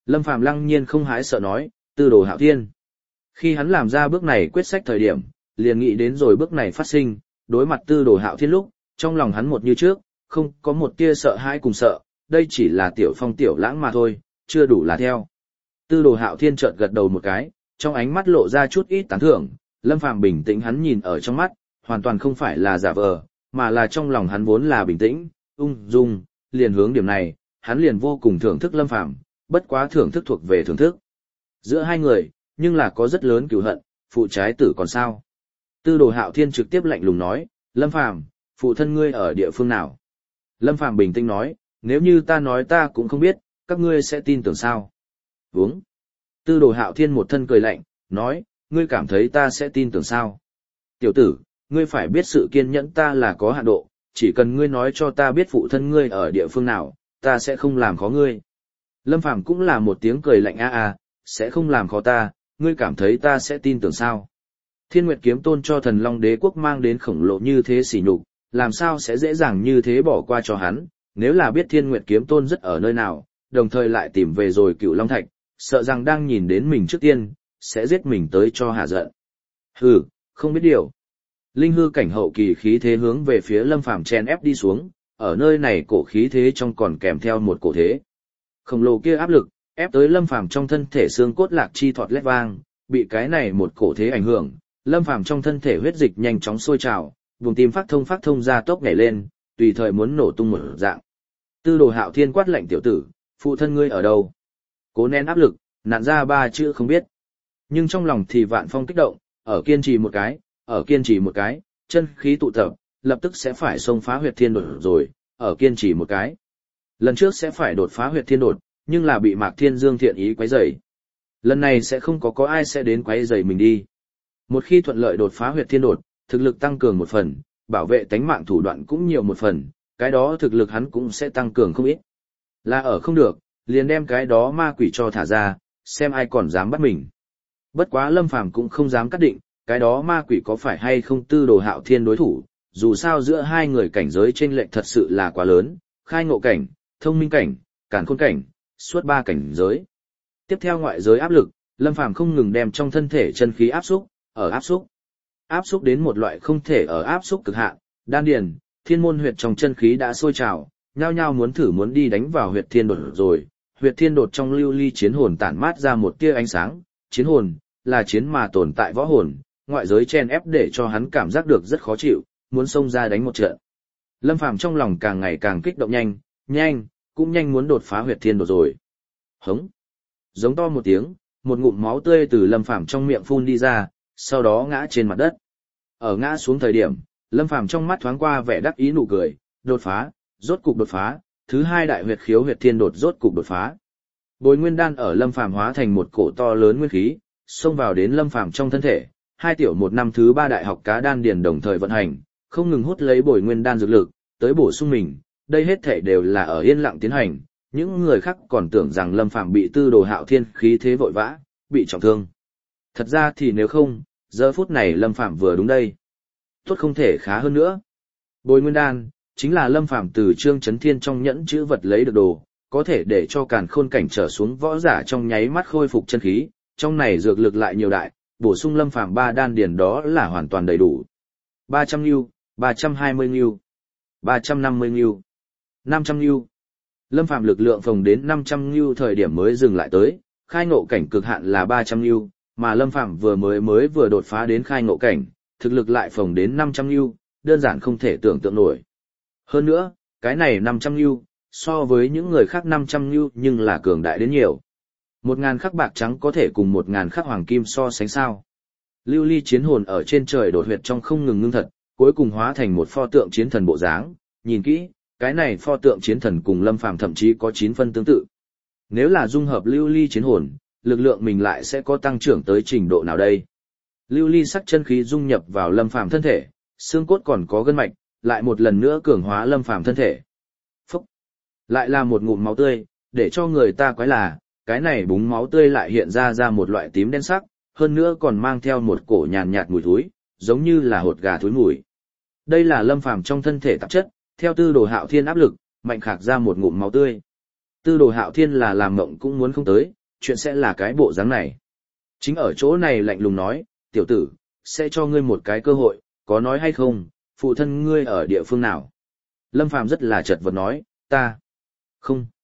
Lâm Phàm lăng nhiên không hái sợ nói, Tư Đồ Hạo Thiên. Khi hắn làm ra bước này quyết sách thời điểm, liền nghĩ đến rồi bước này phát sinh, đối mặt Tư Đồ Hạo Thiên lúc, trong lòng hắn một như trước, không có một tia sợ hãi cùng sợ, đây chỉ là tiểu phong tiểu lãng mà thôi, chưa đủ là theo. Tư Đồ Hạo Thiên chợt gật đầu một cái, trong ánh mắt lộ ra chút ít tán thưởng, Lâm Phàm bình tĩnh hắn nhìn ở trong mắt, hoàn toàn không phải là giả vờ, mà là trong lòng hắn vốn là bình tĩnh, ung dung, liền hướng điểm này, hắn liền vô cùng thưởng thức Lâm Phàm, bất quá thưởng thức thuộc về thưởng thức. Giữa hai người, nhưng là có rất lớn cừu hận, phụ trái tử còn sao? Tư Đồ Hạo Thiên trực tiếp lạnh lùng nói, Lâm Phàm, phụ thân ngươi ở địa phương nào? Lâm Phàm bình tĩnh nói, nếu như ta nói ta cũng không biết, các ngươi sẽ tin tưởng sao? Uống. Tư Đồ Hạo Thiên một thân cười lạnh, nói, ngươi cảm thấy ta sẽ tin tưởng sao? Tiểu tử, ngươi phải biết sự kiên nhẫn ta là có hạn độ, chỉ cần ngươi nói cho ta biết phụ thân ngươi ở địa phương nào, ta sẽ không làm khó ngươi. Lâm Phàm cũng là một tiếng cười lạnh a a, sẽ không làm khó ta, ngươi cảm thấy ta sẽ tin tưởng sao? Thiên Nguyệt Kiếm Tôn cho Thần Long Đế quốc mang đến khổng lồ như thế sỉ nhục, làm sao sẽ dễ dàng như thế bỏ qua cho hắn, nếu là biết Thiên Nguyệt Kiếm Tôn rất ở nơi nào, đồng thời lại tìm về rồi Cựu Long Thạch, sợ rằng đang nhìn đến mình trước tiên, sẽ giết mình tới cho hạ giận. Hừ, không biết điều. Linh hư cảnh hậu kỳ khí thế hướng về phía Lâm Phàm chen ép đi xuống, ở nơi này cổ khí thế trong còn kèm theo một cổ thế. Khổng lồ kia áp lực, ép tới Lâm Phàm trong thân thể xương cốt lạc chi thọt lét vang, bị cái này một cổ thế ảnh hưởng, Lâm Phàm trong thân thể huyết dịch nhanh chóng sôi trào, vùng tim phát thông phát thông ra tốc nhảy lên, tùy thời muốn nổ tung một dạng. Tư Đồ Hạo Thiên quát lạnh tiểu tử, phụ thân ngươi ở đâu? Cố nén áp lực, nặn ra ba chữ không biết. Nhưng trong lòng thì vạn phong kích động, ở kiên trì một cái, ở kiên trì một cái, chân khí tụ tập, lập tức sẽ phải xông phá huyệt thiên đột rồi, ở kiên trì một cái. Lần trước sẽ phải đột phá huyệt thiên đột, nhưng là bị Mạc Thiên Dương thiện ý quấy rầy. Lần này sẽ không có có ai sẽ đến quấy rầy mình đi. Một khi thuận lợi đột phá huyệt thiên đột, thực lực tăng cường một phần, bảo vệ tánh mạng thủ đoạn cũng nhiều một phần, cái đó thực lực hắn cũng sẽ tăng cường không ít. Là ở không được, liền đem cái đó ma quỷ cho thả ra, xem ai còn dám bắt mình. Bất quá Lâm Phàm cũng không dám cắt định, cái đó ma quỷ có phải hay không Tư Đồ Hạo Thiên đối thủ, dù sao giữa hai người cảnh giới chênh lệch thật sự là quá lớn, khai ngộ cảnh, thông minh cảnh, càn khôn cảnh, suốt ba cảnh giới. Tiếp theo ngoại giới áp lực, Lâm Phàm không ngừng đem trong thân thể chân khí áp xúc, ở áp xúc. Áp xúc đến một loại không thể ở áp xúc cực hạn, đan điền, thiên môn huyệt trong chân khí đã sôi trào, nhao nhao muốn thử muốn đi đánh vào huyệt thiên đột rồi. Huyệt thiên đột trong lưu ly chiến hồn tản mát ra một tia ánh sáng, chiến hồn là chiến mà tồn tại võ hồn, ngoại giới chen ép để cho hắn cảm giác được rất khó chịu, muốn xông ra đánh một trận. Lâm Phàm trong lòng càng ngày càng kích động nhanh, nhanh, cũng nhanh muốn đột phá huyệt thiên đột rồi. Hống. Giống to một tiếng, một ngụm máu tươi từ Lâm Phàm trong miệng phun đi ra, sau đó ngã trên mặt đất. Ở ngã xuống thời điểm, Lâm Phàm trong mắt thoáng qua vẻ đắc ý nụ cười, đột phá, rốt cục đột phá, thứ hai đại huyệt khiếu huyệt thiên đột rốt cục đột phá. Bồi nguyên đan ở Lâm Phàm hóa thành một cổ to lớn nguyên khí, xông vào đến Lâm Phàm trong thân thể, hai tiểu một năm thứ ba đại học cá đan điền đồng thời vận hành, không ngừng hút lấy bồi nguyên đan dược lực, tới bổ sung mình, đây hết thể đều là ở yên lặng tiến hành, những người khác còn tưởng rằng Lâm Phàm bị Tư Đồ Hạo Thiên khí thế vội vã, bị trọng thương. Thật ra thì nếu không, giờ phút này Lâm Phàm vừa đúng đây. Tốt không thể khá hơn nữa. Bồi nguyên đan, chính là Lâm Phàm từ Trương Chấn Thiên trong nhẫn chữ vật lấy được đồ, có thể để cho càn khôn cảnh trở xuống võ giả trong nháy mắt khôi phục chân khí, trong này dược lực lại nhiều đại, bổ sung Lâm Phàm ba đan điền đó là hoàn toàn đầy đủ. ba trăm lưu, ba trăm hai mươi lưu, ba trăm năm mươi lưu, năm trăm lưu. Lâm Phàm lực lượng phồng đến năm trăm lưu thời điểm mới dừng lại tới, khai ngộ cảnh cực hạn là ba trăm lưu, mà Lâm Phàm vừa mới mới vừa đột phá đến khai ngộ cảnh, thực lực lại phồng đến năm trăm lưu, đơn giản không thể tưởng tượng nổi. Hơn nữa, cái này năm trăm lưu, so với những người khác năm trăm lưu nhưng là cường đại đến nhiều. Một ngàn khắc bạc trắng có thể cùng một ngàn khắc hoàng kim so sánh sao. Lưu ly chiến hồn ở trên trời đột huyệt trong không ngừng ngưng thật, cuối cùng hóa thành một pho tượng chiến thần bộ dáng, nhìn kỹ, cái này pho tượng chiến thần cùng Lâm Phàm thậm chí có chín phân tương tự. Nếu là dung hợp lưu ly chiến hồn, lực lượng mình lại sẽ có tăng trưởng tới trình độ nào đây? Lưu ly sắc chân khí dung nhập vào Lâm Phàm thân thể, xương cốt còn có gân mạch, lại một lần nữa cường hóa Lâm Phàm thân thể. Phúc! Lại là một ngụm máu tươi, để cho người ta quái là, cái này búng máu tươi lại hiện ra ra một loại tím đen sắc, hơn nữa còn mang theo một cổ nhàn nhạt mùi thối, giống như là hột gà thối mùi. Đây là Lâm Phàm trong thân thể tạp chất, theo Tư Đồ Hạo Thiên áp lực, mạnh khạc ra một ngụm máu tươi. Tư đồ hạo thiên là làm mộng cũng muốn không tới, chuyện sẽ là cái bộ dáng này. Chính ở chỗ này lạnh lùng nói, tiểu tử, sẽ cho ngươi một cái cơ hội, có nói hay không, phụ thân ngươi ở địa phương nào? Lâm Phàm rất là chật vật nói, ta, không,